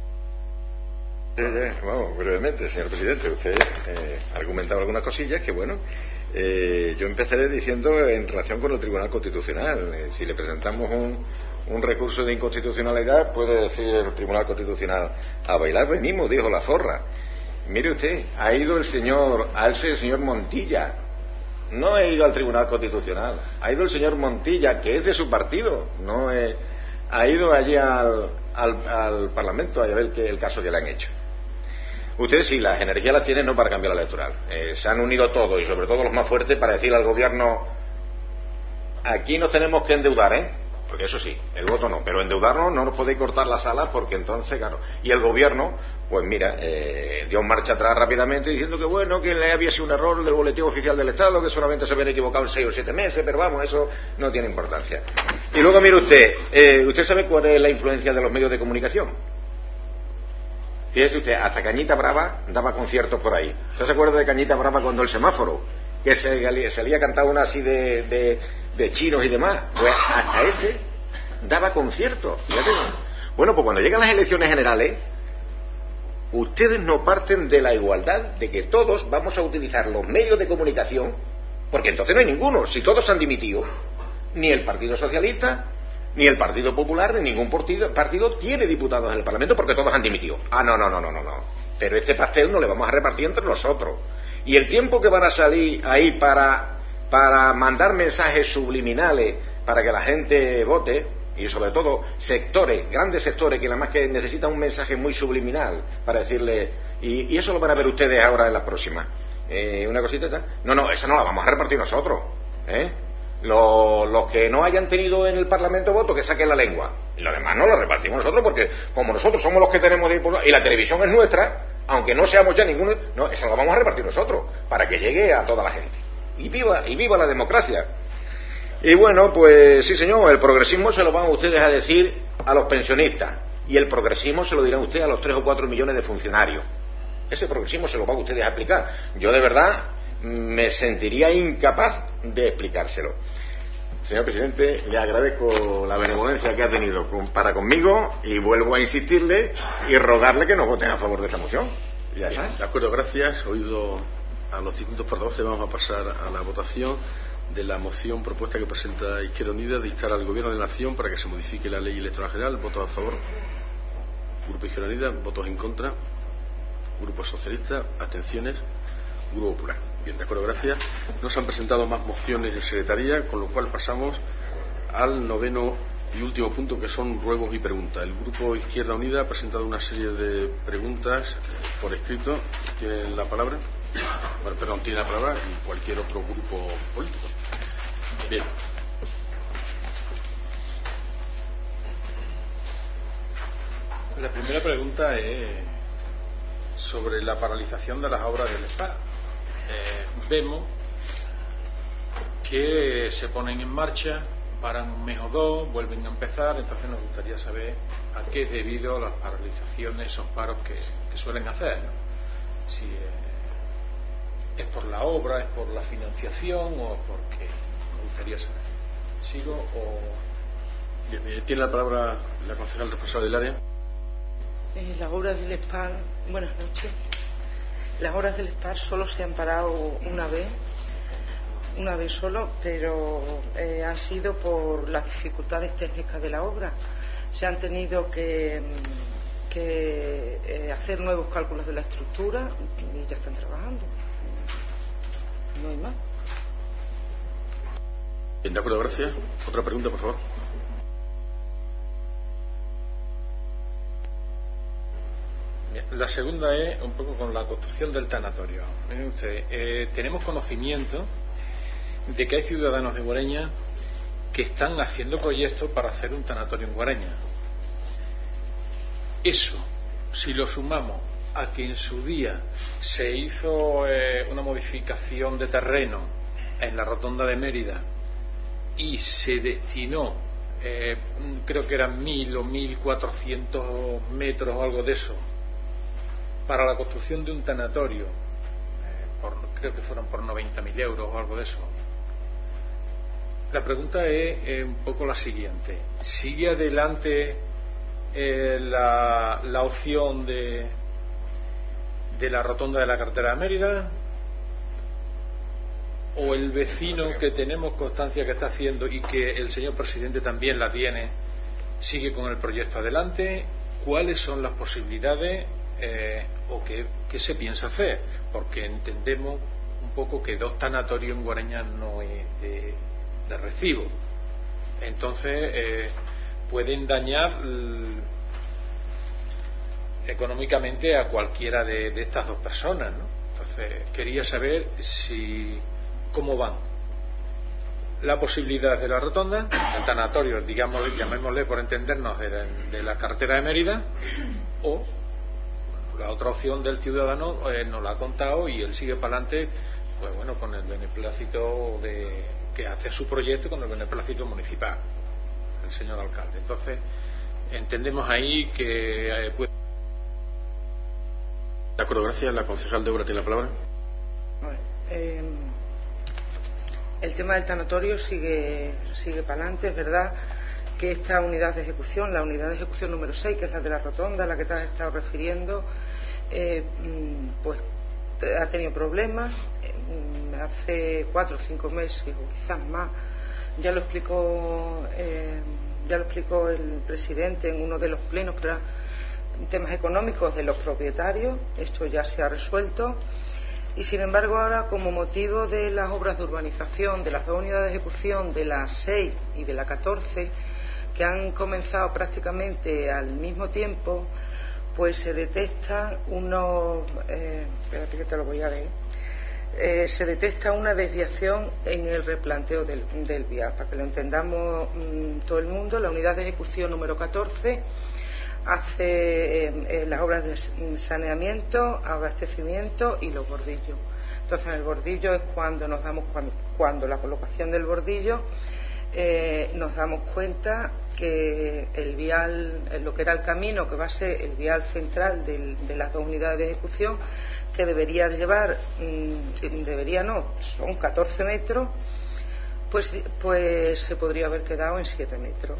Eh, vamos, brevemente, señor presidente, usted eh, ha argumentado algunas cosillas que, bueno, eh, yo empezaré diciendo en relación con el Tribunal Constitucional. Eh, si le presentamos un, un recurso de inconstitucionalidad, puede decir el Tribunal Constitucional, a bailar venimos, dijo la zorra. Mire usted, ha ido el señor, ha ido el señor Montilla, no ha ido al Tribunal Constitucional, ha ido el señor Montilla, que es de su partido, no es, ha ido allí al, al, al Parlamento a ver que, el caso que le han hecho. Ustedes sí, las energías las tienen no para cambiar la electoral. Eh, se han unido todos, y sobre todo los más fuertes, para decirle al gobierno, aquí nos tenemos que endeudar, ¿eh? Porque eso sí, el voto no, pero endeudarnos no nos podéis cortar las alas, porque entonces, claro, y el gobierno, pues mira, eh, dio marcha atrás rápidamente diciendo que bueno, que le había sido un error del boletín oficial del Estado, que solamente se habían equivocado en seis o siete meses, pero vamos, eso no tiene importancia. Y luego mire usted, eh, ¿usted sabe cuál es la influencia de los medios de comunicación? Fíjese usted, hasta Cañita Brava daba conciertos por ahí. ¿Usted se acuerda de Cañita Brava cuando el semáforo? Que se, se le había cantado una así de, de, de chinos y demás. Pues hasta ese daba conciertos. Fíjate. Bueno, pues cuando llegan las elecciones generales, ustedes no parten de la igualdad de que todos vamos a utilizar los medios de comunicación, porque entonces no hay ninguno. Si todos han dimitido, ni el Partido Socialista, ni el Partido Popular, ni ningún partido, partido tiene diputados en el Parlamento, porque todos han dimitido. Ah, no, no, no, no, no, no. Pero este pastel no le vamos a repartir entre nosotros. Y el tiempo que van a salir ahí para, para mandar mensajes subliminales para que la gente vote, y sobre todo sectores, grandes sectores, que nada más que necesitan un mensaje muy subliminal para decirle, y, y eso lo van a ver ustedes ahora en la próxima. Eh, una cosita tal. No, no, esa no la vamos a repartir nosotros, ¿eh? Los, los que no hayan tenido en el Parlamento voto, que saquen la lengua. Y lo demás no lo repartimos nosotros, porque como nosotros somos los que tenemos diputados, y la televisión es nuestra, aunque no seamos ya ninguno, no, esa la vamos a repartir nosotros, para que llegue a toda la gente. Y viva, y viva la democracia. Y bueno, pues sí, señor, el progresismo se lo van ustedes a decir a los pensionistas, y el progresismo se lo dirán ustedes a los tres o cuatro millones de funcionarios. Ese progresismo se lo van ustedes a aplicar. Yo de verdad me sentiría incapaz de explicárselo. Señor presidente, le agradezco la benevolencia que ha tenido con, para conmigo y vuelvo a insistirle y rogarle que nos voten a favor de esta moción. Ya Bien, de acuerdo, gracias. Oído a los distintos portavoces, vamos a pasar a la votación de la moción propuesta que presenta Izquierda Unida de instar al Gobierno de la Nación para que se modifique la Ley Electoral General. ¿Votos a favor? Grupo Izquierda Unida. ¿Votos en contra? Grupo Socialista. ¿Abstenciones? Grupo Popular. Bien, de acuerdo, gracias. No se han presentado más mociones en secretaría, con lo cual pasamos al noveno y último punto, que son ruegos y preguntas. El Grupo Izquierda Unida ha presentado una serie de preguntas por escrito. ¿Tienen la palabra? Bueno, perdón, tiene la palabra y cualquier otro grupo político. Bien. La primera pregunta es sobre la paralización de las obras del Estado. Eh, vemos que se ponen en marcha, paran un mes o dos, vuelven a empezar, entonces nos gustaría saber a qué es debido a las paralizaciones, esos paros que, que suelen hacer, ¿no? Si eh, es por la obra, es por la financiación o por qué. Nos gustaría saber. ¿Sigo o...? Bien, tiene la palabra la concejal responsable del área. Eh, las obras del S P A R, buenas noches. Las obras del S P A R solo se han parado una vez, una vez solo, pero eh, han sido por las dificultades técnicas de la obra. Se han tenido que, que eh, hacer nuevos cálculos de la estructura y ya están trabajando. No hay más. Bien, de acuerdo, gracias. Otra pregunta, por favor. La segunda es un poco con la construcción del tanatorio. Miren ustedes, eh, tenemos conocimiento de que hay ciudadanos de Guareña que están haciendo proyectos para hacer un tanatorio en Guareña. Eso, si lo sumamos a que en su día se hizo eh, una modificación de terreno en la rotonda de Mérida y se destinó, eh, creo que eran mil o mil cuatrocientos metros o algo de eso, para la construcción de un tanatorio, eh, por, creo que fueron por noventa mil euros o algo de eso. La pregunta es eh, un poco la siguiente: ¿sigue adelante eh, la, la opción de, de la rotonda de la carretera de Mérida? ¿O el vecino que tenemos constancia que está haciendo y que el señor presidente también la tiene, sigue con el proyecto adelante? ¿Cuáles son las posibilidades eh, o qué, qué se piensa hacer? Porque entendemos un poco que dos tanatorios en Guareña no es de, de recibo. Entonces eh, pueden dañar l, económicamente a cualquiera de, de estas dos personas, ¿no? Entonces quería saber si cómo van la posibilidad de la rotonda, el tanatorio, digamos, llamémosle por entendernos, de la, de la carretera de Mérida, o la otra opción del ciudadano eh, nos la ha contado y él sigue para adelante, pues bueno, con el beneplácito de que hace su proyecto, con el beneplácito municipal, el señor alcalde. Entonces entendemos ahí que eh, puede... De acuerdo, gracias. La concejal de Obra tiene la palabra. Bueno, eh, el tema del tanatorio sigue sigue para adelante. Es verdad que esta unidad de ejecución, la unidad de ejecución número seis, que es la de la rotonda a la que te has estado refiriendo, eh, pues ha tenido problemas. Hace cuatro o cinco meses o quizás más ya lo explicó eh, ya lo explicó el presidente en uno de los plenos, pero temas económicos de los propietarios. Esto ya se ha resuelto y sin embargo ahora, como motivo de las obras de urbanización de las dos unidades de ejecución, de la seis y de la catorce, que han comenzado prácticamente al mismo tiempo, pues se detectan unos eh, espérate que te lo voy a leer eh, se detecta una desviación en el replanteo del, del vial. Para que lo entendamos mmm, todo el mundo, la unidad de ejecución número catorce hace eh, eh, las obras de saneamiento, abastecimiento y los bordillos. Entonces, en el bordillo es cuando nos damos cuando, cuando la colocación del bordillo eh, nos damos cuenta que el vial, lo que era el camino, que va a ser el vial central del, de las dos unidades de ejecución, que debería llevar, mmm, debería no, son catorce metros, pues, pues se podría haber quedado en siete metros.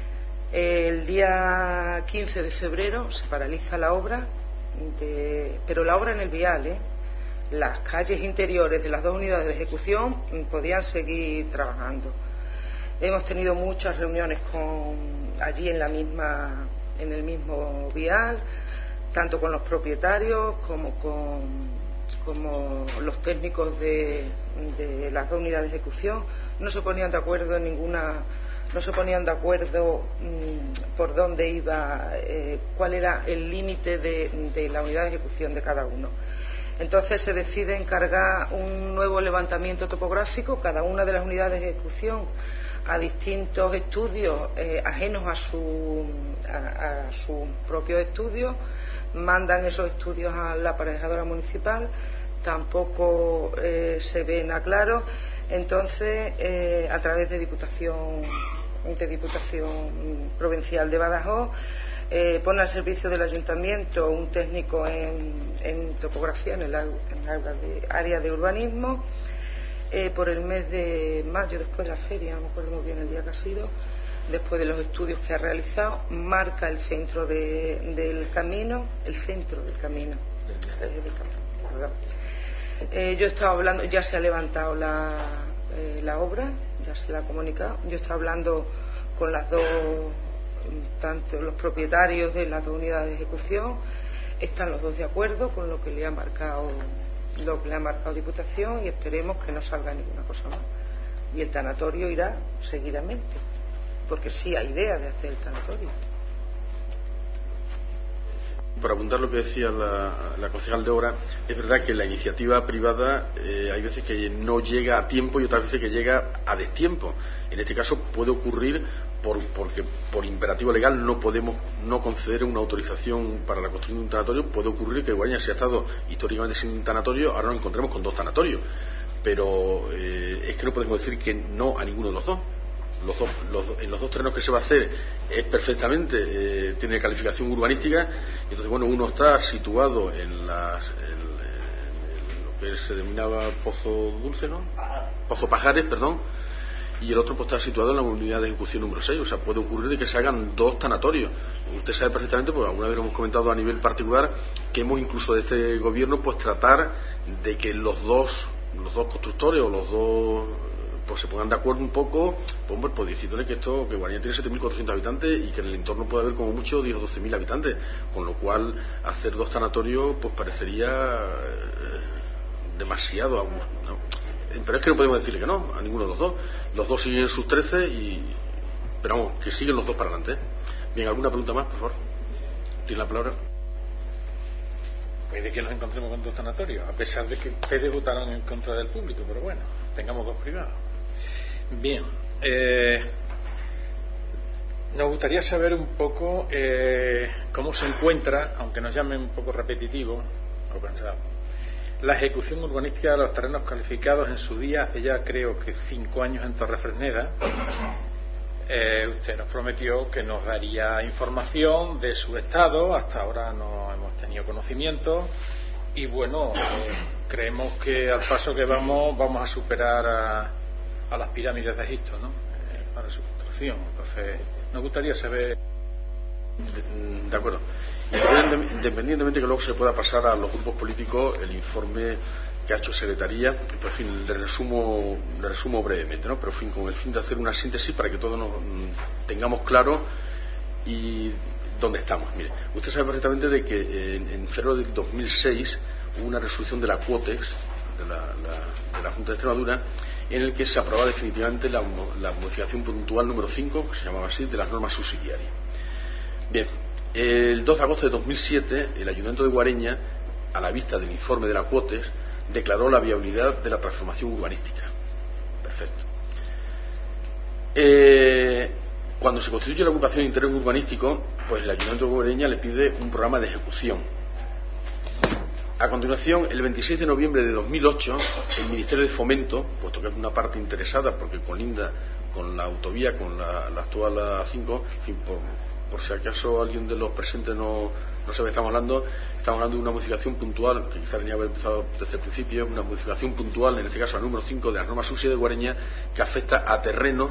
El día quince de febrero se paraliza la obra, de, pero la obra en el vial, ¿eh? Las calles interiores de las dos unidades de ejecución podían seguir trabajando. Hemos tenido muchas reuniones con, allí en la misma, en el mismo vial, tanto con los propietarios como con como los técnicos de, de las dos unidades de ejecución. No se ponían de acuerdo en ninguna, no se ponían de acuerdo mmm, por dónde iba, eh, cuál era el límite de, de la unidad de ejecución de cada uno. Entonces se decide encargar un nuevo levantamiento topográfico, cada una de las unidades de ejecución, a distintos estudios eh, ajenos a su, a, a sus propios estudios. Mandan esos estudios a la aparejadora municipal, tampoco eh, se ven a claro. Entonces, eh, a través de Diputación, de Diputación Provincial de Badajoz, eh, pone al servicio del Ayuntamiento un técnico en, en topografía, en el, en el área de urbanismo, eh, por el mes de mayo, después de la feria, no me acuerdo muy bien el día que ha sido, después de los estudios que ha realizado, marca el centro de, del camino, el centro del camino. Del camino eh, yo estaba hablando, ya se ha levantado la, eh, la obra, ya se la ha comunicado. Yo estaba hablando con las dos, tanto los propietarios de las dos unidades de ejecución, están los dos de acuerdo con lo que le ha marcado, lo que le ha marcado Diputación, y esperemos que no salga ninguna cosa más. Y el tanatorio irá seguidamente, porque sí hay idea de hacer el tanatorio. Para apuntar lo que decía la, la concejal de obra, es verdad que la iniciativa privada eh, hay veces que no llega a tiempo y otras veces que llega a destiempo. En este caso puede ocurrir por, porque por imperativo legal no podemos no conceder una autorización para la construcción de un tanatorio. Puede ocurrir que Guareña se ha estado históricamente sin un tanatorio, ahora nos encontremos con dos tanatorios, pero eh, es que no podemos decir que no a ninguno de los dos. Los dos, los, en los dos terrenos que se va a hacer es perfectamente, eh, tiene calificación urbanística, y entonces bueno, uno está situado en, las, en, en lo que se denominaba Pozo Dulce, ¿no? Pozo Pajares, perdón, y el otro pues está situado en la unidad de ejecución número seis, o sea, puede ocurrir de que se hagan dos tanatorios. Usted sabe perfectamente, porque alguna vez lo hemos comentado a nivel particular, que hemos incluso de este gobierno pues tratar de que los dos, los dos constructores o los dos pues se pongan de acuerdo un poco, pues, pues diciéndole que esto, que Guareña tiene siete mil cuatrocientos habitantes y que en el entorno puede haber como mucho diez o doce mil habitantes, con lo cual hacer dos sanatorios pues parecería eh, demasiado, ¿no? Pero es que no podemos decirle que no a ninguno de los dos. Los dos siguen sus trece y, pero vamos, que siguen los dos para adelante. Bien, ¿alguna pregunta más, por favor? ¿Tiene la palabra? Puede que nos encontremos con dos sanatorios, a pesar de que ustedes votaron en contra del público, pero bueno, tengamos dos privados. Bien, eh, nos gustaría saber un poco eh, cómo se encuentra, aunque nos llame un poco repetitivo o cansado, la ejecución urbanística de los terrenos calificados en su día, hace ya creo que cinco años en Torrefresneda. Eh, usted nos prometió que nos daría información de su estado, hasta ahora no hemos tenido conocimiento, y bueno, eh, creemos que al paso que vamos, vamos a superar a a las pirámides de Egipto, ¿no? Eh, para su construcción. Entonces, nos gustaría saber. De, de acuerdo. Independientemente que luego se pueda pasar a los grupos políticos el informe que ha hecho Secretaría, pues, en fin, le resumo, le resumo brevemente, ¿no? Pero en fin, con el fin de hacer una síntesis para que todos nos tengamos claro y dónde estamos. Mire, usted sabe perfectamente de que en, en febrero del dos mil seis hubo una resolución de la Quotex, de la, la, de la Junta de Extremadura, en el que se aprobaba definitivamente la, la modificación puntual número cinco, que se llamaba así, de las normas subsidiarias. Bien, el dos de agosto de dos mil siete, el Ayuntamiento de Guareña, a la vista del informe de la Quotex, declaró la viabilidad de la transformación urbanística. Perfecto. Eh, cuando se constituye la agrupación de interés urbanístico, pues el Ayuntamiento de Guareña le pide un programa de ejecución. A continuación, el veintiséis de noviembre de dos mil ocho, el Ministerio de Fomento, puesto que es una parte interesada porque colinda con la autovía, con la, la actual A cinco, en fin, por, por si acaso alguien de los presentes no, no sabe de qué estamos hablando, estamos hablando de una modificación puntual, que quizá tenía que haber empezado desde el principio, una modificación puntual, en este caso al número cinco de las normas S U S I de Guareña, que afecta a terrenos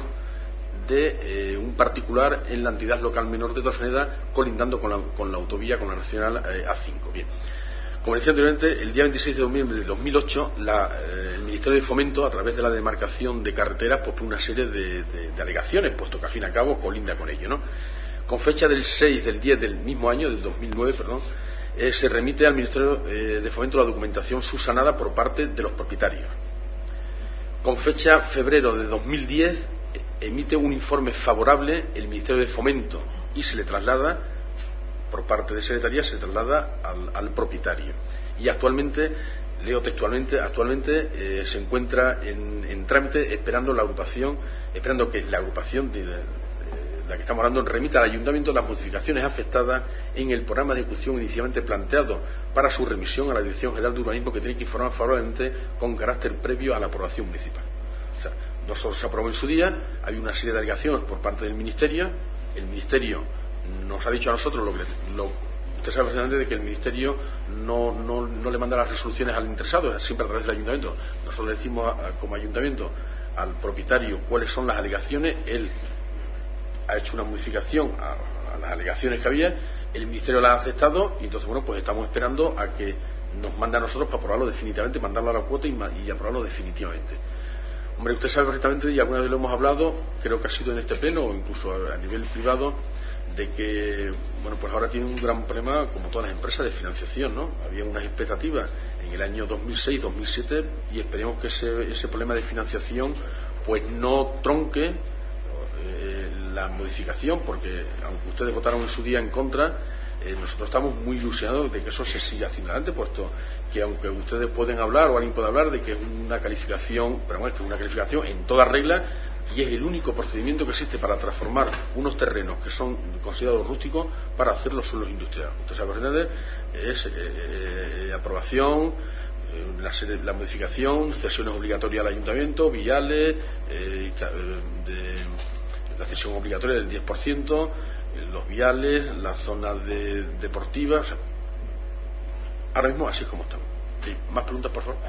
de eh, un particular en la entidad local menor de Torfeneda, colindando con la, con la autovía, con la nacional eh, A cinco. Bien. Como decía anteriormente, el día veintiséis de noviembre de dos mil ocho, la, eh, el Ministerio de Fomento, a través de la demarcación de carreteras, pues puso una serie de, de, de alegaciones, puesto que al fin y al cabo colinda con ello, ¿no? Con fecha del seis del diez del mismo año, del dos mil nueve, perdón, eh, se remite al Ministerio eh, de Fomento la documentación subsanada por parte de los propietarios. Con fecha febrero de dos mil diez, eh, emite un informe favorable el Ministerio de Fomento y se le traslada, por parte de Secretaría, se traslada al, al propietario. Y actualmente, leo textualmente, actualmente eh, se encuentra en, en trámite esperando la agrupación, esperando que la agrupación de, de la que estamos hablando remita al Ayuntamiento las modificaciones afectadas en el programa de ejecución inicialmente planteado para su remisión a la Dirección General de Urbanismo, que tiene que informar favorablemente con carácter previo a la aprobación municipal. O sea, no solo se aprobó en su día, hay una serie de alegaciones por parte del Ministerio. El Ministerio nos ha dicho a nosotros lo que lo, usted sabe perfectamente de que el Ministerio no, no, no le manda las resoluciones al interesado, es siempre a través del Ayuntamiento. Nosotros le decimos a, a, como Ayuntamiento al propietario cuáles son las alegaciones. Él ha hecho una modificación a, a las alegaciones que había, el Ministerio las ha aceptado y entonces, bueno, pues estamos esperando a que nos mande a nosotros para aprobarlo definitivamente, mandarlo a la cuota y, y aprobarlo definitivamente. Hombre, usted sabe perfectamente, y alguna vez lo hemos hablado, creo que ha sido en este pleno o incluso a, a nivel privado, de que, bueno, pues ahora tiene un gran problema, como todas las empresas, de financiación, ¿no? Había unas expectativas en el año dos mil seis dos mil siete y esperemos que ese, ese problema de financiación pues no tronque eh, la modificación, porque aunque ustedes votaron en su día en contra, eh, nosotros estamos muy ilusionados de que eso se siga haciendo adelante, puesto que aunque ustedes pueden hablar o alguien puede hablar de que es una calificación, pero bueno, es que es una calificación en toda regla, y es el único procedimiento que existe para transformar unos terrenos que son considerados rústicos para hacerlos suelos industriales. Usted sabe, Fernández, es eh, eh, aprobación, eh, la, serie, la modificación, cesiones obligatorias al ayuntamiento, viales, eh, de, la cesión obligatoria del diez por ciento, eh, los viales, las zonas de, deportivas. O sea, ahora mismo así es como estamos. ¿Sí? ¿Más preguntas, por favor?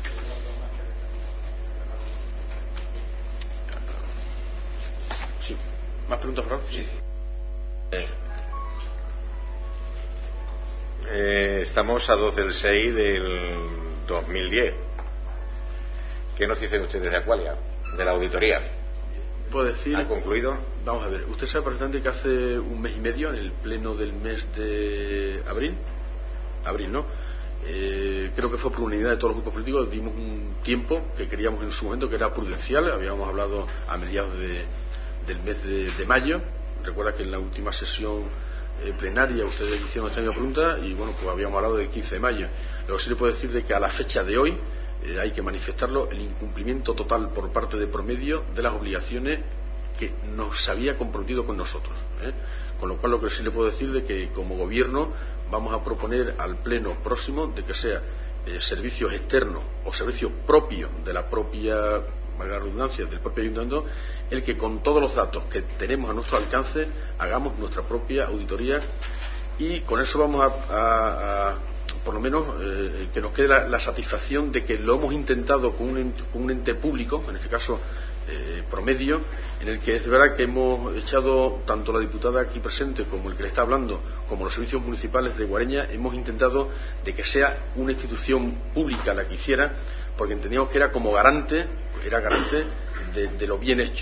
¿Más preguntas, por favor? Sí. Eh, eh, estamos a dos del seis del dos mil diez. ¿Qué nos dicen ustedes de Aqualia, de la auditoría? Puedo decir... ¿Ha concluido? Vamos a ver, usted sabe perfectamente que hace un mes y medio, en el pleno del mes de abril, abril, ¿no? Eh, creo que fue por unidad de todos los grupos políticos, dimos un tiempo que queríamos en su momento que era prudencial, habíamos hablado a mediados de del mes de, de mayo. Recuerda que en la última sesión eh, plenaria ustedes hicieron esta misma pregunta y bueno, pues habíamos hablado del quince de mayo. Lo que sí le puedo decir de que a la fecha de hoy eh, hay que manifestarlo, el incumplimiento total por parte de Promedio de las obligaciones que nos había comprometido con nosotros, ¿eh? Con lo cual lo que sí le puedo decir de que como gobierno vamos a proponer al pleno próximo de que sea eh, servicios externos o servicios propios de la propia, valga la redundancia, del propio ayuntamiento, el que con todos los datos que tenemos a nuestro alcance hagamos nuestra propia auditoría y con eso vamos a, a, a por lo menos eh, que nos quede la, la satisfacción de que lo hemos intentado con un ente, con un ente público, en este caso eh, Promedio, en el que es verdad que hemos echado, tanto la diputada aquí presente como el que le está hablando, como los servicios municipales de Guareña, hemos intentado de que sea una institución pública la que hiciera, porque entendíamos que era como garante, era garante de, de lo bien hecho.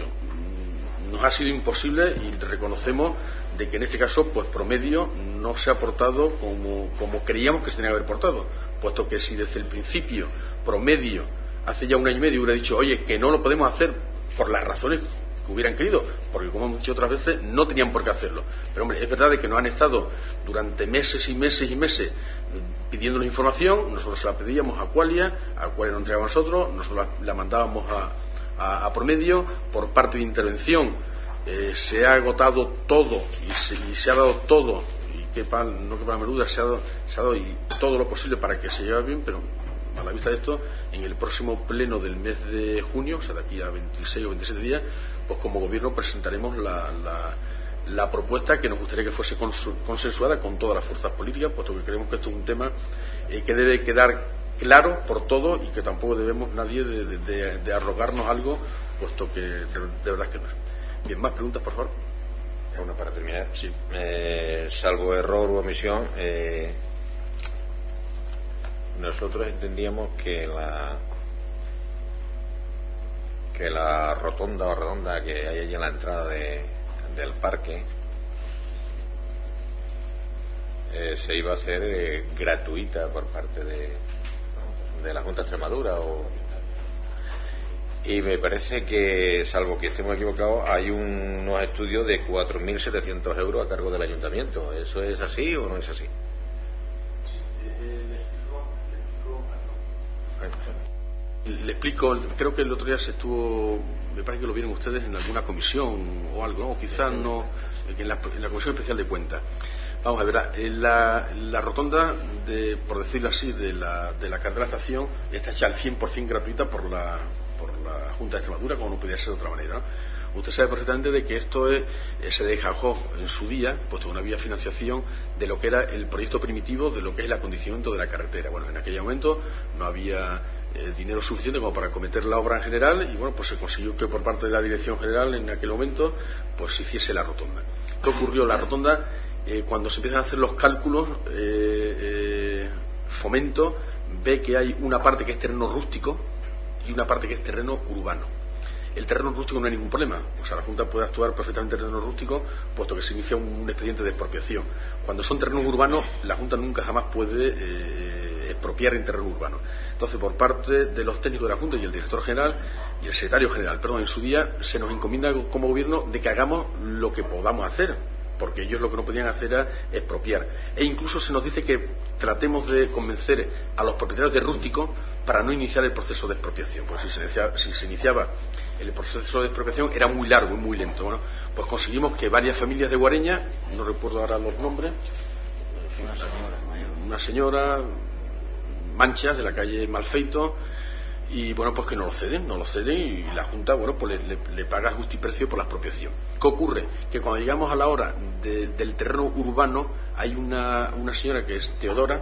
Nos ha sido imposible y reconocemos de que en este caso pues Promedio no se ha portado como, como creíamos que se tenía que haber portado, puesto que si desde el principio Promedio hace ya un año y medio hubiera dicho oye que no lo podemos hacer por las razones que hubieran querido, porque como hemos dicho otras veces no tenían por qué hacerlo, pero hombre, es verdad de que nos han estado durante meses y meses y meses pidiéndonos información, nosotros se la pedíamos a Aqualia, Aqualia nos entregaba a nosotros, nosotros la, la mandábamos a A, a Promedio, por parte de intervención eh, se ha agotado todo y se, y se ha dado todo y que pan, no que para menuda se ha, dado, se ha dado y todo lo posible para que se lleve bien, pero a la vista de esto en el próximo pleno del mes de junio, o sea de aquí a veintiséis o veintisiete días, pues como gobierno presentaremos la, la, la propuesta que nos gustaría que fuese consensuada con todas las fuerzas políticas, puesto que creemos que esto es un tema eh, que debe quedar claro por todos y que tampoco debemos nadie de, de, de, de arrogarnos algo, puesto que de, de verdad que no es. Bien, más preguntas, por favor. Una para terminar. Sí. Eh, salvo error u omisión, eh, nosotros entendíamos que la que la rotonda o redonda que hay allí en la entrada de, del parque eh, se iba a hacer eh, gratuita por parte de, de la Junta de Extremadura o y me parece que, salvo que estemos equivocados, hay un, unos estudios de cuatro mil setecientos euros a cargo del ayuntamiento. ¿Eso es así o no es así? Le explico, creo que el otro día se estuvo, me parece que lo vieron ustedes en alguna comisión o algo, ¿no? O quizás no, en la, en la Comisión Especial de Cuentas. Vamos a ver, la, la rotonda, de, por decirlo así, de la, de la carretera de la estación está hecha al cien por ciento gratuita por la, por la Junta de Extremadura, como no podía ser de otra manera, ¿no? Usted sabe perfectamente de que esto es, eh, se dejó en su día, puesto que no había financiación de lo que era el proyecto primitivo de lo que es el acondicionamiento de la carretera. Bueno, en aquel momento no había eh, dinero suficiente como para acometer la obra en general y bueno, pues se consiguió que por parte de la Dirección General en aquel momento pues se hiciese la rotonda. ¿Qué ocurrió? La rotonda, eh, cuando se empiezan a hacer los cálculos, eh, eh, Fomento ve que hay una parte que es terreno rústico y una parte que es terreno urbano. El terreno rústico no hay ningún problema, o sea, la Junta puede actuar perfectamente en terreno rústico, puesto que se inicia un, un expediente de expropiación. Cuando son terrenos urbanos, la Junta nunca jamás puede eh, expropiar en terreno urbano. Entonces, por parte de los técnicos de la Junta y el director general y el secretario general, perdón, en su día se nos encomienda como gobierno de que hagamos lo que podamos hacer, porque ellos lo que no podían hacer era expropiar. E incluso se nos dice que tratemos de convencer a los propietarios de rústico para no iniciar el proceso de expropiación, porque si se, decía, si se iniciaba el proceso de expropiación era muy largo y muy lento. Bueno, pues conseguimos que varias familias de Guareña, no recuerdo ahora los nombres, una señora, Manchas, de la calle Malfeito, y bueno, pues que no lo ceden, no lo ceden y la Junta, bueno, pues le, le, le paga justo y precio por la expropiación. ¿Qué ocurre? Que cuando llegamos a la hora de, del terreno urbano hay una, una señora que es Teodora,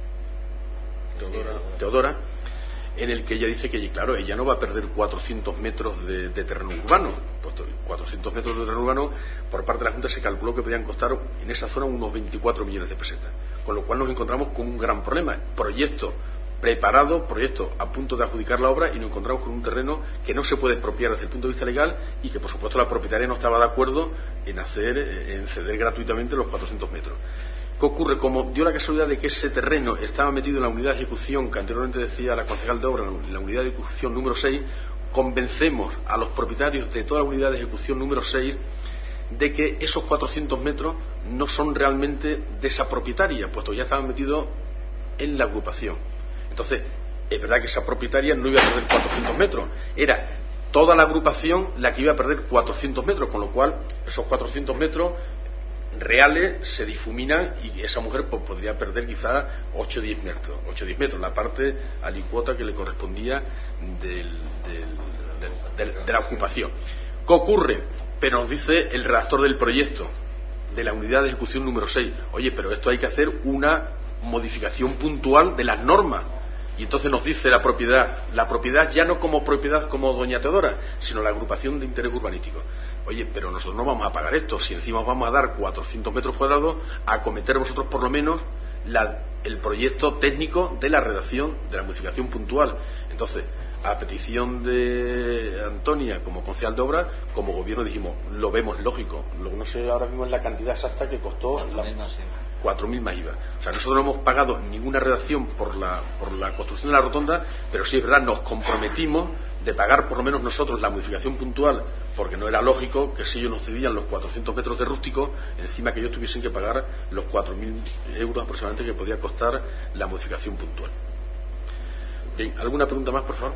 Teodora, Teodora, en el que ella dice que, claro, ella no va a perder cuatrocientos metros de, de terreno urbano, puesto cuatrocientos metros de terreno urbano, por parte de la Junta se calculó que podían costar en esa zona unos veinticuatro millones de pesetas, con lo cual nos encontramos con un gran problema. Proyecto preparado, proyecto a punto de adjudicar la obra y nos encontramos con un terreno que no se puede expropiar desde el punto de vista legal y que por supuesto la propietaria no estaba de acuerdo en hacer, en ceder gratuitamente los cuatrocientos metros. ¿Qué ocurre? Como dio la casualidad de que ese terreno estaba metido en la unidad de ejecución que anteriormente decía la concejal de obra, en la unidad de ejecución número seis, convencemos a los propietarios de toda la unidad de ejecución número seis de que esos cuatrocientos metros no son realmente de esa propietaria, puesto que ya estaban metidos en la agrupación. Entonces, es verdad que esa propietaria no iba a perder cuatrocientos metros, era toda la agrupación la que iba a perder cuatrocientos metros, con lo cual esos cuatrocientos metros reales se difuminan y esa mujer pues, podría perder quizás ocho o diez metros, ocho o diez metros, la parte alicuota que le correspondía del, del, del, del, de la ocupación. ¿Qué ocurre? Pero nos dice el redactor del proyecto de la unidad de ejecución número seis, oye, pero esto hay que hacer una modificación puntual de las normas. Y entonces nos dice la propiedad, la propiedad ya no como propiedad como doña Teodora, sino la agrupación de interés urbanístico. Oye, pero nosotros no vamos a pagar esto, si encima os vamos a dar cuatrocientos metros cuadrados, a acometer vosotros por lo menos la, el proyecto técnico de la redacción de la modificación puntual. Entonces, a petición de Antonia como concejal de obra, como gobierno dijimos, lo vemos lógico. Lo que no sé ahora mismo es la cantidad exacta que costó cuatro mil más I V A. O sea, nosotros no hemos pagado ninguna redacción por la, por la construcción de la rotonda, pero sí es verdad, nos comprometimos de pagar por lo menos nosotros la modificación puntual, porque no era lógico que si ellos nos cedían los cuatrocientos metros de rústico, encima que ellos tuviesen que pagar los cuatro mil euros aproximadamente que podía costar la modificación puntual. Bien, ¿alguna pregunta más, por favor?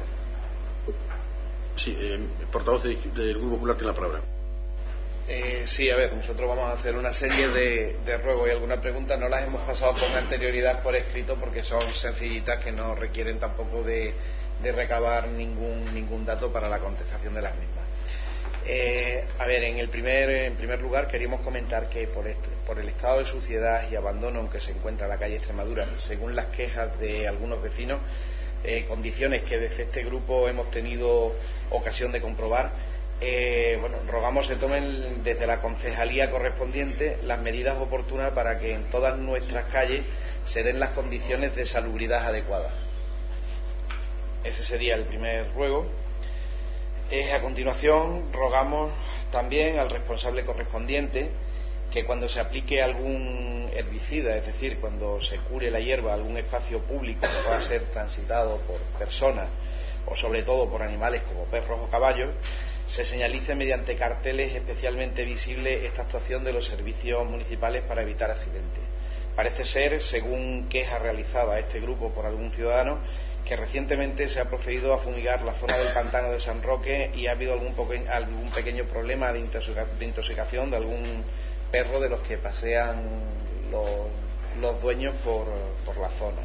Sí, eh, el portavoz de, del Grupo Popular tiene la palabra. Eh, sí, a ver, nosotros vamos a hacer una serie de, de ruegos y algunas preguntas. No las hemos pasado con anterioridad por escrito porque son sencillitas que no requieren tampoco de, de recabar ningún, ningún dato para la contestación de las mismas. Eh, a ver, en el primer en primer lugar queríamos comentar que por, este, por el estado de suciedad y abandono en que se encuentra la calle Extremadura, según las quejas de algunos vecinos, eh, condiciones que desde este grupo hemos tenido ocasión de comprobar, eh, bueno, rogamos se tomen desde la concejalía correspondiente las medidas oportunas para que en todas nuestras calles se den las condiciones de salubridad adecuadas. Ese sería el primer ruego. Eh, a continuación, rogamos también al responsable correspondiente que cuando se aplique algún herbicida, es decir, cuando se cure la hierba, algún espacio público que pueda ser transitado por personas o sobre todo por animales como perros o caballos, se señalice mediante carteles especialmente visibles esta actuación de los servicios municipales para evitar accidentes. Parece ser, según queja realizada a este grupo por algún ciudadano, que recientemente se ha procedido a fumigar la zona del pantano de San Roque y ha habido algún, algún pequeño problema de, intoxica, de intoxicación de algún perro de los que pasean los, los dueños por, por la zona.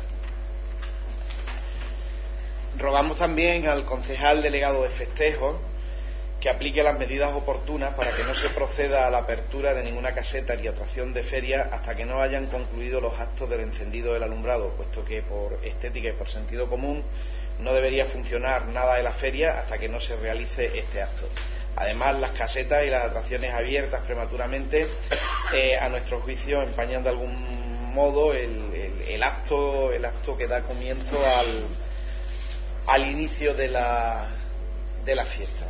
Rogamos también al concejal delegado de festejos que aplique las medidas oportunas para que no se proceda a la apertura de ninguna caseta ni atracción de feria hasta que no hayan concluido los actos del encendido del alumbrado, puesto que por estética y por sentido común no debería funcionar nada de la feria hasta que no se realice este acto. Además, las casetas y las atracciones abiertas prematuramente, eh, a nuestro juicio, empañan de algún modo el, el, el acto el acto que da comienzo al, al inicio de la, de la fiesta.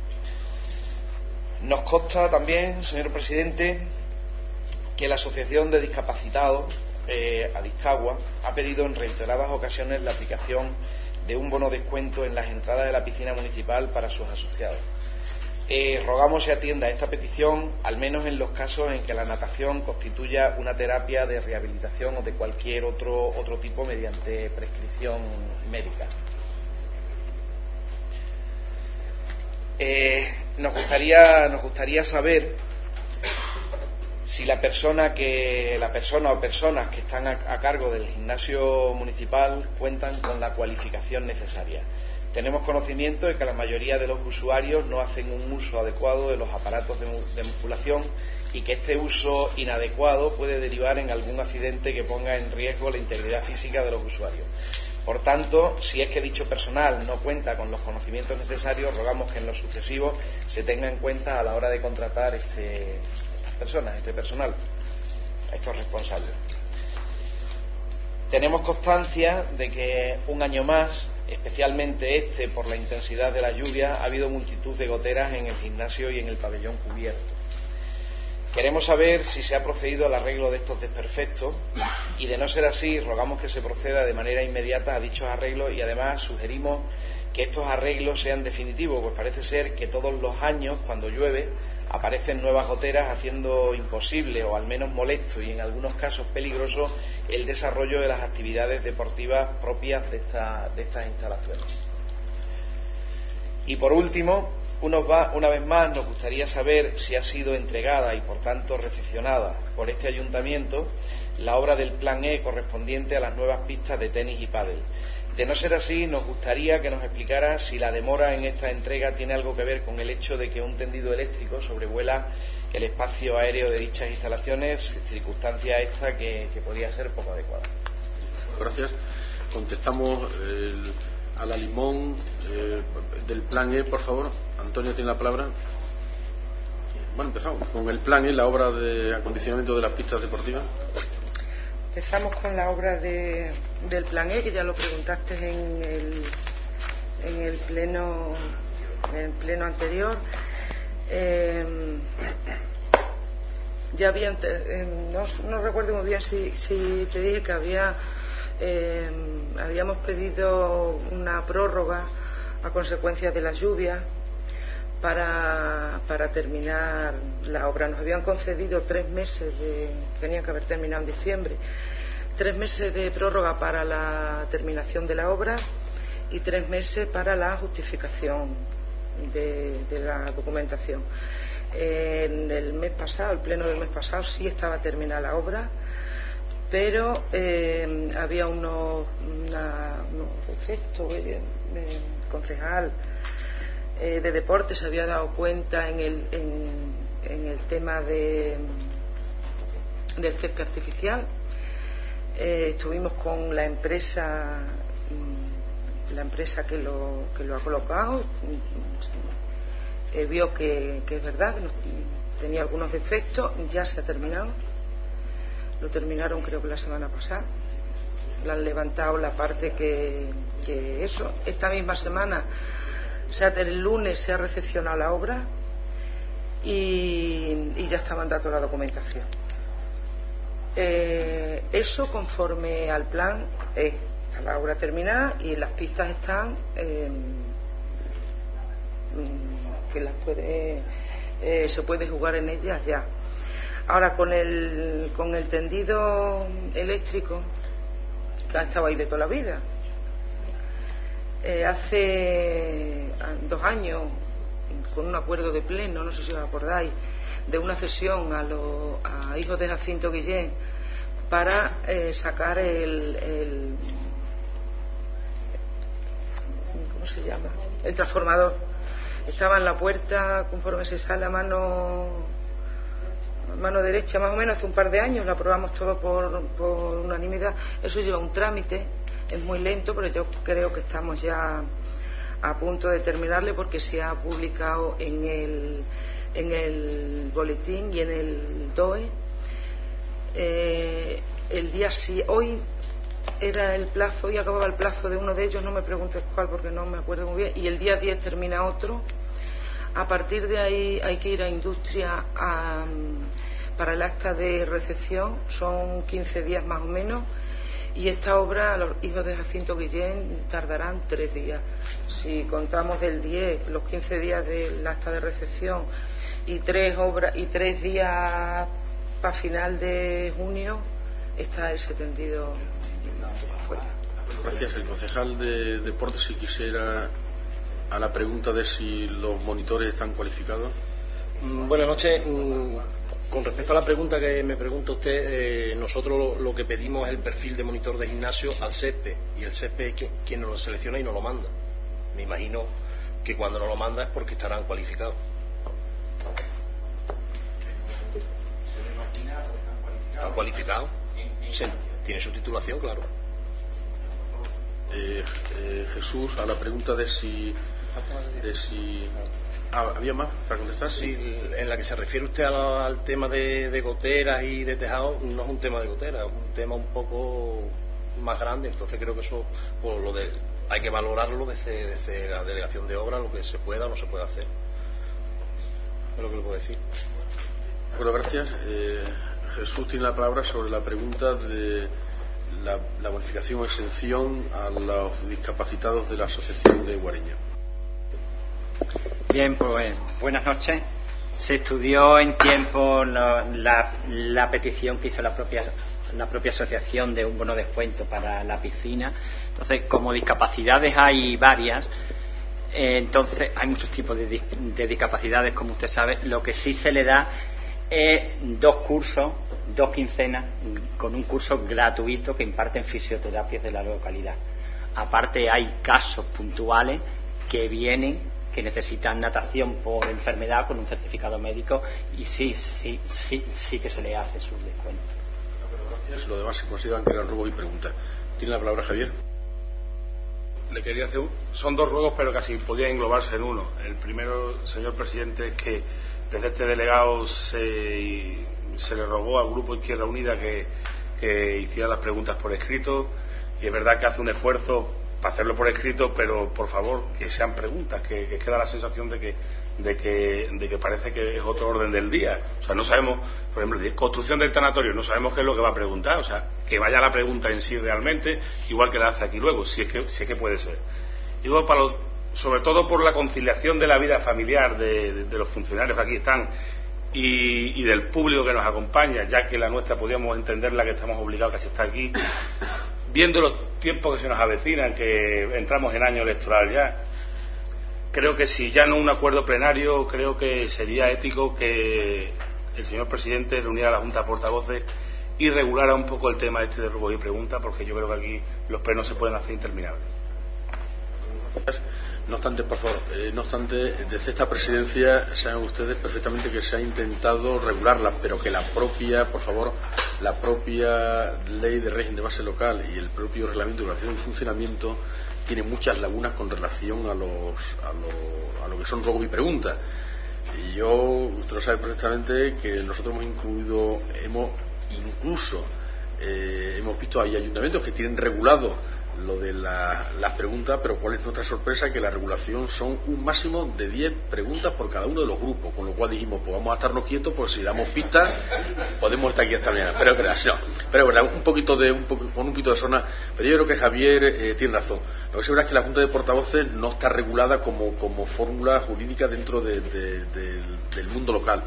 Nos consta también, señor presidente, que la Asociación de Discapacitados, eh, Adiscagua, ha pedido en reiteradas ocasiones la aplicación de un bono descuento en las entradas de la piscina municipal para sus asociados. Eh, rogamos se atienda a esta petición, al menos en los casos en que la natación constituya una terapia de rehabilitación o de cualquier otro, otro tipo mediante prescripción médica. Eh, nos gustaría nos gustaría saber si la persona que la persona o personas que están a, a cargo del gimnasio municipal cuentan con la cualificación necesaria. Tenemos conocimiento de que la mayoría de los usuarios no hacen un uso adecuado de los aparatos de, de musculación y que este uso inadecuado puede derivar en algún accidente que ponga en riesgo la integridad física de los usuarios. Por tanto, si es que dicho personal no cuenta con los conocimientos necesarios, rogamos que en lo sucesivo se tenga en cuenta a la hora de contratar este, estas personas, este personal, a estos responsables. Tenemos constancia de que un año más, especialmente este por la intensidad de la lluvia, ha habido multitud de goteras en el gimnasio y en el pabellón cubierto. Queremos saber si se ha procedido al arreglo de estos desperfectos y, de no ser así, rogamos que se proceda de manera inmediata a dichos arreglos y además sugerimos que estos arreglos sean definitivos, pues parece ser que todos los años, cuando llueve, aparecen nuevas goteras haciendo imposible o al menos molesto y en algunos casos peligroso el desarrollo de las actividades deportivas propias de, esta, de estas instalaciones. Y por último, Unos va, una vez más nos gustaría saber si ha sido entregada y por tanto recepcionada por este ayuntamiento la obra del Plan E correspondiente a las nuevas pistas de tenis y pádel. De no ser así, nos gustaría que nos explicara si la demora en esta entrega tiene algo que ver con el hecho de que un tendido eléctrico sobrevuela el espacio aéreo de dichas instalaciones, circunstancia esta que, que podría ser poco adecuada. Gracias. Contestamos el... a la Limón eh, del Plan E, por favor. Antonio tiene la palabra. Bueno, empezamos con el Plan E, la obra de acondicionamiento de las pistas deportivas. Empezamos con la obra de, del Plan E, que ya lo preguntaste en el, en el pleno en el pleno anterior. Eh, ya había, eh, no, no recuerdo muy bien si, si te dije que había Eh, habíamos pedido una prórroga a consecuencia de las lluvias para, para terminar la obra. Nos habían concedido tres meses, de, tenían que haber terminado en diciembre, tres meses de prórroga para la terminación de la obra y tres meses para la justificación de, de la documentación. Eh, en el mes pasado, el pleno del mes pasado, sí estaba terminada la obra, pero eh, había unos, una, unos defectos. El concejal eh, de deporte se había dado cuenta en el, en, en el tema de, del césped artificial. Eh, estuvimos con la empresa la empresa que lo, que lo ha colocado, eh, vio que, que es verdad, que no, tenía algunos defectos, ya se ha terminado, lo terminaron creo que la semana pasada, le han levantado la parte que, que eso, esta misma semana, o sea, el lunes se ha recepcionado la obra y, y ya está mandando la documentación. Eh, eso conforme al plan es la obra terminada y las pistas están eh, que las puede eh, se puede jugar en ellas ya. Ahora con el con el tendido eléctrico que ha estado ahí de toda la vida, eh, hace dos años con un acuerdo de pleno, no sé si os acordáis, de una cesión a los a hijos de Jacinto Guillén para eh, sacar el, el ¿cómo se llama? El transformador. Estaba en la puerta conforme se sale a mano mano derecha más o menos hace un par de años, lo aprobamos todo por, por unanimidad. Eso lleva un trámite, es muy lento, pero yo creo que estamos ya a punto de terminarle porque se ha publicado en el en el boletín y en el D O E. Eh, el día sí, hoy era el plazo, hoy acababa el plazo de uno de ellos, no me preguntes cuál porque no me acuerdo muy bien, y el día diez termina otro. A partir de ahí hay que ir a industria a, para el acta de recepción, son quince días más o menos, y esta obra, los hijos de Jacinto Guillén, tardarán tres días. Si contamos del diez, los quince días del acta de recepción y tres obras y tres días para final de junio, está ese tendido fuera. Gracias. El concejal de Deportes, si quisiera, a la pregunta de si los monitores están cualificados. Mm, buenas noches. Mm, con respecto a la pregunta que me pregunta usted, eh, nosotros lo, lo que pedimos es el perfil de monitor de gimnasio al césped, y el césped es quien, quien nos lo selecciona y nos lo manda. Me imagino que cuando nos lo manda es porque estarán cualificados. ¿Están cualificados? Sí, tiene su titulación, claro. Eh, eh, Jesús, a la pregunta de si, de si ah, ¿había más para contestar? Sí, en la que se refiere usted al, al tema de, de goteras y de tejado, no es un tema de goteras, es un tema un poco más grande, entonces creo que eso pues, lo de, hay que valorarlo desde, desde la delegación de obra, lo que se pueda o no se puede hacer. Es lo que le puedo decir. Bueno, gracias. Eh, Jesús tiene la palabra sobre la pregunta de la, la bonificación o exención a los discapacitados de la Asociación de Guareña. Bien, pues buenas noches. Se estudió en tiempo la, la, la petición que hizo la propia, la propia asociación de un bono de descuento para la piscina. Entonces, como discapacidades hay varias, eh, entonces hay muchos tipos de, de discapacidades, como usted sabe. Lo que sí se le da es dos cursos, dos quincenas, con un curso gratuito que imparten fisioterapias de la localidad. Aparte hay casos puntuales que vienen, que necesitan natación por enfermedad con un certificado médico, y sí, sí, sí, sí que se le hace su descuento. Gracias. Lo demás se consideran que eran ruegos y preguntas. Tiene la palabra Javier. Le quería hacer un... son dos ruegos, pero casi podría englobarse en uno. El primero, señor presidente, es que desde este delegado se, se le rogó al Grupo Izquierda Unida que, que hiciera las preguntas por escrito, y es verdad que hace un esfuerzo para hacerlo por escrito, pero por favor que sean preguntas, que, que queda la sensación de que, de que de que parece que es otro orden del día. O sea, no sabemos, por ejemplo, de construcción del tanatorio, no sabemos qué es lo que va a preguntar. O sea, que vaya la pregunta en sí realmente, igual que la hace aquí luego, si es que, si es que puede ser. Y luego, para los, sobre todo por la conciliación de la vida familiar de, de, de los funcionarios que aquí están y, y del público que nos acompaña, ya que la nuestra podríamos entenderla que estamos obligados casi a estar aquí, viendo los tiempos que se nos avecinan, que entramos en año electoral ya, creo que si ya no un acuerdo plenario, creo que sería ético que el señor presidente reuniera a la Junta de Portavoces y regulara un poco el tema este de ruegos y preguntas, porque yo creo que aquí los plenos se pueden hacer interminables. No obstante, por favor, eh, no obstante, desde esta presidencia saben ustedes perfectamente que se ha intentado regularla, pero que la propia, por favor, la propia ley de régimen de base local y el propio reglamento de regulación y funcionamiento tiene muchas lagunas con relación a los a lo, a lo que son ruegos y preguntas. Y yo, usted lo sabe perfectamente que nosotros hemos incluido, hemos incluso eh, hemos visto hay ayuntamientos que tienen regulado lo de la, las preguntas, pero cuál es nuestra sorpresa, que la regulación son un máximo de diez preguntas por cada uno de los grupos, con lo cual dijimos, pues vamos a estarnos quietos, pues si damos pistas podemos estar aquí hasta mañana. Pero es verdad, no, pero es verdad, un poquito de un poco, con un poquito de zona, pero yo creo que Javier eh, tiene razón. Lo que es verdad es que la Junta de Portavoces no está regulada como, como fórmula jurídica dentro de, de, de, del mundo local,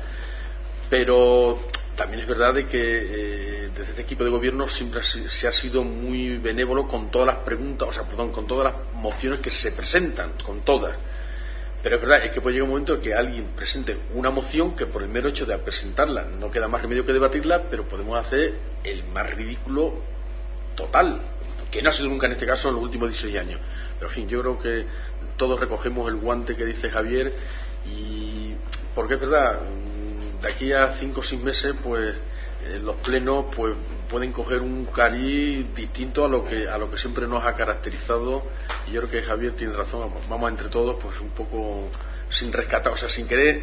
pero también es verdad de que eh, desde este equipo de gobierno siempre se ha sido muy benévolo con todas las preguntas, o sea, perdón, con todas las mociones que se presentan, con todas. Pero es verdad, es que puede llegar un momento en que alguien presente una moción que por el mero hecho de presentarla no queda más remedio que debatirla, pero podemos hacer el más ridículo total, que no ha sido nunca en este caso en los últimos dieciséis años. Pero en fin, yo creo que todos recogemos el guante que dice Javier, y porque es verdad, de aquí a cinco o seis meses, pues eh, los plenos pues pueden coger un cariz distinto a lo que a lo que siempre nos ha caracterizado, y yo creo que Javier tiene razón. Vamos, vamos entre todos, pues un poco sin rescatar, o sea, sin querer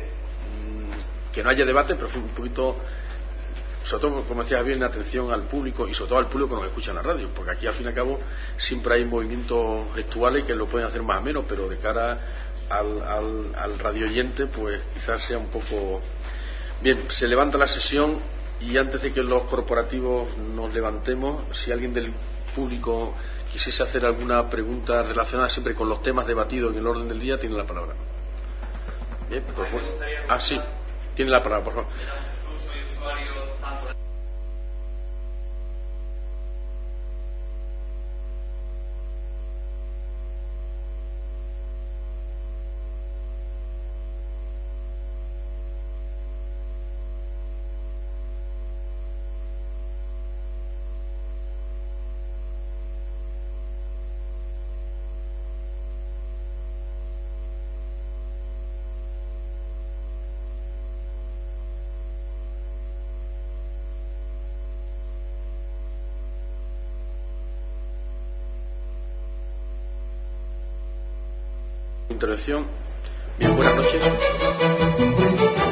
mmm, que no haya debate, pero un poquito, sobre todo, como decía Javier, en atención al público y sobre todo al público que nos escucha en la radio, porque aquí al fin y al cabo siempre hay movimientos gestuales que lo pueden hacer más o menos, pero de cara al, al, al radio oyente, pues quizás sea un poco. Bien, se levanta la sesión, y antes de que los corporativos nos levantemos, si alguien del público quisiese hacer alguna pregunta relacionada siempre con los temas debatidos en el orden del día, tiene la palabra. Bien, pues bueno. Ah, sí, tiene la palabra, por favor. Intervención. Bien, buenas noches.